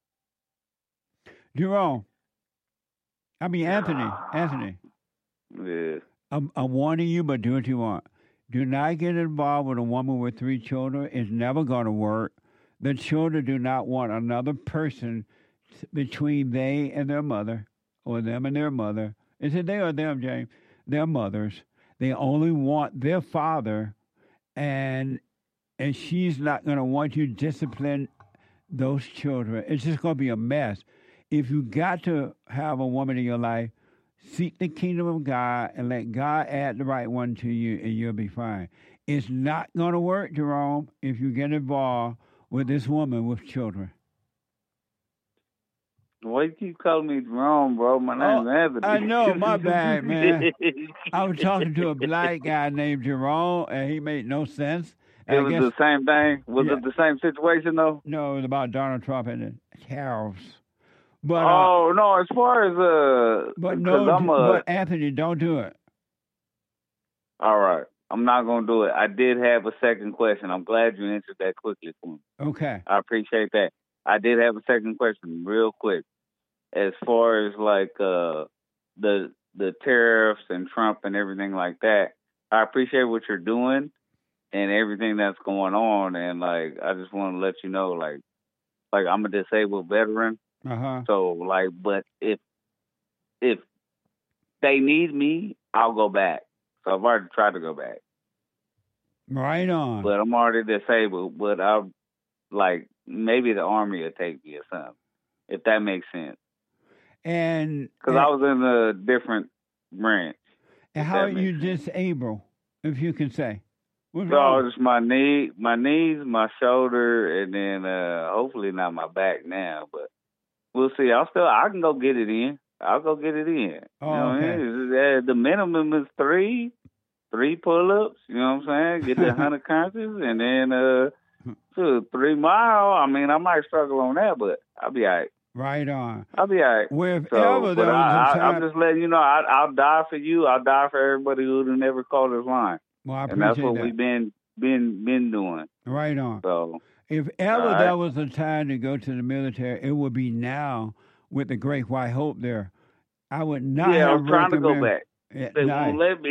Jerome. I mean, Anthony. Anthony. Yeah. I'm, I'm warning you, but do what you want. Do not get involved with a woman with three children. It's never going to work. The children do not want another person between they and their mother, or them and their mother. Is it they or them, James? Their mothers. They only want their father, and and she's not going to want you to discipline those children. It's just going to be a mess. If you got to have a woman in your life, seek the kingdom of God and let God add the right one to you, and you'll be fine. It's not going to work, Jerome, if you get involved with this woman with children. Why you keep calling me Jerome, bro? My name's Oh, Anthony. I know, my bad, man. I was talking to a black guy named Jerome, and he made no sense. It I was guess- the same thing? Was Yeah. it the same situation, though? No, it was about Donald Trump and the tariffs. But uh, oh, no, as far as, uh... but 'cause no, I'm a, but Anthony, don't do it. all right. I'm not going to do it. I did have a second question. I'm glad you answered that quickly for me. Okay. I appreciate that. I did have a second question real quick. As far as like uh the the tariffs and Trump and everything like that, I appreciate what you're doing and everything that's going on, and like I just want to let you know, like like I'm a disabled veteran. Uh huh. So like but if if they need me, I'll go back. So I've already tried to go back. Right on. But I'm already disabled, but I'll like maybe the army will take me or something. If that makes sense. And Because I was in a different branch. and if how that are you makes disabled, if you can say? What's So wrong? it's my knee, my knees, my shoulder, and then uh hopefully not my back now, but we'll see. I'll still I can go get it in. I'll go get it in. Oh, you know what I okay. mean? It's- uh, the minimum is three, three pull-ups. You know what I'm saying? Get the hundred conscious, and then uh, so three mile. I mean, I might struggle on that, but I'll be all right. Right on. I'll be all right. Well, if So, ever but there was I, a I, time, I'm just letting you know, I, I'll die for you. I'll die for everybody who never called us line. well, I And that's appreciate what that. we've been been been doing. Right on. So If ever All right. there was a time to go to the military, it would be now with the Great White Hope there. I would not yeah, have I'm trying to go recommend- back. Yeah, They nice. won't let me.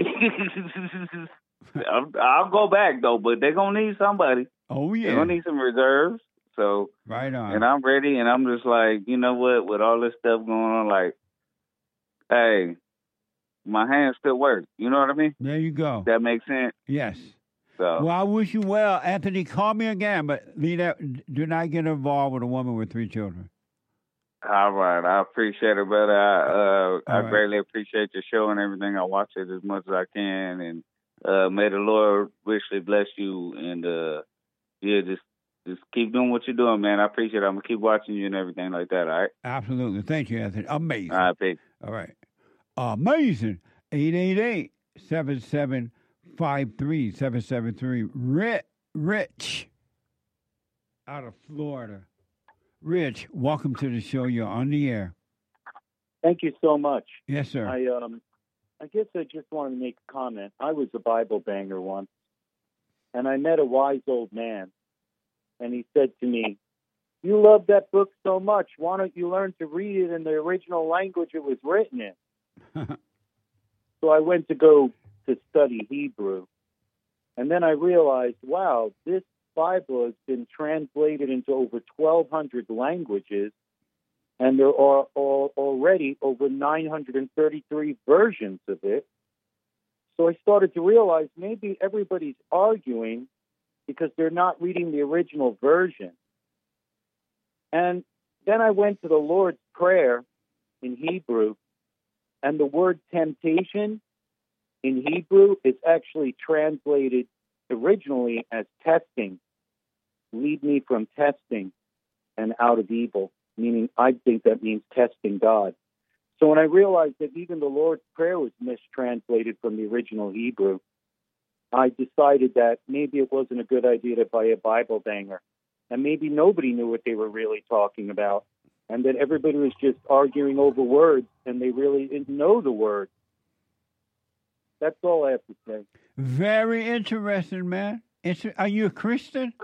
I'm, I'll go back though, but they're gonna need somebody. Oh They're yeah. gonna need some reserves. So Right on. and I'm ready, and I'm just like, you know what? With all this stuff going on, like, hey, my hands still work. You know what I mean? There you go. That makes sense. Yes. So Well, I wish you well, Anthony. Call me again, but leave that. Do not get involved with a woman with three children. all right, I appreciate it, brother. I uh, I right. greatly appreciate your show and everything. I watch it as much as I can, and uh, may the Lord richly bless you. And uh, yeah, just just keep doing what you're doing, man. I appreciate it. I'm gonna keep watching you and everything like that. All right. Absolutely. Thank you, Anthony. Amazing. All right, peace. All right. Amazing. eight eight eight, seven seven five three, seven seven three. Rich, Rich out of Florida. Rich, welcome to the show. You're on the air. Thank you so much. Yes, sir. I um, I guess I just wanted to make a comment. I was a Bible banger once, and I met a wise old man, and he said to me, "You love that book so much. Why don't you learn to read it in the original language it was written in?" So I went to go to study Hebrew, and then I realized, wow, this Bible has been translated into over twelve hundred languages, and there are all, already over nine hundred thirty-three versions of it. So I started to realize maybe everybody's arguing because they're not reading the original version. And then I went to the Lord's Prayer in Hebrew, and the word temptation in Hebrew is actually translated originally as testing. Lead me from testing and out of evil, meaning I think that means testing God. So when I realized that even the Lord's Prayer was mistranslated from the original Hebrew, I decided that maybe it wasn't a good idea to buy a Bible banger. And maybe nobody knew what they were really talking about. And that everybody was just arguing over words, and they really didn't know the words. That's all I have to say. Very interesting, man. Inter- Are you a Christian?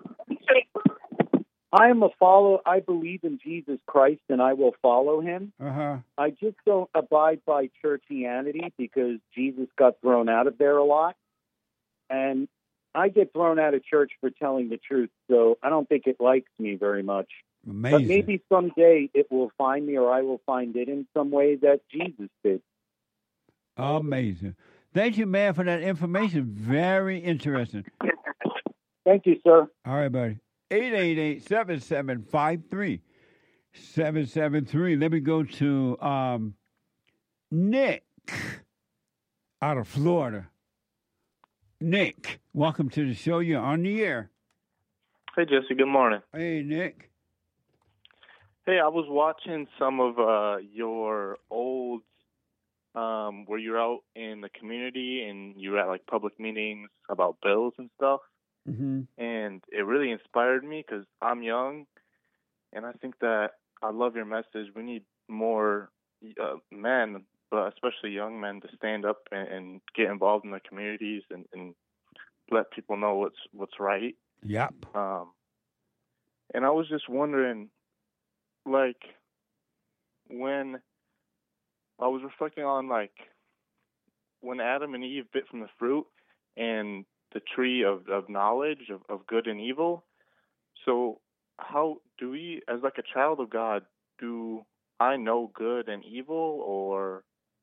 I am a follower. I believe in Jesus Christ, and I will follow him. Uh-huh. I just don't abide by churchianity because Jesus got thrown out of there a lot. And I get thrown out of church for telling the truth, so I don't think it likes me very much. Amazing. But maybe someday it will find me, or I will find it in some way that Jesus did. Amazing. Thank you, man, for that information. Very interesting. Thank you, sir. All right, buddy. eight eight eight, seven seven five three, seven seven three. Let me go to um, Nick out of Florida. Nick, welcome to the show. You're on the air. Hey, Jesse. Good morning. Hey, Nick. Hey, I was watching some of uh, your old, um, where you're out in the community and you're at like public meetings about bills and stuff. Mm-hmm. And it really inspired me because I'm young, and I think that I love your message. We need more uh, men, but especially young men, to stand up and, and get involved in the communities and, and let people know what's what's right. Yep. Um, and I was just wondering, like, when I was reflecting on, like, when Adam and Eve bit from the fruit and the tree of, of knowledge of, of good and evil. So how do we, as like a child of God, do I know good and evil, or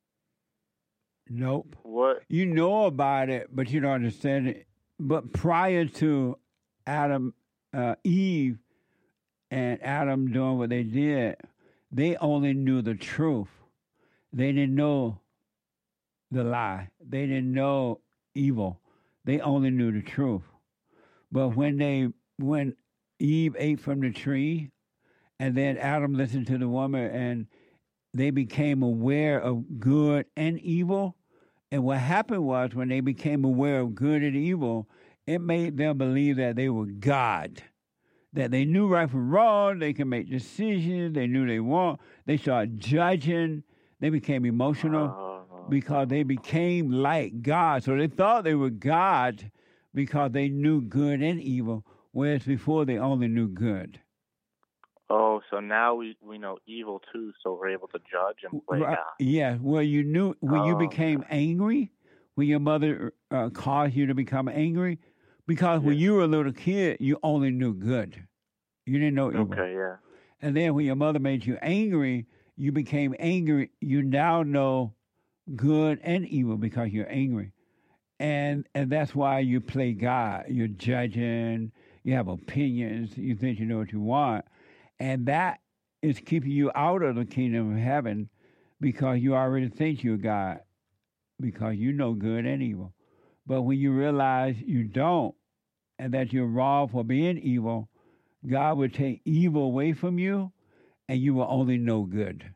Nope. what? You know about it, but you don't understand it. But prior to Adam, uh, Eve, and Adam doing what they did, they only knew the truth. They didn't know the lie. They didn't know evil. They only knew the truth. But when they, when Eve ate from the tree, and then Adam listened to the woman, and they became aware of good and evil. And what happened was, when they became aware of good and evil, it made them believe that they were God. that they knew right from wrong. They can make decisions. They knew they want. They started judging. They became emotional Uh, because they became like God. So they thought they were God because they knew good and evil, whereas before they only knew good. oh, so now we, we know evil too, so we're able to judge and play Right. God. Yeah, well, you knew when you Oh, became angry, when your mother uh, caused you to become angry, because when you were a little kid, you only knew good. You didn't know evil. Okay, yeah. And then when your mother made you angry, you became angry. You now know good and evil because you're angry. And and that's why you play God. You're judging, you have opinions, you think you know what you want. And that is keeping you out of the kingdom of heaven because you already think you're God, because you know good and evil. But when you realize you don't, and that you're wrong for being evil, God will take evil away from you, and you will only know good.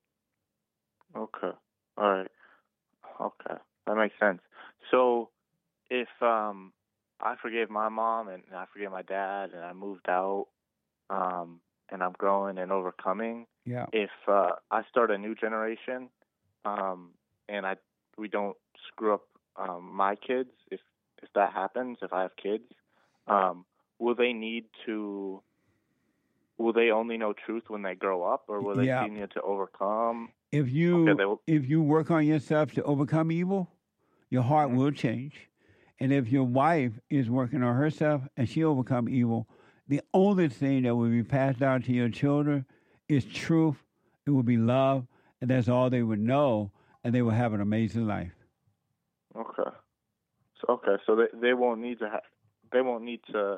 Okay. All right. Okay. That makes sense. So if um I forgave my mom and I forgave my dad and I moved out um and I'm growing and overcoming, Yeah. if uh I start a new generation um and I we don't screw up um my kids, if if that happens, if I have kids, um will they need to will they only know truth when they grow up, or will they Yeah. still need to overcome? If you Okay, they will- if you work on yourself to overcome evil, your heart will change. And if your wife is working on herself and she overcome evil, the only thing that will be passed down to your children is truth. It will be love, and that's all they would know, and they will have an amazing life. Okay. So okay, so they they won't need to ha- they won't need to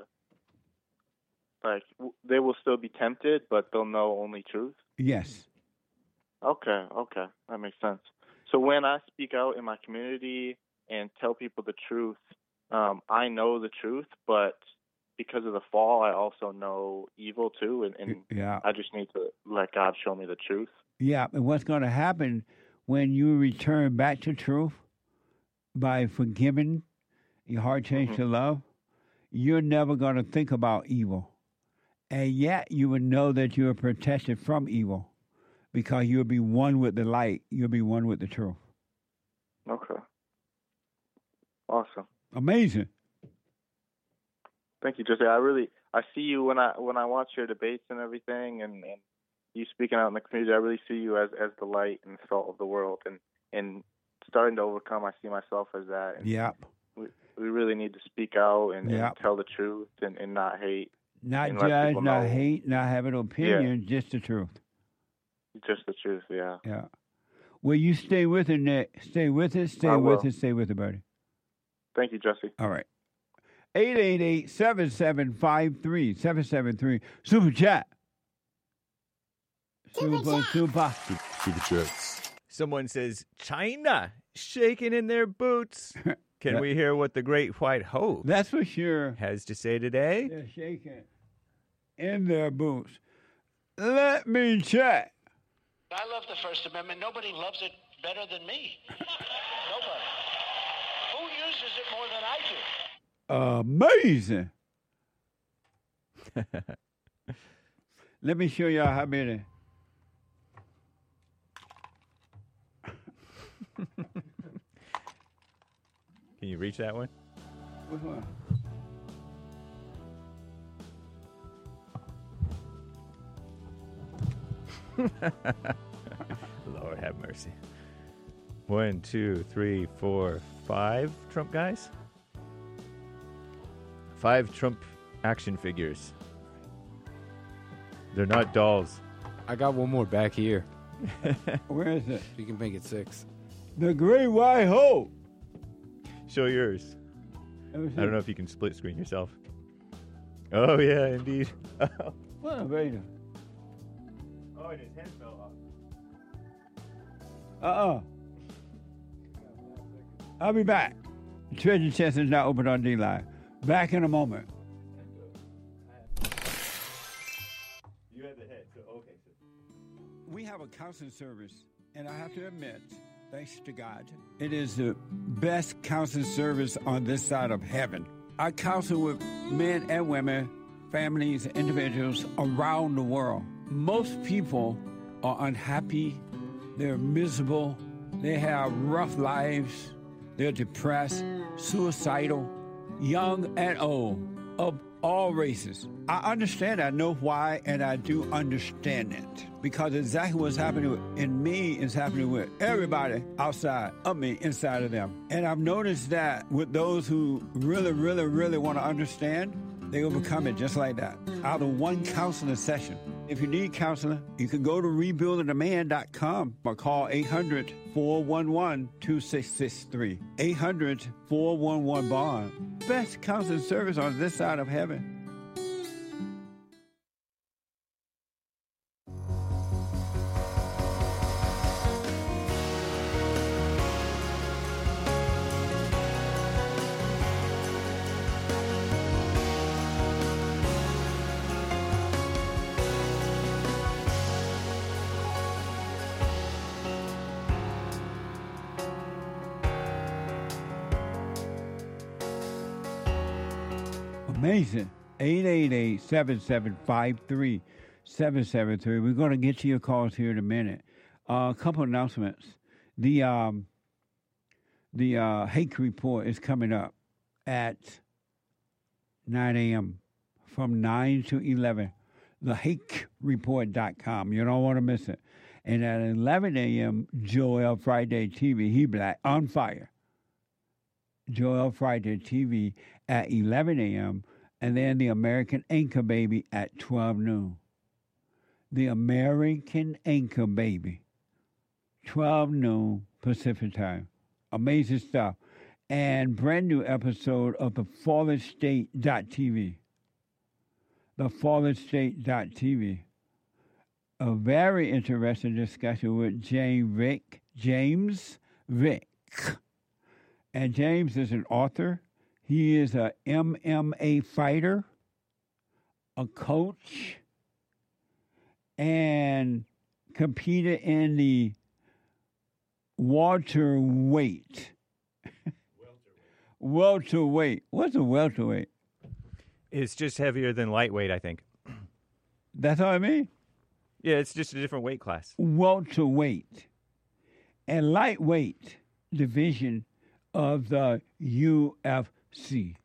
like w- they will still be tempted, but they'll know only truth. Yes. Okay, okay, that makes sense. So when I speak out in my community and tell people the truth, um, I know the truth, but because of the fall, I also know evil too, and, and Yeah. I just need to let God show me the truth. Yeah, and what's going to happen when you return back to truth by forgiving, your heart change to love, you're never going to think about evil. And yet you will know that you are protected from evil because you'll be one with the light. You'll be one with the truth. Okay. Awesome. Amazing. Thank you, Jose. I really I see you when I when I watch your debates and everything, and, and you speaking out in the community. I really see you as, as the light and salt of the world, and, and starting to overcome. I see myself as that. And Yep. we we really need to speak out and, Yep. and tell the truth and, and not hate. Not and let judge, people not know hate, not have an opinion, just the truth. just the truth. Yeah. Yeah. Will you stay with it, Nick? Stay with it, stay I with will. it, stay with it, buddy. Thank you, Jesse. All right. eight eight eight, seven seven five, three seven seven three. Super chat. Super, super. Super chats. Someone says, China shaking in their boots. Can Yeah. we hear what the Great White Hope That's for sure. has to say today? They're shaking in their boots. Let me check. I love the First Amendment. Nobody loves it better than me. Nobody. Who uses it more than I do? Amazing. Let me show y'all how many. Can you reach that one? Which one? Lord have mercy. One, two, three, four, five Trump guys? Five Trump action figures. They're not dolls. I got one more back here. Where is it? You can make it six. The Great White Hope. Show yours. Let me I see. don't know if you can split screen yourself. Oh, yeah, indeed. What a Vader. Oh, and his head fell off. Uh-uh. I'll be back. Treasure chest is now open on D-Live. Back in a moment. You had the head, so okay. So. We have a counseling service, and I have to admit, thanks to God, it is the best counseling service on this side of heaven. I counsel with men and women families, individuals around the world. Most people are unhappy, they're miserable, they have rough lives, they're depressed, suicidal, young and old, of all races. I understand, I know why, and I do understand it. Because exactly what's happening in me is happening with everybody outside of me, inside of them. And I've noticed that with those who really, really, really want to understand, they overcome it just like that, out of one counseling session. If you need counseling, you can go to rebuilding a man dot com or call eight hundred, four one one, two six six three. eight hundred, four one one, bond. Best counseling service on this side of heaven. Amazing. eight eight eight, seven seven five, three seven seven three. We're going to get to your calls here in a minute. Uh, a couple announcements. The um, the uh, Hake Report is coming up at nine a.m. from nine to eleven. the hake report dot com. You don't want to miss it. And at eleven a.m., Joel Friday T V, he black, on fire. Joel Friday T V at eleven a.m., and then the American Anchor Baby at twelve noon. The American Anchor Baby, twelve noon Pacific time. Amazing stuff. And brand new episode of the fallen state dot t v. the fallen state dot t v. A very interesting discussion with James Vick. James Vick. And James is an author. He is a M M A fighter, a coach, and competed in the welterweight. Welterweight. What's a welterweight? It's just heavier than lightweight, I think. That's what I mean? Yeah, it's just a different weight class. Welterweight. And lightweight division of the U F C.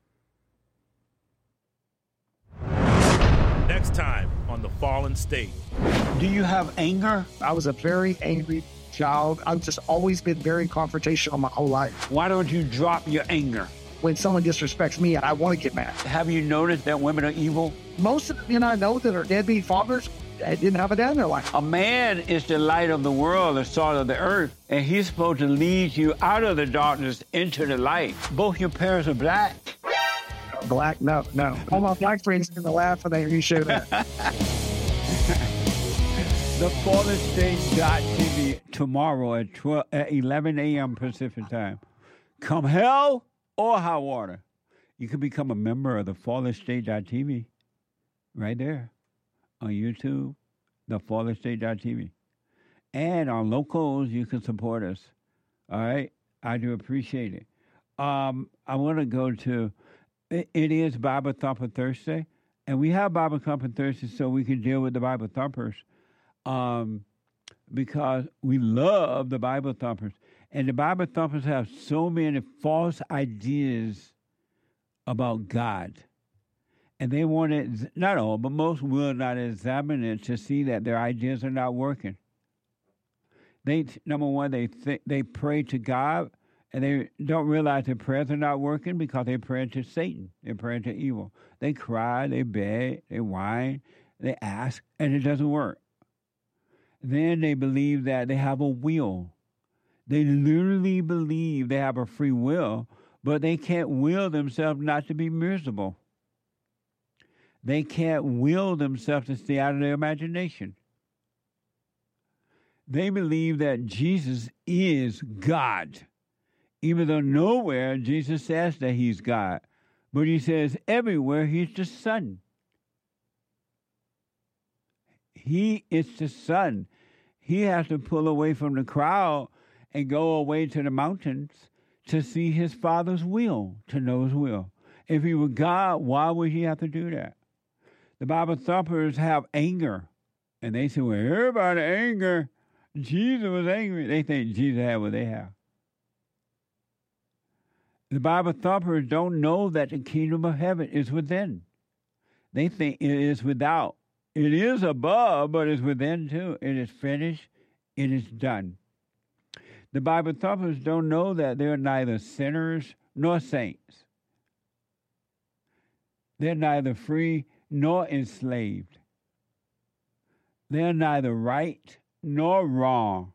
Next time on The Fallen State. Do you have anger? I was a very angry child. I've just always been very confrontational my whole life. Why don't you drop your anger? When someone disrespects me, I want to get mad. Have you noticed that women are evil? Most of the men I know that are deadbeat fathers didn't have a dad in their life. A man is the light of the world, the salt of the earth, and he's supposed to lead you out of the darkness into the light. Both your parents are black. Black? No, no. All my black friends are going to laugh when they hear you show that. the fallen state dot t v tomorrow at, twelve, at eleven a.m. Pacific time. Come hell or high water. You can become a member of the fallen state dot t v right there on YouTube, the fallen state dot t v. And on locals, you can support us. All right? I do appreciate it. Um, I want to go to, it, it is Bible Thumper Thursday, and we have Bible Thumper Thursday so we can deal with the Bible Thumpers um, because we love the Bible Thumpers. And the Bible Thumpers have so many false ideas about God. And they want to, not all, but most will not examine it to see that their ideas are not working. They, number one, they th- they pray to God, and they don't realize their prayers are not working because they pray to Satan. They pray to evil. They cry, they beg, they whine, they ask, and it doesn't work. Then they believe that they have a will. They literally believe they have a free will, but they can't will themselves not to be miserable. They can't will themselves to stay out of their imagination. They believe that Jesus is God, even though nowhere Jesus says that he's God, but he says everywhere he's the Son. He is the Son. He has to pull away from the crowd and go away to the mountains to see his Father's will, to know his will. If he were God, why would he have to do that? The Bible thumpers have anger. And they say, well, everybody anger. Jesus was angry. They think Jesus had what they have. The Bible thumpers don't know that the kingdom of heaven is within. They think it is without. It is above, but it's within too. It is finished. It is done. The Bible thumpers don't know that they're neither sinners nor saints. They're neither free nor enslaved. They're neither right nor wrong.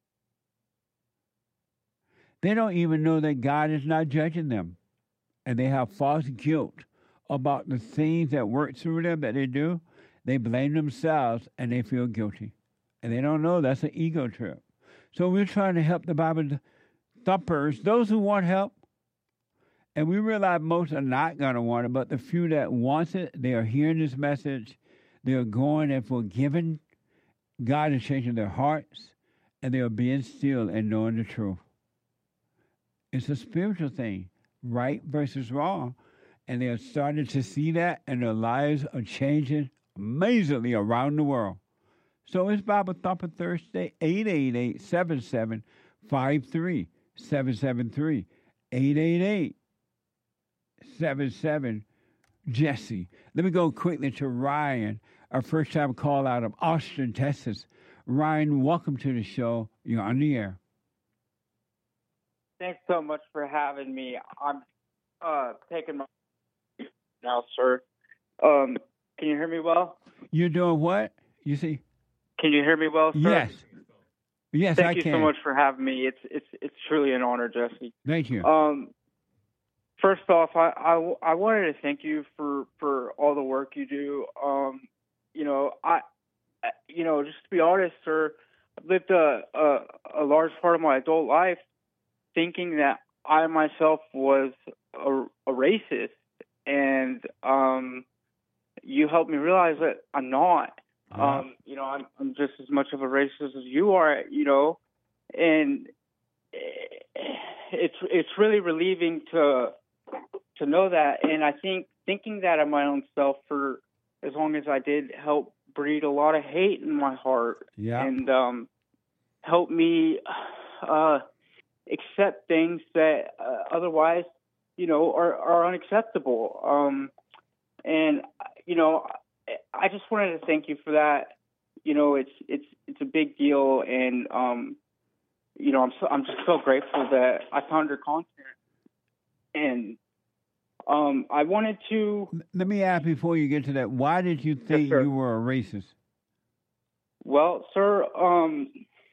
They don't even know that God is not judging them. And they have false guilt about the things that work through them that they do. They blame themselves and they feel guilty. And they don't know that's an ego trip. So we're trying to help the Bible thumpers, those who want help. And we realize most are not going to want it, but the few that wants it, they are hearing this message. They are going and forgiven. God is changing their hearts, and they are being still and knowing the truth. It's a spiritual thing, right versus wrong. And they are starting to see that, and their lives are changing amazingly around the world. So it's Bible Thumper Thursday, eight eight eight, seven seven five three seven seven three, eight eight eight, seven seven, Jesse. Let me go quickly to Ryan, our first time call out of Austin, Texas. Ryan, welcome to the show. You're on the air. Thanks so much for having me. I'm uh, taking my now, sir. Um, can you hear me well? You're doing what? You see? Can you hear me well, sir? Yes. Yes, Thank I you can. so much for having me. It's it's it's truly an honor, Jesse. Thank you. Um, first off, I, I, I wanted to thank you for, for all the work you do. Um, you know, I, you know, just to be honest, sir, I've lived a, a a large part of my adult life thinking that I myself was a, a racist, and um, you helped me realize that I'm not. Uh-huh. Um, you know, I'm, I'm just as much of a racist as you are, you know, and it's it's really relieving to to know that. And I think thinking that of my own self for as long as I did helped breed a lot of hate in my heart, Yeah. and um, help me uh, accept things that uh, otherwise, you know, are, are unacceptable. Um, and you know. I just wanted to thank you for that. You know, it's it's it's a big deal, and um, you know, I'm so, I'm just so grateful that I found your content. And um, I wanted to. Let me ask before you get to that. Why did you think sir. you were a racist? Well, sir, um,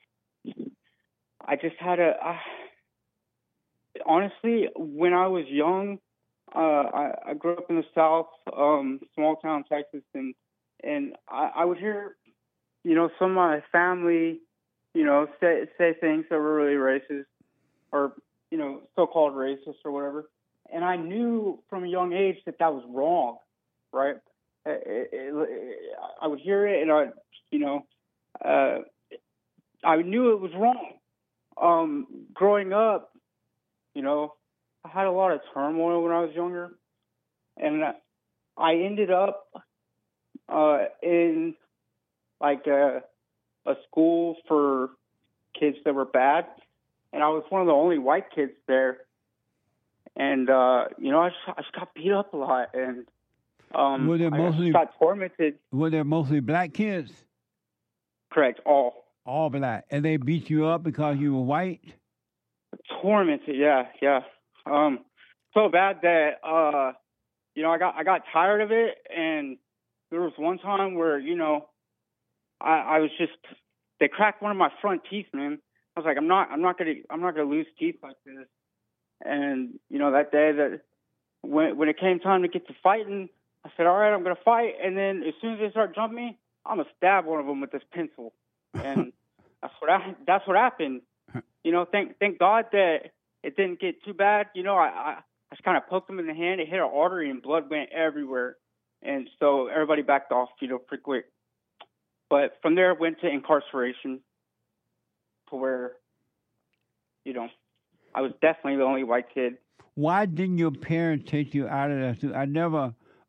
I just had a. I, honestly, when I was young. Uh, I, I grew up in the South, um, small town Texas, and and I, I would hear, you know, some of my family, you know, say say things that were really racist, or you know, so-called racist or whatever, and I knew from a young age that that was wrong, right? It, it, it, I would hear it, and I, you know, uh, I knew it was wrong. Um, growing up, you know. I had a lot of turmoil when I was younger, and I ended up uh, in like a, a school for kids that were bad, and I was one of the only white kids there. And uh, you know, I just, I just got beat up a lot, and um, Were there I mostly- just got tormented. Were there mostly black kids? Correct, all. All black. And they beat you up because you were white? Tormented, yeah, yeah. Um, so bad that uh, you know, I got I got tired of it, and there was one time where you know, I, I was just they cracked one of my front teeth, man. I was like, I'm not I'm not gonna I'm not gonna lose teeth like this. And you know, that day that when when it came time to get to fighting, I said, all right, I'm gonna fight. And then as soon as they start jumping me, I'm gonna stab one of them with this pencil. And that's what I that's what happened. You know, thank thank God that it didn't get too bad. You know, I, I, I just kind of poked him in the hand. It hit an artery and blood went everywhere. And so everybody backed off, you know, pretty quick. But from there, I went to incarceration to where, you know, I was definitely the only white kid. Why didn't your parents take you out of that? I never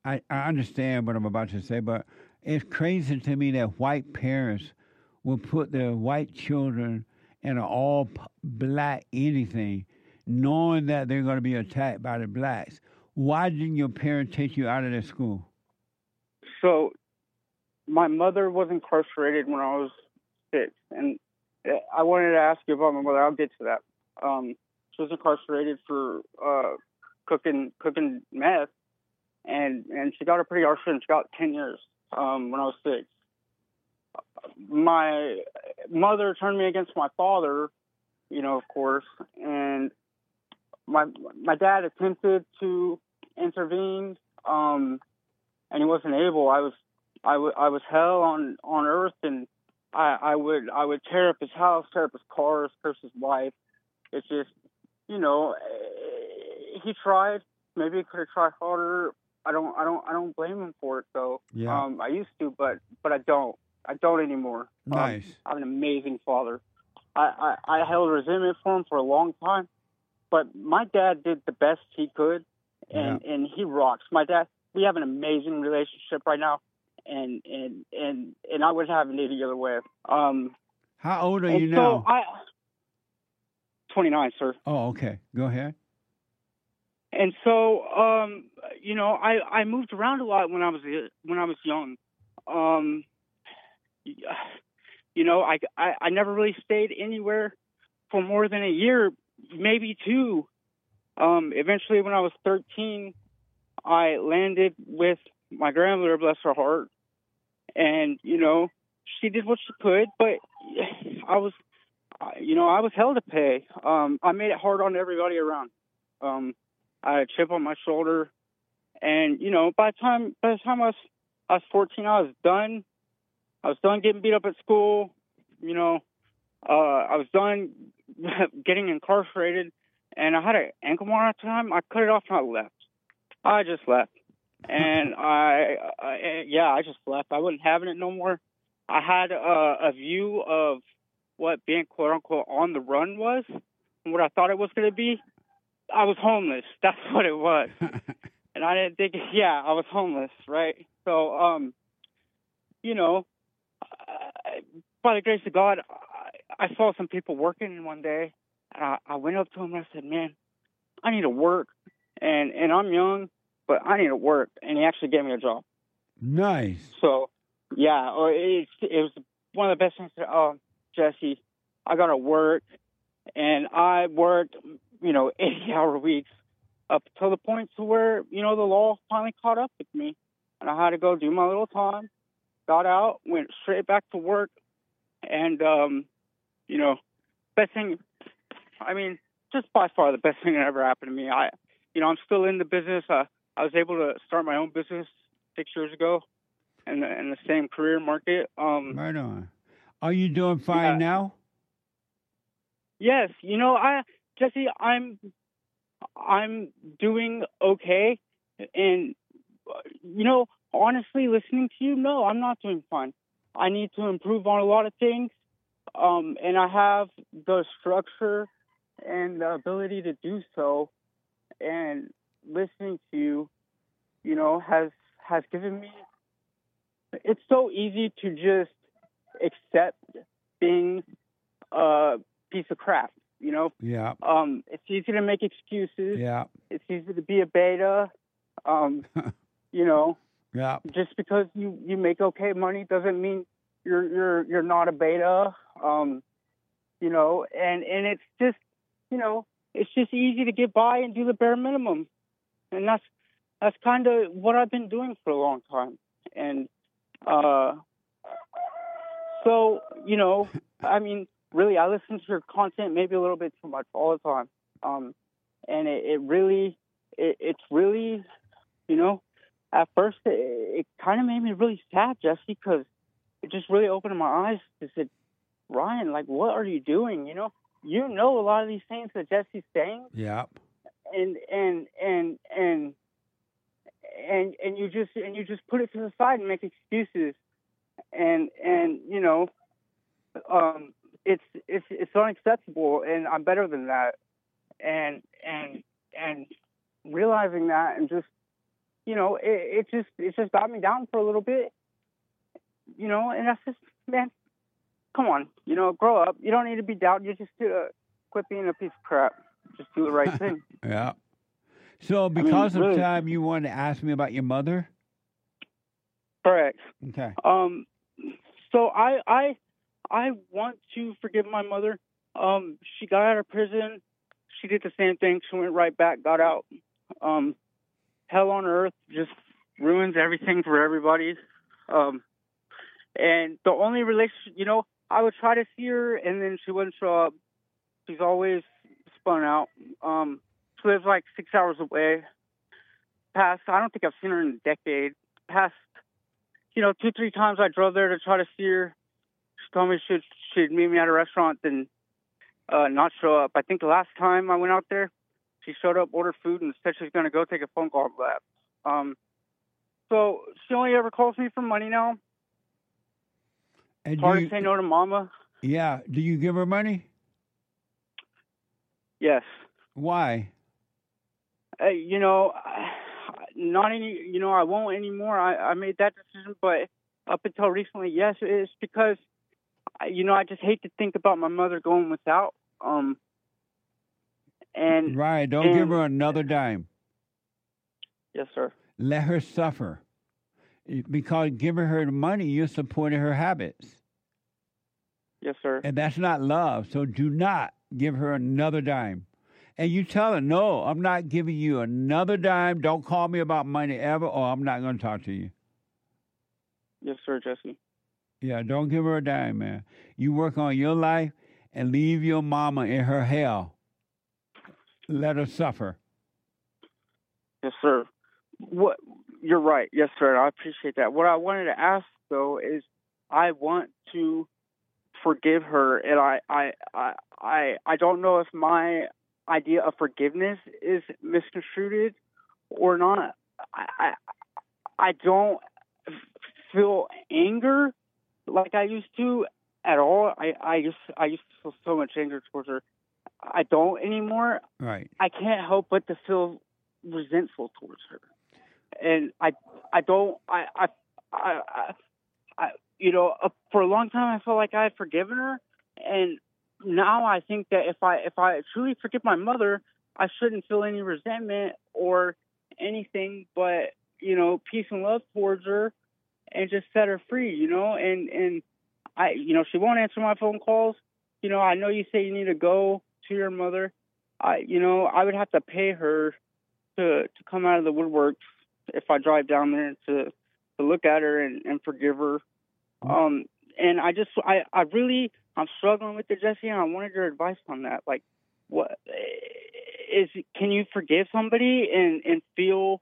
I, I understand what I'm about to say, but it's crazy to me that white parents will put their white children in an all p- black anything, knowing that they're going to be attacked by the blacks. Why didn't your parents take you out of their school? So, my mother was incarcerated when I was six, and I wanted to ask you about my mother. I'll get to that. Um, she was incarcerated for uh, cooking cooking meth, and and she got a pretty harsh sentence. She got ten years um, when I was six. My mother turned me against my father, you know, of course, and my my dad attempted to intervene, um, and he wasn't able. I was I, w- I was hell on, on earth, and I, I would I would tear up his house, tear up his cars, curse his wife. It's just, you know, he tried. Maybe he could have tried harder. I don't I don't I don't blame him for it though. Yeah. Um, I used to, but but I don't. I don't anymore. Nice. Um, I'm an amazing father. I, I, I held resentment for him for a long time, but my dad did the best he could, and, Yeah. and he rocks. My dad, we have an amazing relationship right now, and and and, and I would have it any other way. Um, How old are and you so now? I, twenty-nine, sir. Oh, okay. Go ahead. And so, um, you know, I, I moved around a lot when I was when I was young. Um, you know, I, I, I never really stayed anywhere for more than a year, maybe two. Um, eventually, when I was thirteen, I landed with my grandmother, bless her heart, and you know, she did what she could, but I was, you know, I was hell to pay. Um, I made it hard on everybody around. Um, I had a chip on my shoulder, and you know, by the time by the time I was I was fourteen, I was done. I was done getting beat up at school. You know, uh, I was done getting incarcerated, and I had an ankle monitor at the time. I cut it off and I left. I just left, and I, I, yeah, I just left. I wasn't having it no more. I had a, a view of what being quote unquote on the run was, and what I thought it was going to be. I was homeless. That's what it was. And I didn't think, yeah, I was homeless, right? So, um, you know, uh, by the grace of God, I, I saw some people working one day, and I, I went up to them and I said, man, I need to work. And, and I'm young, but I need to work. And he actually gave me a job. Nice. So, yeah, or it, it was one of the best things. To, oh, Jesse, I got to work. And I worked, you know, eighty-hour weeks up to the point to where, you know, the law finally caught up with me. And I had to go do my little time, got out, went straight back to work. And, um, you know, best thing, I mean, just by far the best thing that ever happened to me. I, you know, I'm still in the business. Uh, I was able to start my own business six years ago in the, in the same career market. Um, Right on. Are you doing fine yeah. now? Yes, you know, I Jesse, I'm I'm doing okay, and you know, honestly, listening to you, no, I'm not doing fine. I need to improve on a lot of things, um, and I have the structure and the ability to do so. And listening to you, you know, has has given me. It's so easy to just accept being a piece of crap, you know. Yeah. Um, it's easy to make excuses. Yeah. It's easy to be a beta. Um, you know. Yeah. Just because you, you make okay money doesn't mean you're you're you're not a beta. Um, you know, and, and it's just, you know, it's just easy to get by and do the bare minimum, and that's that's kind of what I've been doing for a long time. And uh, so, you know, I mean, really, I listen to your content maybe a little bit too much all the time, um, and it, it really, it, it's really, you know, at first it, it kind of made me really sad, Jesse, because it just really opened my eyes to say, Ryan, like, what are you doing? You know, you know a lot of these things that Jesse's saying, Yeah. and and and and and and you just and you just put it to the side and make excuses, and and you know, um, it's it's it's unacceptable, and I'm better than that, and and and realizing that, and just you know, it, it just it just got me down for a little bit, you know, and that's just, man, come on, you know, grow up. You don't need to be down. You just uh, quit being a piece of crap. Just do the right thing. Yeah. So because I mean, of really. time, you wanted to ask me about your mother? Correct. Okay. Um, so I I I want to forgive my mother. Um, she got out of prison. She did the same thing. She went right back, got out. Um, hell on earth just ruins everything for everybody. Um, and the only relationship, you know, I would try to see her, and then she wouldn't show up. She's always spun out. Um, she lives like six hours away. Past, I don't think I've seen her in a decade. Past, you know, two, three times I drove there to try to see her. She told me she'd, she'd meet me at a restaurant, then uh, not show up. I think the last time I went out there, she showed up, ordered food, and said she was going to go take a phone call back. Um, so she only ever calls me for money now. And It's hard do you- to say no to mama. Yeah. Do you give her money? Yes. Why? Uh, you know, I- not any, you know, I won't anymore. I, I made that decision, but up until recently, yes, it's because, I- you know, I just hate to think about my mother going without. Um, and Right. Don't and- give her another dime. Yes, sir. Let her suffer. Because giving her the money, you're supporting her habits. Yes, sir. And that's not love. So do not give her another dime. And you tell her, no, I'm not giving you another dime. Don't call me about money ever, or I'm not going to talk to you. Yes, sir, Jesse. Yeah, don't give her a dime, man. You work on your life and leave your mama in her hell. Let her suffer. Yes, sir. What you're right. Yes, sir. I appreciate that. What I wanted to ask though is, I want to forgive her, and I, I, I, I, I don't know if my idea of forgiveness is misconstrued or not. I, I, I don't feel anger like I used to at all. I, I used, I used to feel so much anger towards her. I don't anymore. Right. I can't help but to feel resentful towards her, and I, I don't, I, I, I, I, I you know, uh, for a long time I felt like I had forgiven her, and now I think that if I, if I truly forgive my mother, I shouldn't feel any resentment or anything, but you know, peace and love towards her, and just set her free, you know, and and I, you know, she won't answer my phone calls. You know, I know you say you need to go to your mother. I, you know, I would have to pay her to to come out of the woodwork if I drive down there to to look at her and, and forgive her. Um, and I just, I, I really, I'm struggling with it, Jesse, and I wanted your advice on that. Like, what is? Can you forgive somebody and and feel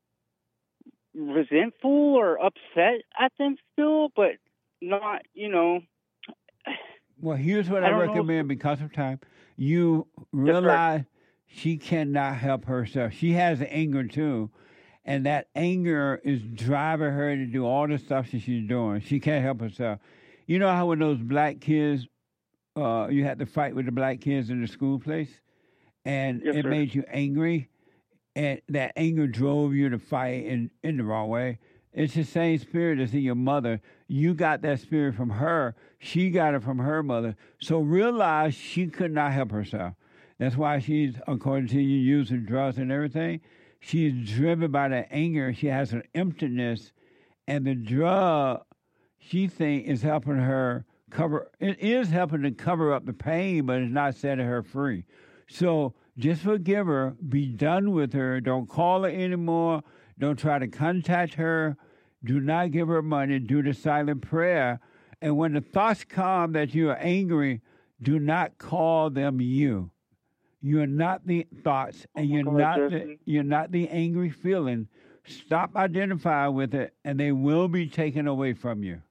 resentful or upset at them still, but not, you know? Well, here's what I I, don't know if- recommend because of time. You realize she cannot help herself. She has anger too. And that anger is driving her to do all the stuff that she's doing. She can't help herself. You know how when those black kids, uh, you had to fight with the black kids in the school place? And Yes, it sir. made you angry? And that anger drove you to fight in, in the wrong way. It's the same spirit that's in your mother. You got that spirit from her. She got it from her mother. So realize she could not help herself. That's why she's, according to you, using drugs and everything. She's driven by that anger. She has an emptiness. And the drug, she thinks, is helping her cover. It is helping to cover up the pain, but it's not setting her free. So just forgive her. Be done with her. Don't call her anymore. Don't try to contact her. Do not give her money. Do the silent prayer. And when the thoughts come that you are angry, do not call them you. You're not the thoughts, and you're God, not the, Jesse. you're not the angry feeling. Stop identifying with it, and they will be taken away from you.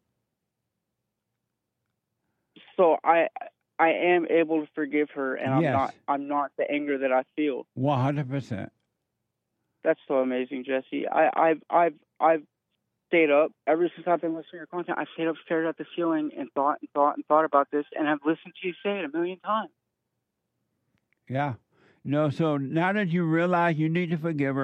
So I, I am able to forgive her, and Yes. I'm not, I'm not the anger that I feel. One hundred percent. That's so amazing, Jesse. I, I've, I've, I've stayed up ever since I've been listening to your content. I stayed up, stared at the ceiling, and thought and thought and thought about this, and I've listened to you say it a million times. Yeah. No. So now that you realize you need to forgive her,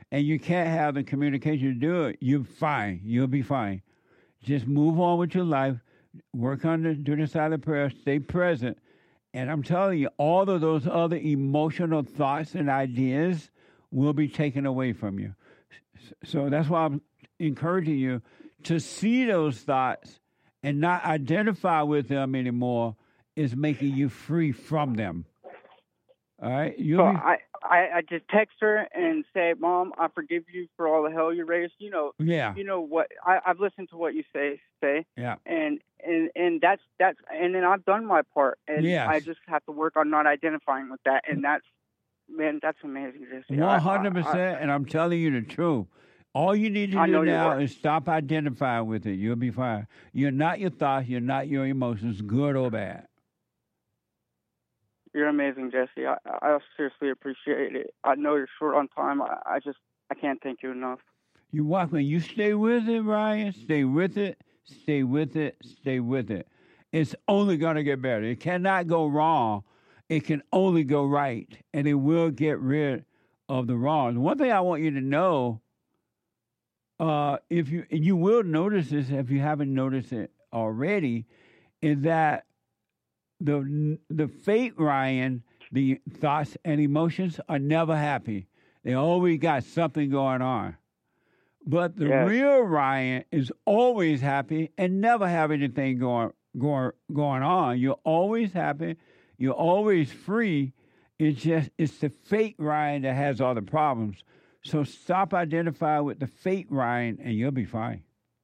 and you can't have the communication to do it, you're fine. You'll be fine. Just move on with your life. Work on the, do the silent prayer. Stay present. And I'm telling you, all of those other emotional thoughts and ideas will be taken away from you. So that's why I'm encouraging you to see those thoughts and not identify with them anymore is making you free from them. All right? You'll So be, I, I, I just text her and say, Mom, I forgive you for all the hell you raised. You know, Yeah. you know what, I, I've listened to what you say, say. yeah. And, and, and that's, that's, and then I've done my part. And Yes. I just have to work on not identifying with that. And that's, man, that's amazing. Jesse. I- One hundred I- percent, and I'm telling you the truth. All you need to I know do you now are. is stop identifying with it. You'll be fine. You're not your thoughts. You're not your emotions, good or bad. You're amazing, Jesse. I, I seriously appreciate it. I know you're short on time. I, I just, I can't thank you enough. You walk when you stay with it, Ryan. Stay with it. Stay with it. Stay with it. It's only gonna get better. It cannot go wrong. It can only go right, and it will get rid of the wrongs. One thing I want you to know, uh, if you and you will notice this if you haven't noticed it already, is that the the fake Ryan, the thoughts and emotions are never happy. They always got something going on. But the Yes. real Ryan is always happy and never have anything going going going on. You're always happy. You're always free. It's just it's the fake Ryan that has all the problems. So stop identifying with the fake Ryan, and you'll be fine.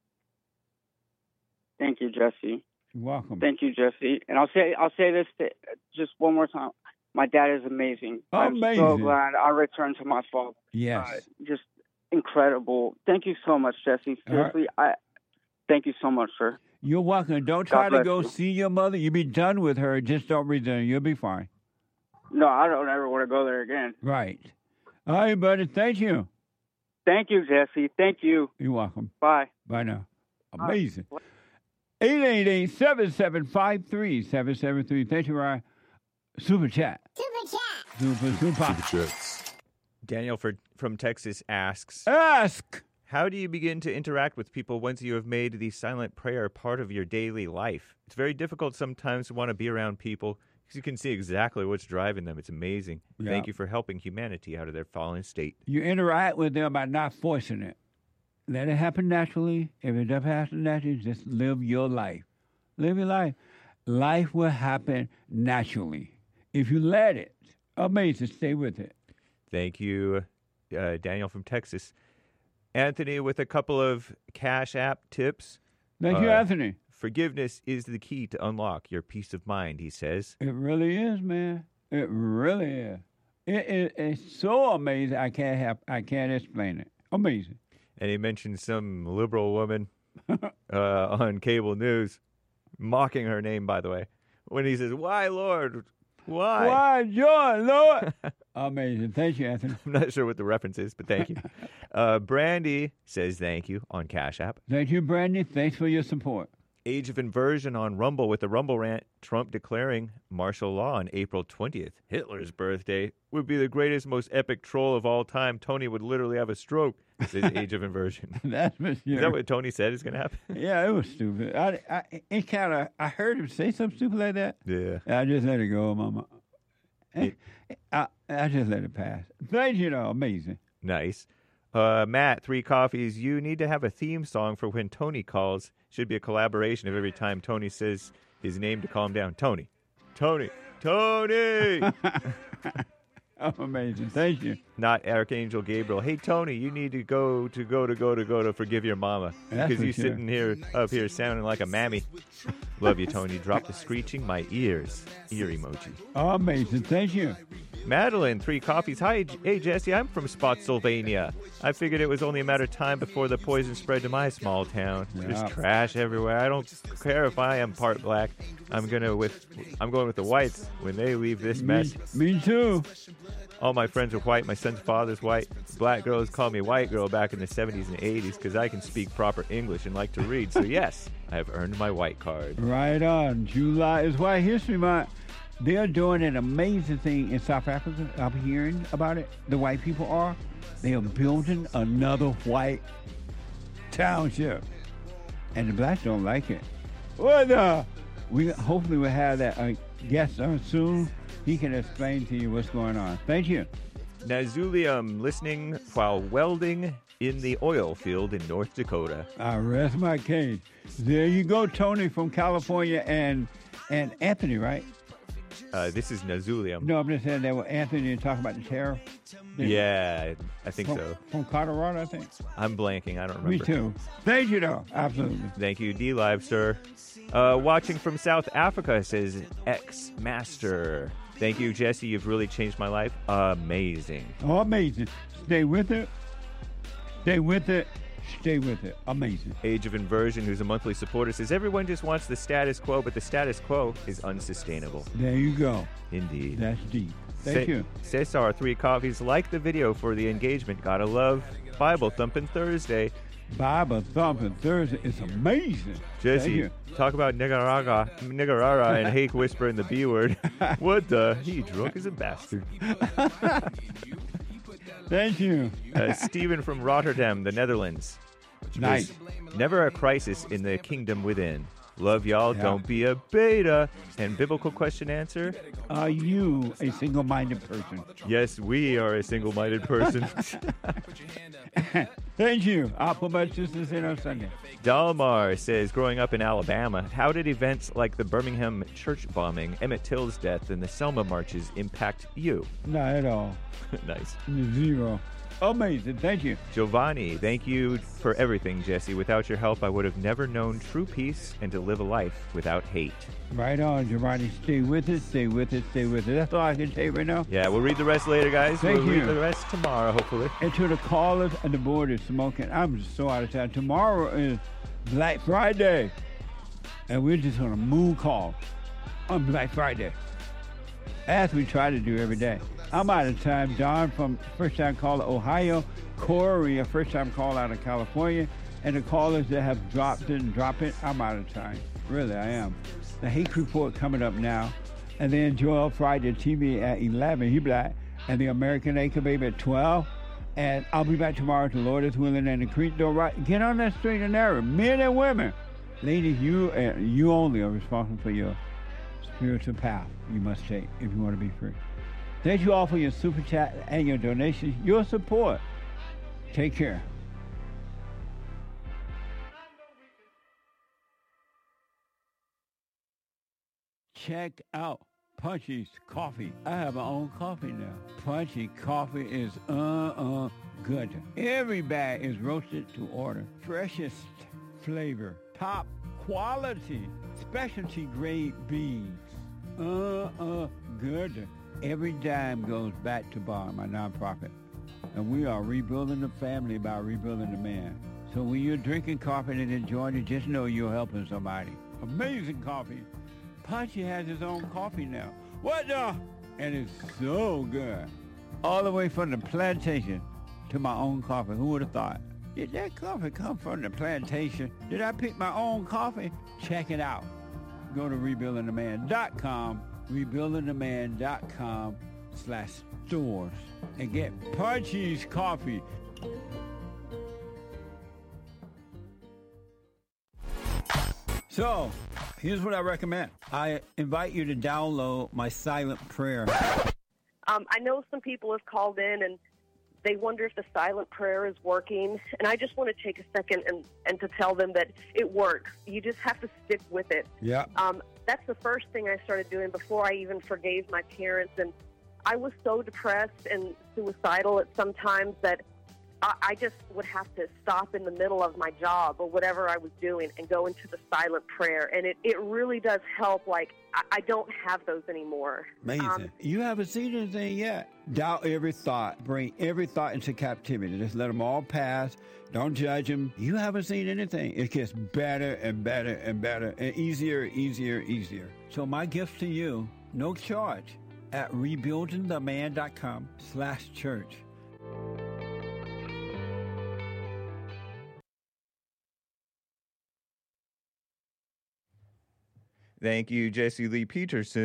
Thank you, Jesse. You're welcome. Thank you, Jesse. And I'll say, I'll say this to, just one more time. My dad is amazing. I'm so Amazing. glad I returned to my father. Yes. Uh, just incredible. Thank you so much, Jesse. All right. Seriously, I thank you so much, sir. You're welcome. Don't God try to bless go you. see your mother. You'll be done with her. Just don't return. You'll be fine. No, I don't ever want to go there again. Right. All right, buddy. Thank you. Thank you, Jesse. Thank you. You're welcome. Bye. Bye now. All right. Amazing. eight eight eight, seven seven five, three seven seven three. Thank you, Ryan. Super chat. Super chat. Super, super. chats. Daniel for, from Texas asks, Ask. how do you begin to interact with people once you have made the silent prayer part of your daily life? It's very difficult sometimes to want to be around people because you can see exactly what's driving them. It's amazing. Yeah. Thank you for helping humanity out of their fallen state. You interact with them by not forcing it. Let it happen naturally. If it doesn't happen naturally, just live your life. Live your life. Life will happen naturally. If you let it, amazing, stay with it. Thank you, uh, Daniel from Texas. Anthony with a couple of Cash App tips. Thank you, Uh, Anthony. Forgiveness is the key to unlock your peace of mind, he says. It really is, man. It really is. It, it, it's so amazing. I can't have. I can't explain it. Amazing. And he mentioned some liberal woman uh, on cable news, mocking her name, by the way, when he says, "Why, Lord? Why? Why, joy, Lord?" Amazing. Thank you, Anthony. I'm not sure what the reference is, but thank you. uh, Brandy says thank you on Cash App. Thank you, Brandy. Thanks for your support. Age of Inversion on Rumble with the Rumble rant. Trump declaring martial law on April twentieth. Hitler's birthday would be the greatest, most epic troll of all time. Tony would literally have a stroke. Says Age of Inversion. That's for sure. Is that what Tony said is going to happen? Yeah, it was stupid. I, I, it kind of. I heard him say something stupid like that. Yeah. I just let it go, Mama. Eh, I, I just let it pass. Thank you, though. Amazing. Nice. Uh, Matt, Three Coffees, you need to have a theme song for when Tony calls. Should be a collaboration of every time Tony says his name to calm down. Tony. Tony. Tony! Oh, amazing. Thank you. Not Archangel Gabriel. Hey, Tony, you need to go to go to go to go to forgive your mama. That's because for you're sure. sitting here up here sounding like a mammy. Love you, Tony. Drop the screeching my ears. Ear emoji. Amazing. Thank you. Madeline, Three Coffees. Hi, J- hey, Jesse. I'm from Spotsylvania. I figured it was only a matter of time before the poison spread to my small town. Yeah. There's trash everywhere. I don't care if I am part black. I'm gonna with. I'm going with the whites when they leave this mess. Me, me too. All my friends are white. My son's father's white. Black girls called me white girl back in the seventies and eighties because I can speak proper English and like to read. So yes, I have earned my white card. Right on. July is White History Month. They're doing an amazing thing in South Africa. I'm hearing about it. The white people are. They are building another white township, and the blacks don't like it. What the? We hopefully we'll have that uh, guest on soon. He can explain to you what's going on. Thank you. Nazulium listening while welding in the oil field in North Dakota. I rest my case. There you go, Tony from California and and Anthony, right? Uh, this is Nazulium. No, I'm just saying that with Anthony and talking about the tariff. Yeah, I think from, so. From Colorado, I think. I'm blanking. I don't remember. Me too. Thank you, though. Absolutely. Thank you, D Live, sir. Uh, watching from South Africa says X Master. Thank you, Jesse. You've really changed my life. Amazing. Oh, amazing. Stay with it. Stay with it. Stay with it. Amazing. Age of Inversion, who's a monthly supporter, says everyone just wants the status quo, but the status quo is unsustainable. There you go. Indeed. That's deep. Thank Ce- you. Cesar, three coffees. Like the video for the engagement. Gotta love Bible Thumping Thursday. Bible Thumping Thursday is amazing. Jesse, talk about Nicaragua, Nicaragua and Hake whispering the B word. What the? He drunk as a bastard. Thank you. uh, Stephen from Rotterdam, the Netherlands. Nice. Never a crisis in the kingdom within. Love y'all. Yeah. Don't be a beta. And biblical question answer. Are you a single-minded person? Yes, we are a single-minded person. Thank you. I'll put my sisters in on Sunday. Dalmar says, growing up in Alabama, how did events like the Birmingham church bombing, Emmett Till's death, and the Selma marches impact you? Not at all. Nice. Zero. Amazing. Thank you. Giovanni, thank you for everything, Jesse. Without your help, I would have never known true peace and to live a life without hate. Right on, Giovanni. Stay with it, stay with it, stay with it. That's all I can say right now. Yeah, we'll read the rest later, guys. Thank we'll you. read the rest tomorrow, hopefully. And to the callers and the board is smoking. I'm just so out of town. Tomorrow is Black Friday. And we're just going to moon call on Black Friday, as we try to do every day. I'm out of time. Don from First Time Caller, Ohio. Corey, a First Time Caller out of California. And the callers that have dropped it and dropped it, I'm out of time. Really, I am. The Hake Report coming up now. And then Joel Friday T V at eleven. He black. And the American Acre Baby at twelve. And I'll be back tomorrow if the Lord is willing and the creek door right. Get on that straight and narrow. Men and women. Ladies, you, uh, you only are responsible for your spiritual path you must take if you want to be free. Thank you all for your super chat and your donations, your support. Take care. Check out Punchy's Coffee. I have my own coffee now. Punchy Coffee is uh-uh good. Every bag is roasted to order. Freshest flavor. Top quality. Specialty grade beans. Uh-uh good. Every dime goes back to Bar, my nonprofit. And we are rebuilding the family by rebuilding the man. So when you're drinking coffee and enjoying it, just know you're helping somebody. Amazing coffee. Punchy has his own coffee now. What the? And it's so good. All the way from the plantation to my own coffee. Who would have thought? Did that coffee come from the plantation? Did I pick my own coffee? Check it out. Go to rebuilding the man dot com. rebuilding the man dot com slash stores and get Punchy's Coffee. So, here's what I recommend. I invite you to download my silent prayer. Um, I know some people have called in and they wonder if the silent prayer is working. And I just want to take a second and, and to tell them that it works. You just have to stick with it. Yeah. Um, that's the first thing I started doing before I even forgave my parents. And I was so depressed and suicidal at some times that I, I just would have to stop in the middle of my job or whatever I was doing and go into the silent prayer. And it, it really does help. Like, I, I don't have those anymore. Amazing. Um, you haven't seen anything yet. Doubt every thought. Bring every thought into captivity. Just let them all pass. Don't judge them. You haven't seen anything. It gets better and better and better and easier, easier, easier. So my gift to you, no charge, at rebuilding the man dot com slash church. Thank you, Jesse Lee Peterson.